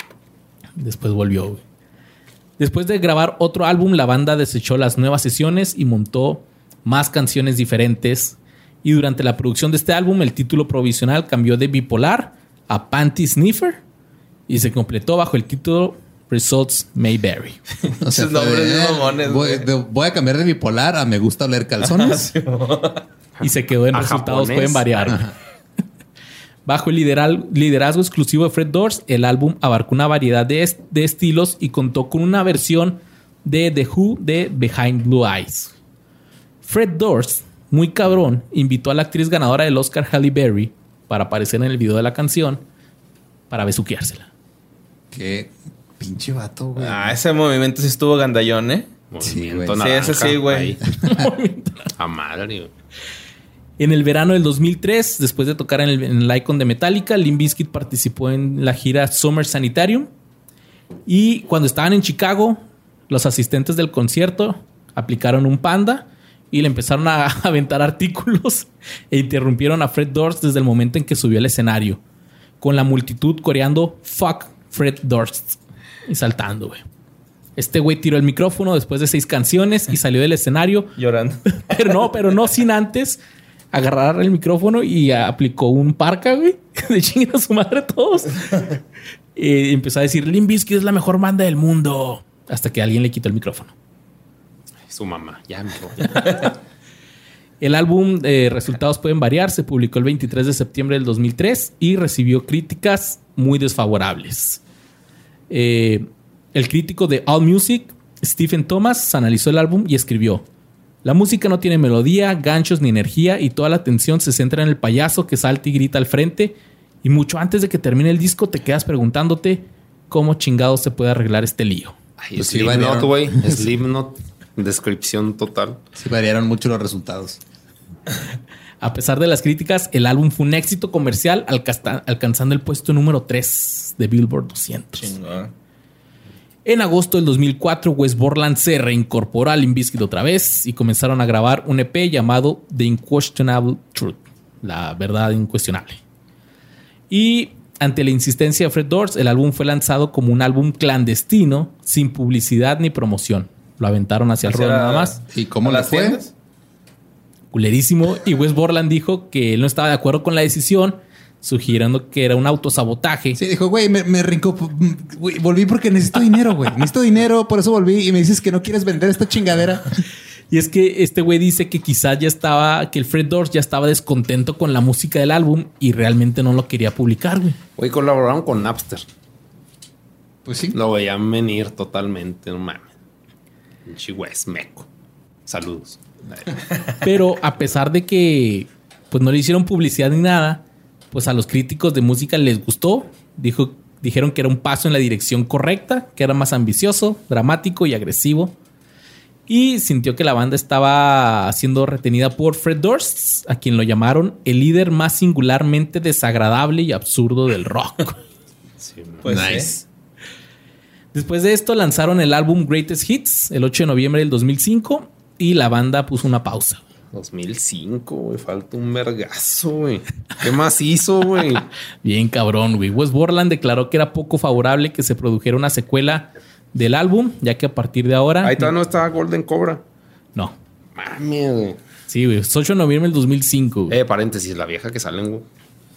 Después volvió, güey. Después de grabar otro álbum, la banda desechó las nuevas sesiones y montó más canciones diferentes. Y durante la producción de este álbum, el título provisional cambió de Bipolar a Panty Sniffer y se completó bajo el título Results May Vary. O sea, Esos nombres fue de, bien mamones, voy, güey. de- voy a cambiar de bipolar a me gusta oler calzones. Y se quedó en A resultados japonés. pueden variar. güey. Bajo el lideral- liderazgo exclusivo de Fred Durst, el álbum abarcó una variedad de, est- de estilos y contó con una versión de The Who de Behind Blue Eyes. Fred Durst, muy cabrón, invitó a la actriz ganadora del Oscar Halle Berry para aparecer en el video de la canción para besuqueársela. Qué pinche vato, güey. Ah, ese movimiento sí estuvo gandallón, ¿eh? Sí, Movimiento güey. Sí, naranja ese sí, güey. ahí. A madre, güey. En el verano del dos mil tres, después de tocar en el, en el Icon de Metallica, Limp Bizkit participó en la gira Summer Sanitarium. Y cuando estaban en Chicago, los asistentes del concierto aplicaron un panda y le empezaron a aventar artículos e interrumpieron a Fred Durst desde el momento en que subió al escenario, con la multitud coreando "Fuck Fred Durst" y saltando, güey. Este güey tiró el micrófono después de seis canciones y salió del escenario. Llorando. Pero no, pero no sin antes agarrar el micrófono y aplicó un parca, güey. De chingar a su madre a todos. Y empezó a decir: Limp Bizkit es la mejor banda del mundo. Hasta que alguien le quitó el micrófono. Su mamá. Ya, mijo. El álbum, eh, resultados pueden variar. Se publicó el veintitrés de septiembre del dos mil tres y recibió críticas muy desfavorables. Eh, el crítico de AllMusic, Stephen Thomas, analizó el álbum y escribió: la música no tiene melodía, ganchos ni energía y toda la atención se centra en el payaso que salta y grita al frente, y mucho antes de que termine el disco te quedas preguntándote cómo chingado se puede arreglar este lío. Ay, Pues sí, Slipknot, variaron. güey. Slipknot. Descripción total. Sí, variaron mucho los resultados. A pesar de las críticas, el álbum fue un éxito comercial, alcasta- alcanzando el puesto número tres de Billboard doscientos. Chingón. En agosto del dos mil cuatro, Wes Borland se reincorporó a Limp Bizkit otra vez y comenzaron a grabar un E P llamado The Unquestionable Truth, la verdad incuestionable. Y ante la insistencia de Fred Durst, el álbum fue lanzado como un álbum clandestino, sin publicidad ni promoción. Lo aventaron hacia el ruedo nada más. ¿Y cómo ¿A le las fue? tiendas? Culerísimo. Y Wes Borland dijo que él no estaba de acuerdo con la decisión, sugiriendo que era un autosabotaje. Sí, dijo, güey, me, me rincó. Güey, volví porque necesito dinero, güey. Necesito dinero, por eso volví. Y me dices que no quieres vender esta chingadera. Y es que este güey dice que quizás ya estaba, que el Fred Durst ya estaba descontento con la música del álbum y realmente no lo quería publicar, güey. Güey, colaboraron con Napster. Pues sí. Lo veían venir totalmente, no mames. Pinche Wes, meco. Saludos. Pero a pesar de que pues no le hicieron publicidad ni nada, pues a los críticos de música les gustó. Dijo, dijeron que era un paso en la dirección correcta, que era más ambicioso, dramático y agresivo. Y sintió que la banda estaba siendo retenida por Fred Durst, a quien lo llamaron el líder más singularmente desagradable y absurdo del rock. Sí, Pues Nice. sí. Después de esto lanzaron el álbum Greatest Hits el ocho de noviembre del dos mil cinco y la banda puso una pausa. dos mil cinco, güey. Falta un vergazo, güey. ¿Qué más hizo, güey? Bien cabrón, güey. Wes Borland declaró que era poco favorable que se produjera una secuela del álbum, ya que a partir de ahora... Ahí todavía no estaba Golden Cobra. No. Mami, güey. Sí, güey. Es ocho de noviembre del dos mil cinco. Güey. Eh, paréntesis, la vieja que salen, güey.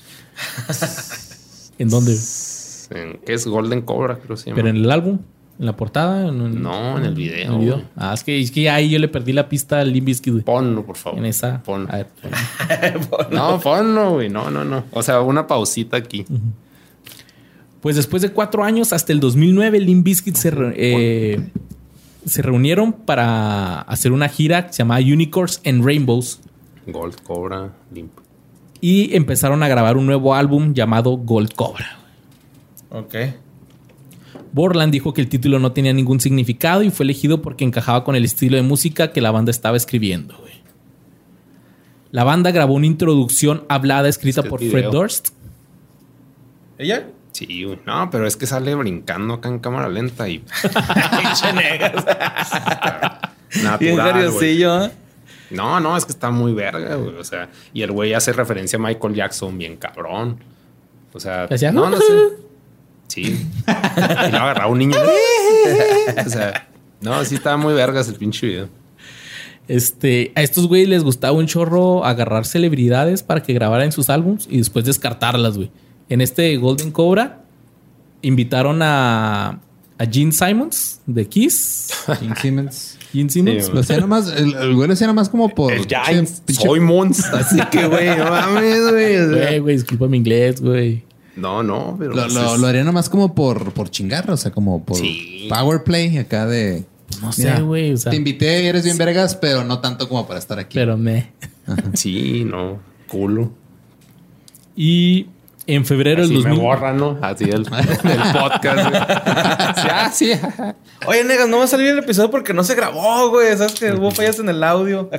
¿En dónde? En- ¿Qué es Golden Cobra? Creo que se llama. ¿Pero en el álbum? ¿En la portada? ¿En, No, en el video, ¿En el video? güey. Ah, es que, es que ahí yo le perdí la pista al Limp Bizkit, güey. Ponlo, por favor. En esa... Ponlo. A ver, ponlo. No, ponlo, güey. No, no, no. O sea, una pausita aquí. Pues después de cuatro años, hasta el dos mil nueve, Limp Bizkit se, re- eh, se reunieron para hacer una gira que se llamaba Unicorns and Rainbows Gold Cobra, Limp. y empezaron a grabar un nuevo álbum llamado Gold Cobra. Ok. Borland dijo que el título no tenía ningún significado y fue elegido porque encajaba con el estilo de música que la banda estaba escribiendo, güey. La banda grabó una introducción hablada escrita Es que el por video. Fred Durst. ¿Ella? Sí, güey. No, pero es que sale brincando acá en cámara lenta y... Pinche negas. Bien Natural, güey. jariosillo, ¿eh? No, no, es que está muy verga, güey. O sea, y el güey hace referencia a Michael Jackson bien cabrón. O sea, ¿Hacía? no, no sé. Sí. Y lo agarraba un niño. O sea, no, sí estaba muy vergas el pinche video. Este, a estos güeyes les gustaba un chorro agarrar celebridades para que grabaran sus álbums y después descartarlas, güey. En este Golden Cobra invitaron a, a Gene Simmons de Kiss. Gene Simmons. Gene Simmons. Sí, Lo hacía nomás, el, el güey lo hacía nomás como por. El pinche- Giants. pinche- Soy Mons. Así que, güey, no mames, güey. O sea, Güey, güey, disculpa mi inglés, güey. No, no, pero... Lo, pues lo, es- lo haría nomás como por, por chingar, o sea, como por Sí. power play acá de. No sé, Mira, güey. O sea, te invité y eres bien vergas, pero no tanto como para estar aquí. pero me. Sí, no. Culo. Y en febrero del Así dos mil. me borra, ¿no? Así del, del podcast, güey. Sí, ah, sí. Oye, negas, no va a salir el episodio porque no se grabó, güey. Sabes que hubo fallas en el audio.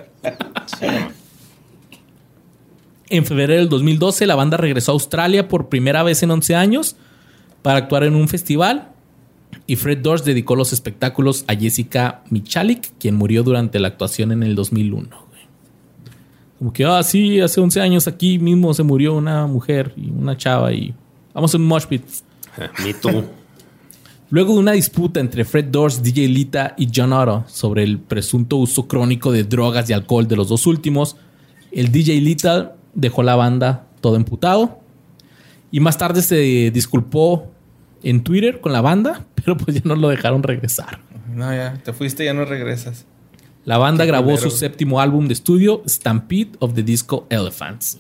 En febrero del dos mil doce, la banda regresó a Australia por primera vez en once años para actuar en un festival. Y Fred Durst dedicó los espectáculos a Jessica Michalik, quien murió durante la actuación en el dos mil uno. güey. Como que, ah, sí, hace once años aquí mismo se murió una mujer y una chava y vamos a un mosh pit. Me too. Luego de una disputa entre Fred Durst, D J Lita y John Otto sobre el presunto uso crónico de drogas y alcohol de los dos últimos, el D J Lita dejó la banda todo emputado y más tarde se disculpó en Twitter con la banda, pero pues ya no lo dejaron regresar. No, ya. Te fuiste y ya no regresas. La banda Qué grabó culero. su séptimo álbum de estudio, Stampede of the Disco Elephants.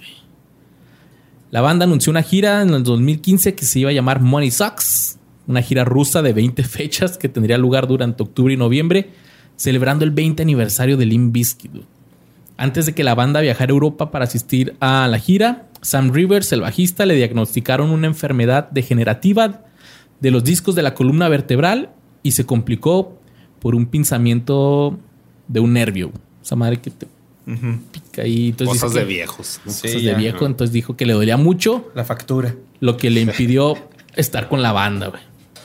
La banda anunció una gira en el dos mil quince que se iba a llamar Money Sucks. Una gira rusa de veinte fechas que tendría lugar durante octubre y noviembre, celebrando el veinte aniversario de Limp Bizkit. Antes de que la banda viajara a Europa para asistir a la gira, Sam Rivers, el bajista, le diagnosticaron una enfermedad degenerativa de los discos de la columna vertebral y se complicó por un pinzamiento de un nervio. Esa madre que te Uh-huh. pica ahí. Entonces Cosas dice de que- viejos. ¿no? Sí, cosas ya. de viejo. Entonces dijo que le dolía mucho, La factura. lo que le impidió estar con la banda, güey.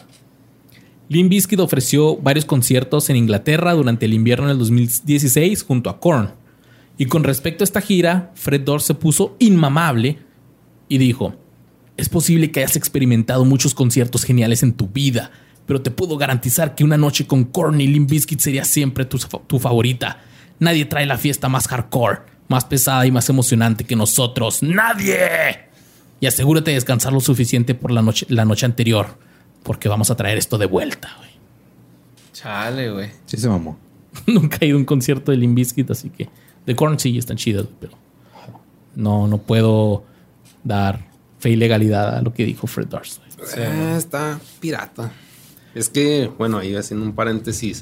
Limp Bizkit ofreció varios conciertos en Inglaterra durante el invierno del dos mil dieciséis junto a Korn. Y con respecto a esta gira, Fred Durst se puso inmamable y dijo: es posible que hayas experimentado muchos conciertos geniales en tu vida, pero te puedo garantizar que una noche con Korn y Limp Bizkit sería siempre tu, tu favorita. Nadie trae la fiesta más hardcore, más pesada y más emocionante que nosotros. ¡Nadie! Y asegúrate de descansar lo suficiente por la noche, la noche anterior, porque vamos a traer esto de vuelta, güey. Chale, güey. Sí se mamó. Nunca he ido a un concierto de Limp Bizkit, así que de Korn sí están chidas, pero no, no puedo dar fe y legalidad a lo que dijo Fred Durst. Eh, está pirata. Es que, bueno, ahí haciendo un paréntesis.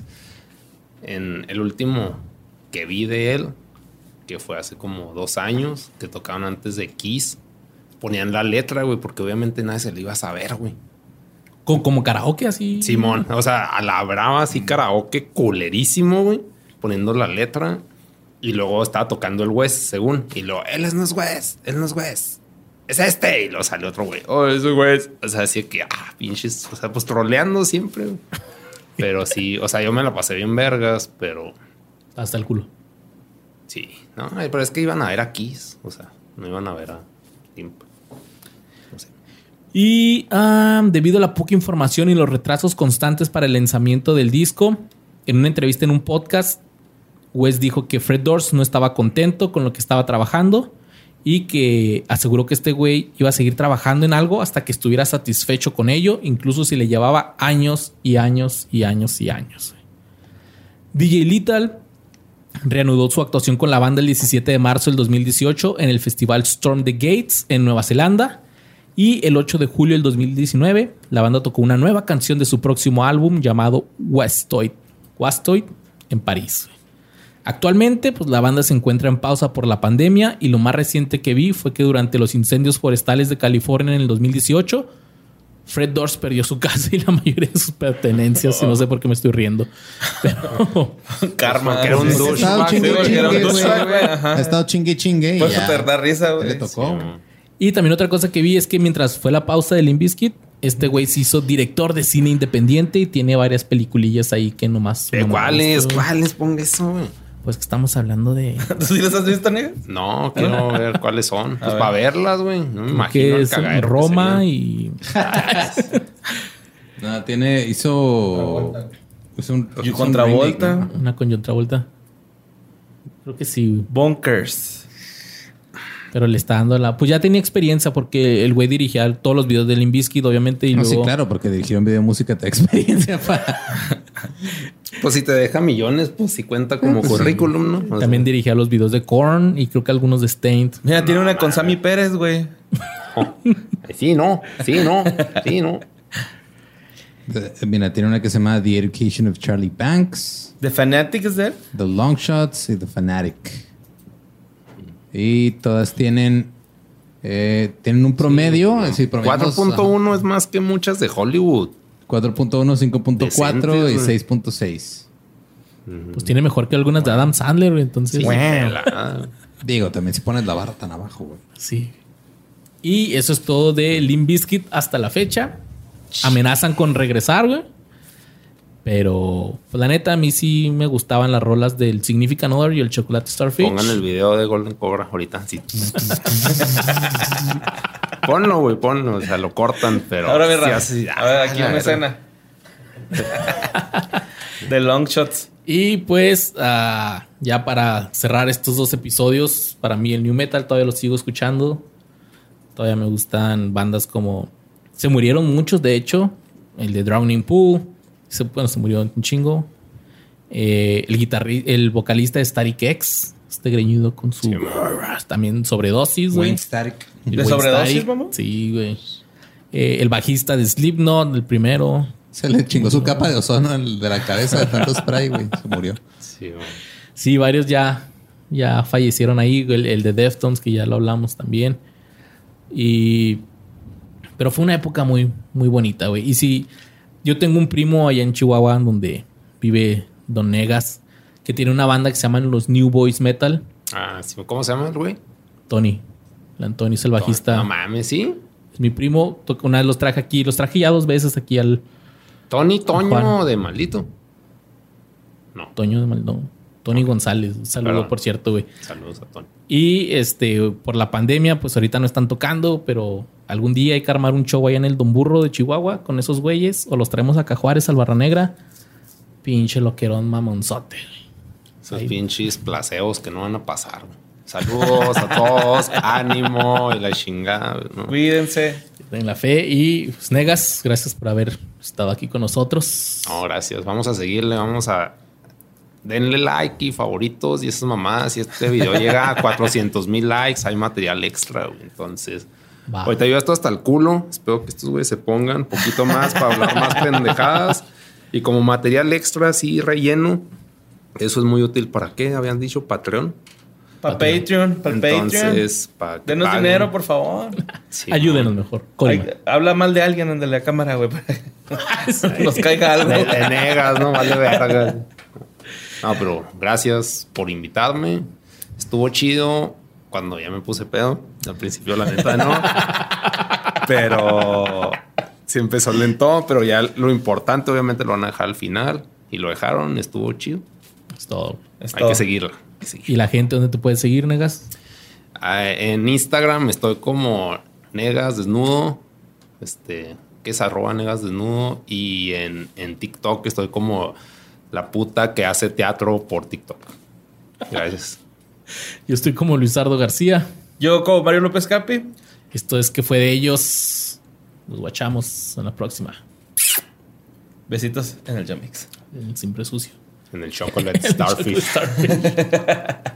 En el último que vi de él, que fue hace como dos años, que tocaban antes de Kiss, ponían la letra, güey, porque obviamente nadie se la iba a saber, güey. Como, como karaoke así. Simón, o sea, a la brava, así karaoke culerísimo, güey, poniendo la letra. Y luego estaba tocando el West, según. Y luego, él es no es West, él no es West. Es este. Y luego salió otro güey. Oh, es West. O sea, así que, ah, pinches. O sea, pues troleando siempre, güey. Pero sí, o sea, yo me la pasé bien vergas, pero Hasta el culo. sí. No, ay, pero es que iban a ver a Kiss. O sea, no iban a ver a Limp. No sé. Y ah, debido a la poca información y los retrasos constantes para el lanzamiento del disco, en una entrevista en un podcast, West dijo que Fred Durst no estaba contento con lo que estaba trabajando y que aseguró que este güey iba a seguir trabajando en algo hasta que estuviera satisfecho con ello, incluso si le llevaba años y años y años y años. D J Lethal reanudó su actuación con la banda el diecisiete de marzo del dos mil dieciocho en el festival Storm the Gates en Nueva Zelanda. Y el ocho de julio del dos mil diecinueve, la banda tocó una nueva canción de su próximo álbum llamado Wastoid, Wastoid en París. Actualmente, pues la banda se encuentra en pausa por la pandemia y lo más reciente que vi fue que durante los incendios forestales de California en el dos mil dieciocho, Fred Durst perdió su casa y la mayoría de sus pertenencias. Y no sé por qué me estoy riendo. Pero Karma. Porque era un Ha douchebag. estado Sí, chingue porque era un chingue, güey. douchebag, güey. Ajá. Ha estado chingue chingue y Por eso ya. te da risa, güey. Le tocó. Y también otra cosa que vi es que mientras fue la pausa de Limp Bizkit, este güey se hizo director de cine independiente y tiene varias peliculillas ahí que nomás... ¿De no me cuáles? gustan. ¿Cuáles? Ponga eso, güey. Pues que estamos hablando de... ¿Tú sí las has visto, nega? No, quiero ver cuáles son. Pues ver. para verlas, güey. No me imagino que el es cagadero que Roma sería. y... No, tiene, hizo. Hizo un. hizo un Contra remake, Volta. ¿no? Una con John Travolta. Creo que sí, Bunkers. pero le está dando la... Pues ya tenía experiencia porque el güey dirigía todos los videos de Limp Bizkit, obviamente, y No, luego... sí, claro, porque dirigir un video de música te da experiencia para. Pues si te deja millones, pues si cuenta como Pues sí. currículum, ¿no? O sea, También dirigía los videos de Korn y creo que algunos de Stained. Mira, tiene una con Sammy Pérez, güey. sí, no. Sí, no. Sí, no. Mira, tiene una que se llama The Education of Charlie Banks, ¿The Fanatic es de él? The Long Shots y The Fanatic. Y todas tienen. eh, tienen un promedio. Sí, promedio cuatro punto uno es más que muchas de Hollywood. cuatro punto uno, cinco punto cuatro y Decentes, güey. seis punto seis. Pues tiene mejor que algunas de Adam Sandler, güey, entonces... Sí, Sí. pelada. Digo, también si pones la barra tan abajo, güey. Y eso es todo de Limp Bizkit hasta la fecha. Amenazan con regresar, güey. Pero, pues la neta, a mí sí me gustaban las rolas del Significant Other y el Chocolate Starfish. Pongan el video de Golden Cobra ahorita. Sí. Ponlo, güey, ponlo. O sea, lo cortan, pero... Ahora, mi sí Ram. hace- A ver, aquí Ah, una la escena. De Long Shots. Y pues, ah, ya para cerrar estos dos episodios, para mí el New Metal todavía lo sigo escuchando. Todavía me gustan bandas como... Se murieron muchos, de hecho. El de Drowning Pool. Se, bueno, se murió un chingo. Eh, el guitarrista, el vocalista de Static X, este greñudo con su... Sí, también sobredosis, güey. Wayne Static. ¿De sobredosis, mamá? Sí, güey. Eh, el bajista de Slipknot, el primero. Se le chingó su capa de ozono de la cabeza de tanto spray, güey. Se murió. Sí, güey. Sí, varios ya, ya fallecieron ahí. El, el de Deftones, que ya lo hablamos también. Y... Pero fue una época muy, muy bonita, güey. Y sí, yo tengo un primo allá en Chihuahua donde vive Don Negas, que tiene una banda que se llaman los New Boys Metal. Ah, sí. ¿Cómo se llama el güey? Tony. El Antonio es el bajista. No mames, ¿sí? Es mi primo. Una vez los traje aquí. Los traje ya dos veces aquí al... Tony Toño Juan. De Maldito. No. Toño de Maldito. Tony no. González. Un saludo, Perdón. Por cierto, güey. Saludos a Tony. Y este, por la pandemia, pues ahorita no están tocando, pero algún día hay que armar un show allá en el Don Burro de Chihuahua con esos güeyes. O los traemos a Cajuárez, al Barra Negra. Pinche loquerón mamonzote. Esos ahí. Pinches placeos que no van a pasar. Saludos a todos. Ánimo y la chingada. ¿No? Cuídense. En la fe. Y pues, Negas, gracias por haber estado aquí con nosotros. No, gracias. Vamos a seguirle. Vamos a... Denle like y favoritos y esas mamadas. Si este video llega a cuatrocientos mil likes, hay material extra, güey. Entonces, va. Ahorita yo esto hasta el culo. Espero que estos güeyes se pongan un poquito más para hablar más pendejadas. Y como material extra, así relleno, eso es muy útil. ¿Para qué? Habían dicho Patreon. Para Patreon, para Patreon. Entonces, para que denos paguen. Dinero, por favor. Sí, ayúdenos no. Mejor. Ay, habla mal de alguien en de la cámara, güey. Para que nos caiga algo. Te, te negas, no vale verga. No, pero gracias por invitarme. Estuvo chido cuando ya me puse pedo. Al principio, la neta, no. Pero sí empezó lento. Pero ya lo importante, obviamente, lo van a dejar al final. Y lo dejaron. Estuvo chido. Es todo. Es hay, todo. Que seguirla, hay que seguirla. ¿Y la gente dónde te puede seguir, Negas? Uh, en Instagram estoy como Negas Desnudo. Este, que es arroba Negas Desnudo. Y en, en TikTok estoy como... La puta que hace teatro por TikTok. Gracias. Yo estoy como Luisardo García. Yo como Mario López Capi. Esto es Que Fue de Ellos. Nos guachamos en la próxima. Besitos en el Jamix. El Siempre Sucio. En el Chocolate Starfish.